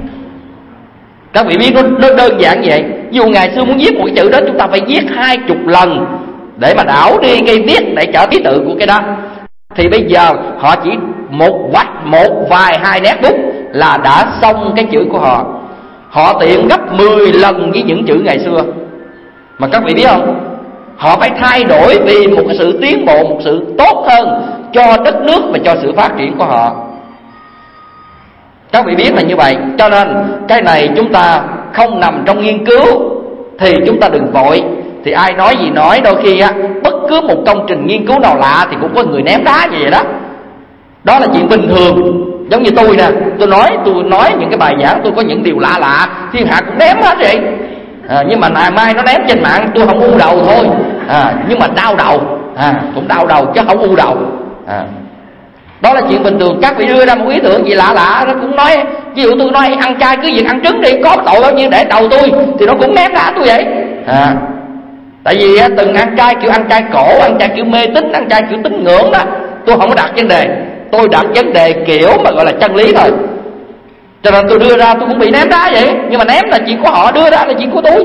Các vị biết nó đơn giản vậy. Dù ngày xưa muốn viết một cái chữ đó chúng ta phải viết 20 lần để mà đảo đi cây viết để trở ký tự của cái đó. Thì bây giờ họ chỉ một vạch, một vài 2 nét bút là đã xong cái chữ của họ. Họ tiện gấp 10 lần với những chữ ngày xưa. Mà các vị biết không, họ phải thay đổi vì một cái sự tiến bộ, một sự tốt hơn cho đất nước và cho sự phát triển của họ. Các vị biết là như vậy. Cho nên cái này chúng ta không nằm trong nghiên cứu thì chúng ta đừng vội. Thì ai nói gì nói, đôi khi á, bất cứ một công trình nghiên cứu nào lạ thì cũng có người ném đá như vậy đó. Đó là chuyện bình thường. Giống như tôi nè, tôi nói những cái bài giảng tôi có những điều lạ lạ, thiên hạ cũng ném hết vậy. Nhưng mà ngày mai nó ném trên mạng tôi không u đầu thôi. Nhưng mà đau đầu, cũng đau đầu chứ không u đầu. Đó là chuyện bình thường. Các vị đưa ra một ý tưởng gì lạ lạ, nó cũng nói, ví dụ tôi nói ăn chay cứ việc ăn trứng đi, có tội bao nhiêu để đầu tôi, thì nó cũng ném đá tôi vậy. Tại vì từng ăn chay kiểu ăn chay cổ, ăn chay kiểu mê tín, ăn chay kiểu tín ngưỡng đó, tôi không có đặt vấn đề. Tôi đặt vấn đề kiểu mà gọi là chân lý thôi. Cho nên tôi đưa ra tôi cũng bị ném đá vậy. Nhưng mà ném là chuyện của họ, đưa ra là chuyện của tôi.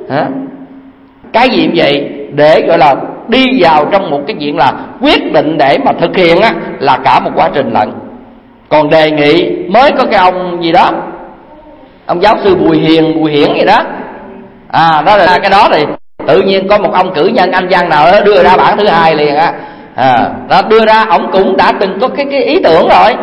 Cái gì cũng vậy, để gọi là đi vào trong một cái chuyện là quyết định để mà thực hiện á, là cả một quá trình lận. Còn đề nghị mới có cái ông gì đó, ông giáo sư Bùi Hiển gì đó, đó là cái đó thì tự nhiên có một ông cử nhân Anh văn nào đó đưa ra bản thứ 2 liền á. Đó đưa ra, ổng cũng đã từng có cái ý tưởng rồi.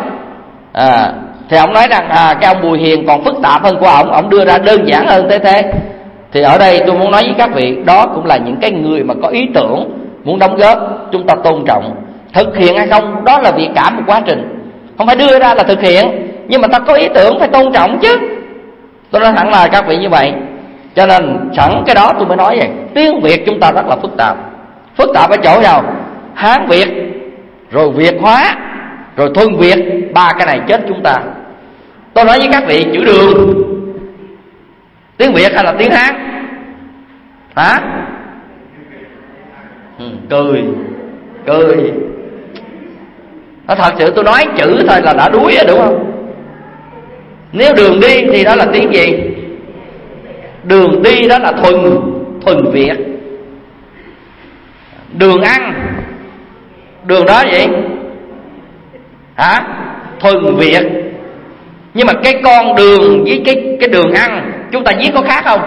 Thì ổng nói rằng cái ông Bùi Hiền còn phức tạp hơn của ổng đưa ra đơn giản hơn thế. Thì ở đây tôi muốn nói với các vị, đó cũng là những cái người mà có ý tưởng muốn đóng góp, chúng ta tôn trọng. Thực hiện hay không đó là việc cả một quá trình, không phải đưa ra là thực hiện, nhưng mà ta có ý tưởng phải tôn trọng chứ. Tôi nói thẳng là các vị như vậy. Cho nên sẵn cái đó tôi mới nói vậy. Tiếng Việt chúng ta rất là phức tạp. Phức tạp ở chỗ nào? Hán Việt, rồi Việt hóa, rồi Thuần Việt, 3 cái này chết chúng ta. Tôi nói với các vị, chữ đường tiếng Việt hay là tiếng Hán? Cười. Nó thật sự tôi nói chữ thôi là đã đuối rồi, đúng không? Nếu đường đi thì đó là tiếng gì? Đường đi đó là thuần Việt. Đường ăn, đường đó gì? Thuần Việt. Nhưng mà cái con đường với cái đường ăn chúng ta viết có khác không?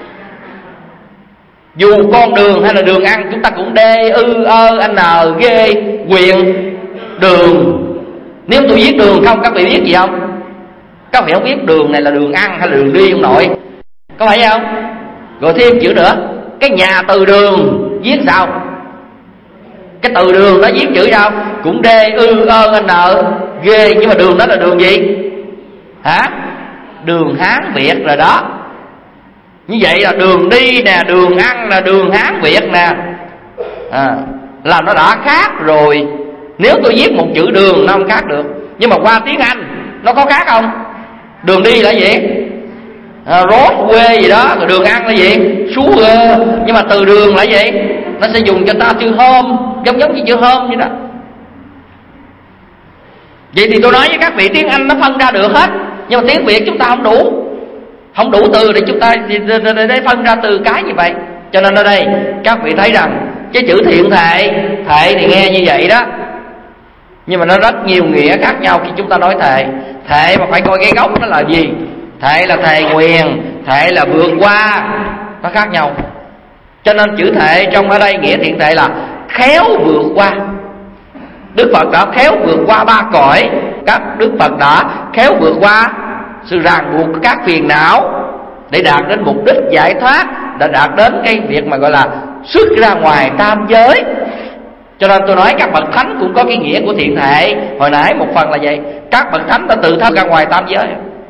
Dù con đường hay là đường ăn chúng ta cũng D, Ư, Ơ, N, G, quyền, đường. Nếu tôi viết đường không, các vị biết gì không? Các vị không biết đường này là đường ăn hay là đường đi ông nội, có phải không? Rồi thêm chữ nữa, cái nhà từ đường viết sao? Cái từ đường đó viết chữ sao? Cũng D, Ư, Ơ, N, G. Nhưng mà đường đó là đường gì? Đường Hán Việt rồi đó. Như vậy là đường đi nè, đường ăn là đường Hán Việt nè, là nó đã khác rồi. Nếu tôi viết một chữ đường nó không khác được. Nhưng mà qua tiếng Anh nó có khác không? Đường đi là gì? Road, quê gì đó. Rồi đường ăn là gì? Sugar. Nhưng mà từ đường là gì? Nó sẽ dùng cho ta chữ home, giống như chữ home vậy đó. Vậy thì tôi nói với các vị, tiếng Anh nó phân ra được hết, nhưng mà tiếng Việt chúng ta không đủ từ để chúng ta để phân ra từ cái như vậy. Cho nên ở đây các vị thấy rằng cái chữ thiện thệ thì nghe như vậy đó, Nhưng mà nó rất nhiều nghĩa khác nhau khi chúng ta nói thệ. Thệ mà phải coi cái gốc nó là gì. Thệ là thề nguyền, thệ là vượt qua, nó khác nhau. Cho nên chữ thệ trong ở đây nghĩa thiện thệ là khéo vượt qua. Đức Phật đã khéo vượt qua ba cõi. Các Đức Phật đã khéo vượt qua sự ràng buộc của các phiền não để đạt đến mục đích giải thoát, đã đạt đến cái việc mà gọi là xuất ra ngoài tam giới. Cho nên tôi nói các bậc thánh cũng có cái nghĩa của thiện thệ. Hồi nãy một phần là vậy, các bậc thánh đã tự thoát ra ngoài tam giới.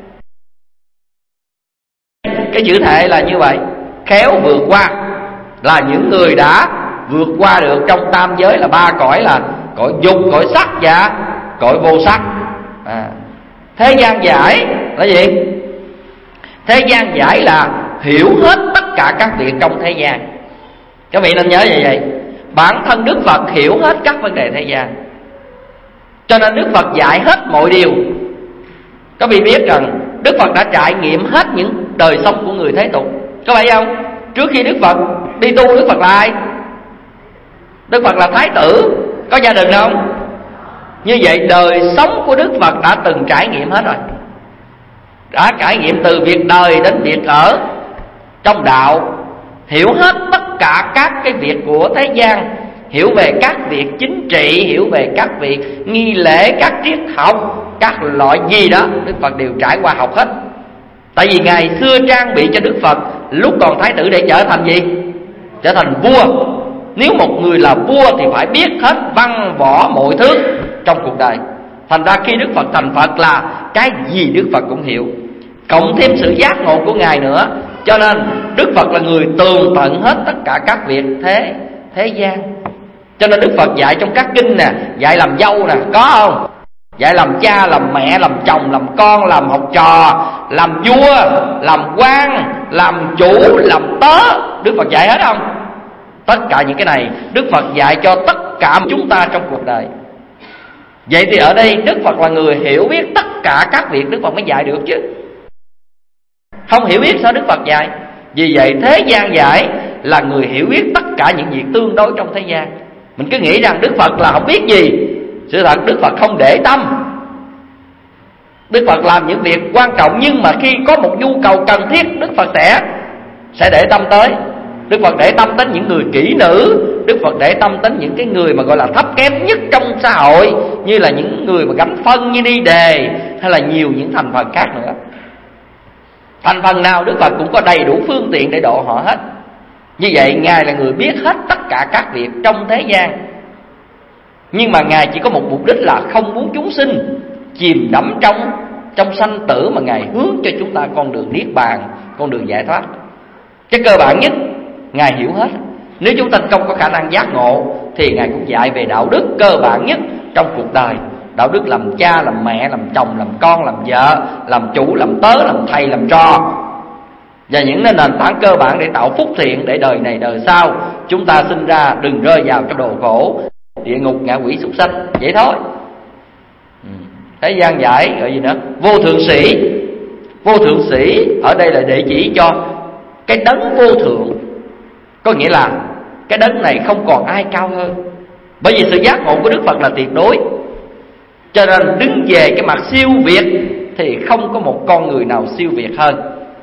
Cái chữ thệ là như vậy, khéo vượt qua, là những người đã vượt qua được trong tam giới là ba cõi, là cõi dục, cõi sắc và cõi vô sắc. Thế gian giải là gì? Thế gian giải là hiểu hết tất cả các việc trong thế gian. Các vị nên nhớ như vậy. Bản thân Đức Phật hiểu hết các vấn đề thế gian, cho nên Đức Phật dạy hết mọi điều. Các vị biết rằng Đức Phật đã trải nghiệm hết những đời sống của người thế tục, có phải không? Trước khi Đức Phật đi tu, Đức Phật là ai? Đức Phật là thái tử, có gia đình không? Như vậy đời sống của Đức Phật đã từng trải nghiệm hết rồi. Đã trải nghiệm từ việc đời đến việc ở trong đạo, hiểu hết tất cả các cái việc của thế gian, hiểu về các việc chính trị, hiểu về các việc nghi lễ, các triết học, các loại gì đó Đức Phật đều trải qua học hết. Tại vì ngày xưa trang bị cho Đức Phật lúc còn thái tử để trở thành gì? Trở thành vua. Nếu một người là vua thì phải biết hết văn võ mọi thứ trong cuộc đời. Thành ra khi Đức Phật thành Phật là cái gì Đức Phật cũng hiểu, cộng thêm sự giác ngộ của Ngài nữa. Cho nên Đức Phật là người tường tận hết tất cả các việc thế gian. Cho nên Đức Phật dạy trong các kinh nè, dạy làm dâu nè, có không? Dạy làm cha, làm mẹ, làm chồng, làm con, làm học trò, làm vua, làm quan, làm chủ, làm tớ. Đức Phật dạy hết không? Tất cả những cái này Đức Phật dạy cho tất cả chúng ta trong cuộc đời. Vậy thì ở đây Đức Phật là người hiểu biết tất cả các việc, Đức Phật mới dạy được chứ. Không hiểu biết sao Đức Phật dạy? Vì vậy thế gian dạy là người hiểu biết tất cả những việc tương đối trong thế gian. Mình cứ nghĩ rằng Đức Phật là không biết gì. Sự thật Đức Phật không để tâm. Đức Phật làm những việc quan trọng, nhưng mà khi có một nhu cầu cần thiết, Đức Phật sẽ để tâm tới. Đức Phật để tâm đến những người kỹ nữ, Đức Phật để tâm đến những cái người mà gọi là thấp kém nhất trong xã hội, như là những người mà gánh phân như đi đề, hay là nhiều những thành phần khác nữa. Thành phần nào Đức Phật cũng có đầy đủ phương tiện để độ họ hết. Như vậy Ngài là người biết hết tất cả các việc trong thế gian. Nhưng mà Ngài chỉ có một mục đích là không muốn chúng sinh chìm đắm trong sanh tử, mà Ngài hướng cho chúng ta con đường niết bàn, con đường giải thoát. Cái cơ bản nhất Ngài hiểu hết. Nếu chúng ta không có khả năng giác ngộ thì Ngài cũng dạy về đạo đức cơ bản nhất trong cuộc đời. Đạo đức làm cha, làm mẹ, làm chồng, làm con, làm vợ, làm chủ, làm tớ, làm thầy, làm trò, và những nền tảng cơ bản để tạo phúc thiện, để đời này đời sau chúng ta sinh ra đừng rơi vào trong đồ khổ, địa ngục, ngạ quỷ, súc sanh. Vậy thôi. Thế gian giải gọi gì nữa? Vô thượng sĩ. Vô thượng sĩ ở đây là để chỉ cho cái đấng vô thượng. Có nghĩa là cái đấng này không còn ai cao hơn. Bởi vì sự giác ngộ của Đức Phật là tuyệt đối, cho nên đứng về cái mặt siêu việt thì không có một con người nào siêu việt hơn.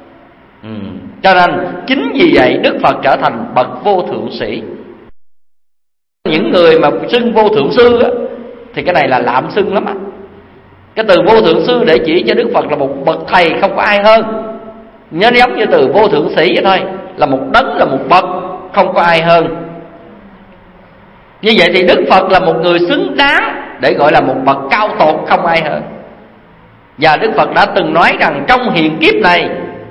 Cho nên chính vì vậy Đức Phật trở thành bậc vô thượng sĩ. Những người mà xưng vô thượng sư á, thì cái này là lạm xưng lắm á. Cái từ vô thượng sư để chỉ cho Đức Phật là một bậc thầy không có ai hơn. Nhớ giống như từ vô thượng sĩ vậy thôi, là một đấng, là một bậc không có ai hơn. Như vậy thì Đức Phật là một người xứng đáng để gọi là một bậc cao tột không ai hơn. Và Đức Phật đã từng nói rằng trong hiện kiếp này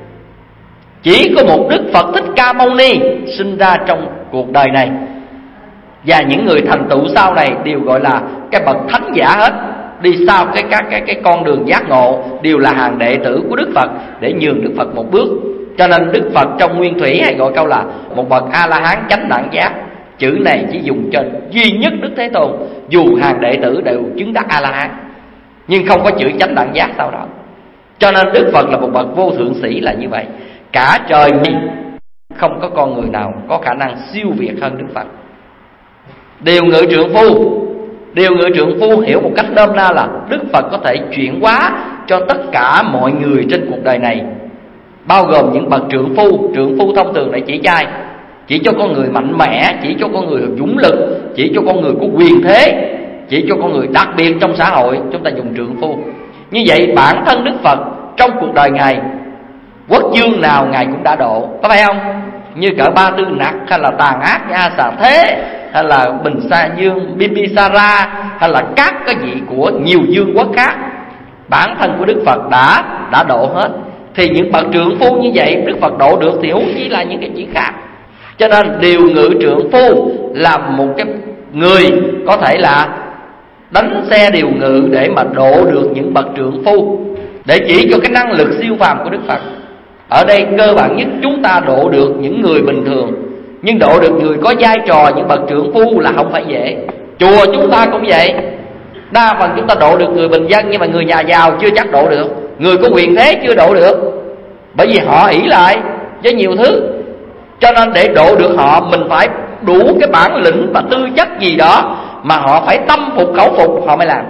chỉ có một Đức Phật Thích Ca Mâu Ni sinh ra trong cuộc đời này, và những người thành tựu sau này đều gọi là cái bậc thánh giả hết. Đi sau cái con đường giác ngộ đều là hàng đệ tử của Đức Phật để nhường Đức Phật một bước. Cho nên Đức Phật trong Nguyên Thủy hay gọi câu là một bậc A-la-hán chánh đẳng giác. Chữ này chỉ dùng cho duy nhất Đức Thế Tôn, dù hàng đệ tử đều chứng đắc A-la-hán, nhưng không có chữ chánh đẳng giác sau đó. Cho nên Đức Phật là một bậc vô thượng sĩ là như vậy. Cả trời không có con người nào có khả năng siêu việt hơn Đức Phật. Điều ngự trượng phu Điều ngự trượng phu hiểu một cách nôm na là Đức Phật có thể chuyển hóa cho tất cả mọi người trên cuộc đời này, bao gồm những bậc trượng phu. Trượng phu thông thường để chỉ trai, chỉ cho con người mạnh mẽ, chỉ cho con người dũng lực, chỉ cho con người có quyền thế, chỉ cho con người đặc biệt trong xã hội. Chúng ta dùng trượng phu. Như vậy bản thân Đức Phật trong cuộc đời Ngài, quốc vương nào Ngài cũng đã độ, có phải không? Như cỡ Ba Tư Nặc, hay là Tàn Ác A Xà Thế, hay là Bình Sa Dương Bimbisara, hay là các cái vị của nhiều vương quốc khác, bản thân của Đức Phật đã độ hết. Thì những bậc trượng phu như vậy Đức Phật độ được thì huống chi là những cái chuyện khác. Cho nên điều ngự trượng phu là một cái người có thể là đánh xe điều ngự để mà độ được những bậc trượng phu, để chỉ cho cái năng lực siêu phàm của Đức Phật. Ở đây cơ bản nhất chúng ta độ được những người bình thường, nhưng độ được người có vai trò những bậc trượng phu là không phải dễ. Chùa chúng ta cũng vậy, đa phần chúng ta độ được người bình dân, nhưng mà người nhà giàu chưa chắc độ được, người có quyền thế chưa độ được, bởi vì họ ỷ lại với nhiều thứ. Cho nên để độ được họ, mình phải đủ cái bản lĩnh và tư chất gì đó mà họ phải tâm phục khẩu phục họ mới làm.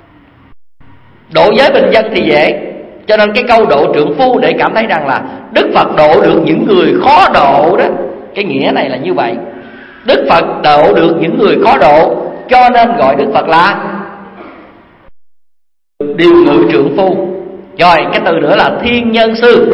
Độ giới bình dân thì dễ. Cho nên cái câu độ trượng phu để cảm thấy rằng là Đức Phật độ được những người khó độ đó, cái nghĩa này là như vậy. Đức Phật độ được những người khó độ, cho nên gọi Đức Phật là điều ngự trượng phu. Rồi cái từ nữa là thiên nhân sư.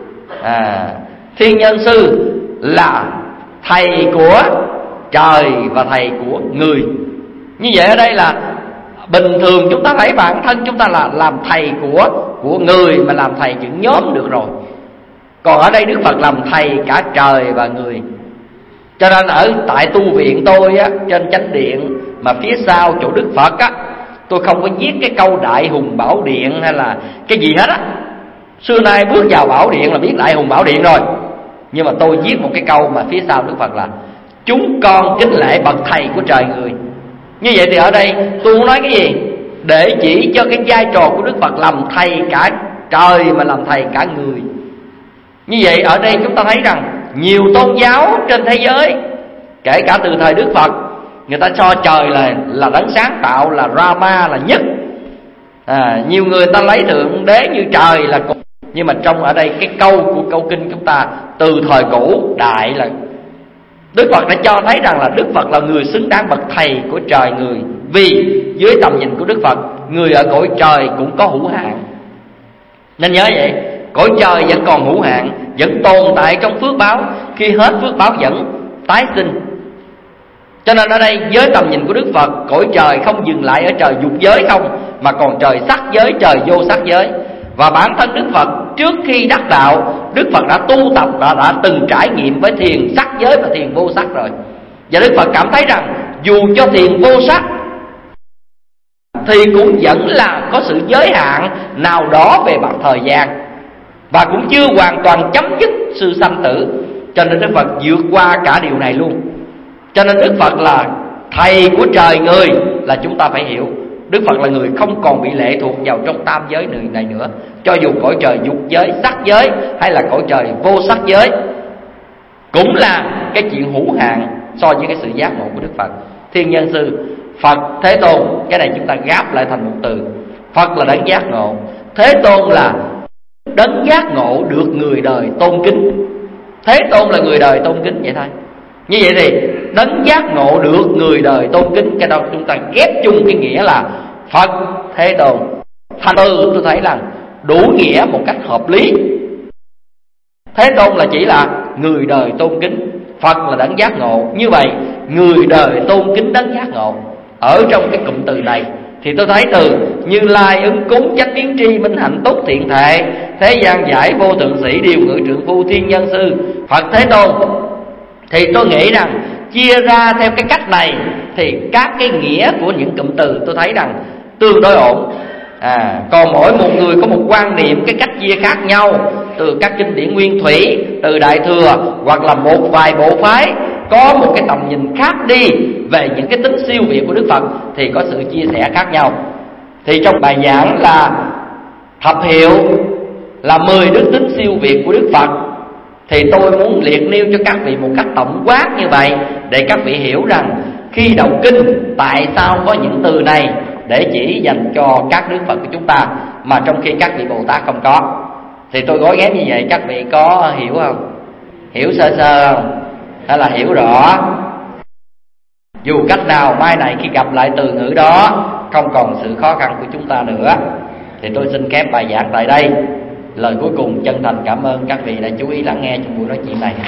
Thiên nhân sư là thầy của trời và thầy của người. Như vậy ở đây là bình thường chúng ta thấy bản thân chúng ta là làm thầy của người, mà làm thầy những nhóm được rồi. Còn ở đây Đức Phật làm thầy cả trời và người. Cho nên ở tại tu viện tôi á, trên chánh điện mà phía sau chỗ Đức Phật á, tôi không có viết cái câu Đại Hùng Bảo Điện hay là cái gì hết á. Xưa nay bước vào Bảo Điện là biết Đại Hùng Bảo Điện rồi, nhưng mà tôi viết một cái câu mà phía sau Đức Phật là chúng con kính lễ bậc thầy của trời người. Như vậy thì ở đây tôi muốn nói cái gì? Để chỉ cho cái vai trò của Đức Phật làm thầy cả trời mà làm thầy cả người. Như vậy ở đây chúng ta thấy rằng nhiều tôn giáo trên thế giới, kể cả từ thời Đức Phật, người ta cho trời là đấng sáng tạo, là Rama, là nhất. Nhiều người ta lấy Thượng Đế như trời là cùng. Nhưng mà trong ở đây cái câu của câu kinh chúng ta từ thời cổ đại là Đức Phật đã cho thấy rằng là Đức Phật là người xứng đáng bậc thầy của trời người. Vì dưới tầm nhìn của Đức Phật, người ở cõi trời cũng có hữu hạn. Nên nhớ vậy, cõi trời vẫn còn hữu hạn, vẫn tồn tại trong phước báo. Khi hết phước báo vẫn tái sinh. Cho nên ở đây với tầm nhìn của Đức Phật, cõi trời không dừng lại ở trời dục giới không, mà còn trời sắc giới, trời vô sắc giới. Và bản thân Đức Phật trước khi đắc đạo, Đức Phật đã tu tập, đã từng trải nghiệm với thiền sắc giới và thiền vô sắc rồi. Và Đức Phật cảm thấy rằng dù cho thiền vô sắc thì cũng vẫn là có sự giới hạn nào đó về mặt thời gian, và cũng chưa hoàn toàn chấm dứt sự sanh tử. Cho nên Đức Phật vượt qua cả điều này luôn. Cho nên Đức Phật là thầy của trời người là chúng ta phải hiểu. Đức Phật là người không còn bị lệ thuộc vào trong tam giới này nữa. Cho dù cõi trời dục giới, sắc giới hay là cõi trời vô sắc giới, cũng là cái chuyện hữu hạn so với cái sự giác ngộ của Đức Phật. Thiên nhân sư, Phật, Thế Tôn, cái này chúng ta gáp lại thành một từ. Phật là đấng giác ngộ, Thế Tôn là đấng giác ngộ được người đời tôn kính. Thế Tôn là người đời tôn kính vậy thôi. Như vậy thì đấng giác ngộ được người đời tôn kính, cái đó chúng ta ghép chung cái nghĩa là Phật, Thế Tôn. Thành từ tôi thấy là đủ nghĩa một cách hợp lý. Thế Tôn là chỉ là người đời tôn kính, Phật là đấng giác ngộ. Như vậy người đời tôn kính đấng giác ngộ. Ở trong cái cụm từ này thì tôi thấy từ Như Lai, ứng cúng, chánh biến tri, minh hạnh túc, thiện thệ, thế gian giải, vô thượng sĩ, điều ngự trượng phu, thiên nhân sư, Phật, Thế Tôn, thì tôi nghĩ rằng chia ra theo cái cách này thì các cái nghĩa của những cụm từ tôi thấy rằng tương đối ổn. Còn mỗi một người có một quan niệm, cái cách chia khác nhau, từ các kinh điển nguyên thủy, từ Đại Thừa, hoặc là một vài bộ phái có một cái tầm nhìn khác đi về những cái tính siêu việt của Đức Phật, thì có sự chia sẻ khác nhau. Thì trong bài giảng là thập hiệu là 10 đức tính siêu việt của Đức Phật, thì tôi muốn liệt nêu cho các vị một cách tổng quát như vậy, để các vị hiểu rằng khi đọc kinh tại sao có những từ này để chỉ dành cho các đức Phật của chúng ta, mà trong khi các vị Bồ Tát không có. Thì tôi gói ghém như vậy, các vị có hiểu không? Hiểu sơ sơ không? Hay là hiểu rõ? Dù cách nào mai này khi gặp lại từ ngữ đó không còn sự khó khăn của chúng ta nữa. Thì tôi xin khép bài giảng tại đây. Lời cuối cùng chân thành cảm ơn các vị đã chú ý lắng nghe trong buổi nói chuyện này.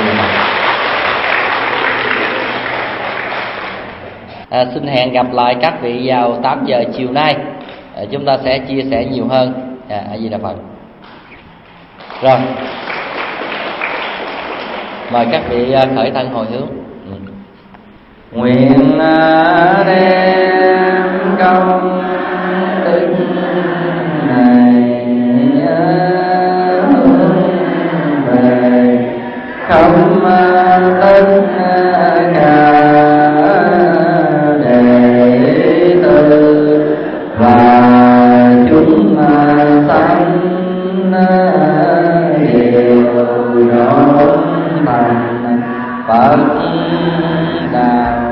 Xin hẹn gặp lại các vị vào 8 giờ chiều nay. Chúng ta sẽ chia sẻ nhiều hơn. A Di Đà Phật. Rồi, mời các vị khởi thân hồi hướng. Nguyện đem công đức này về không tất cả đệ tử và chúng sanh đều đón thành Phật đạo.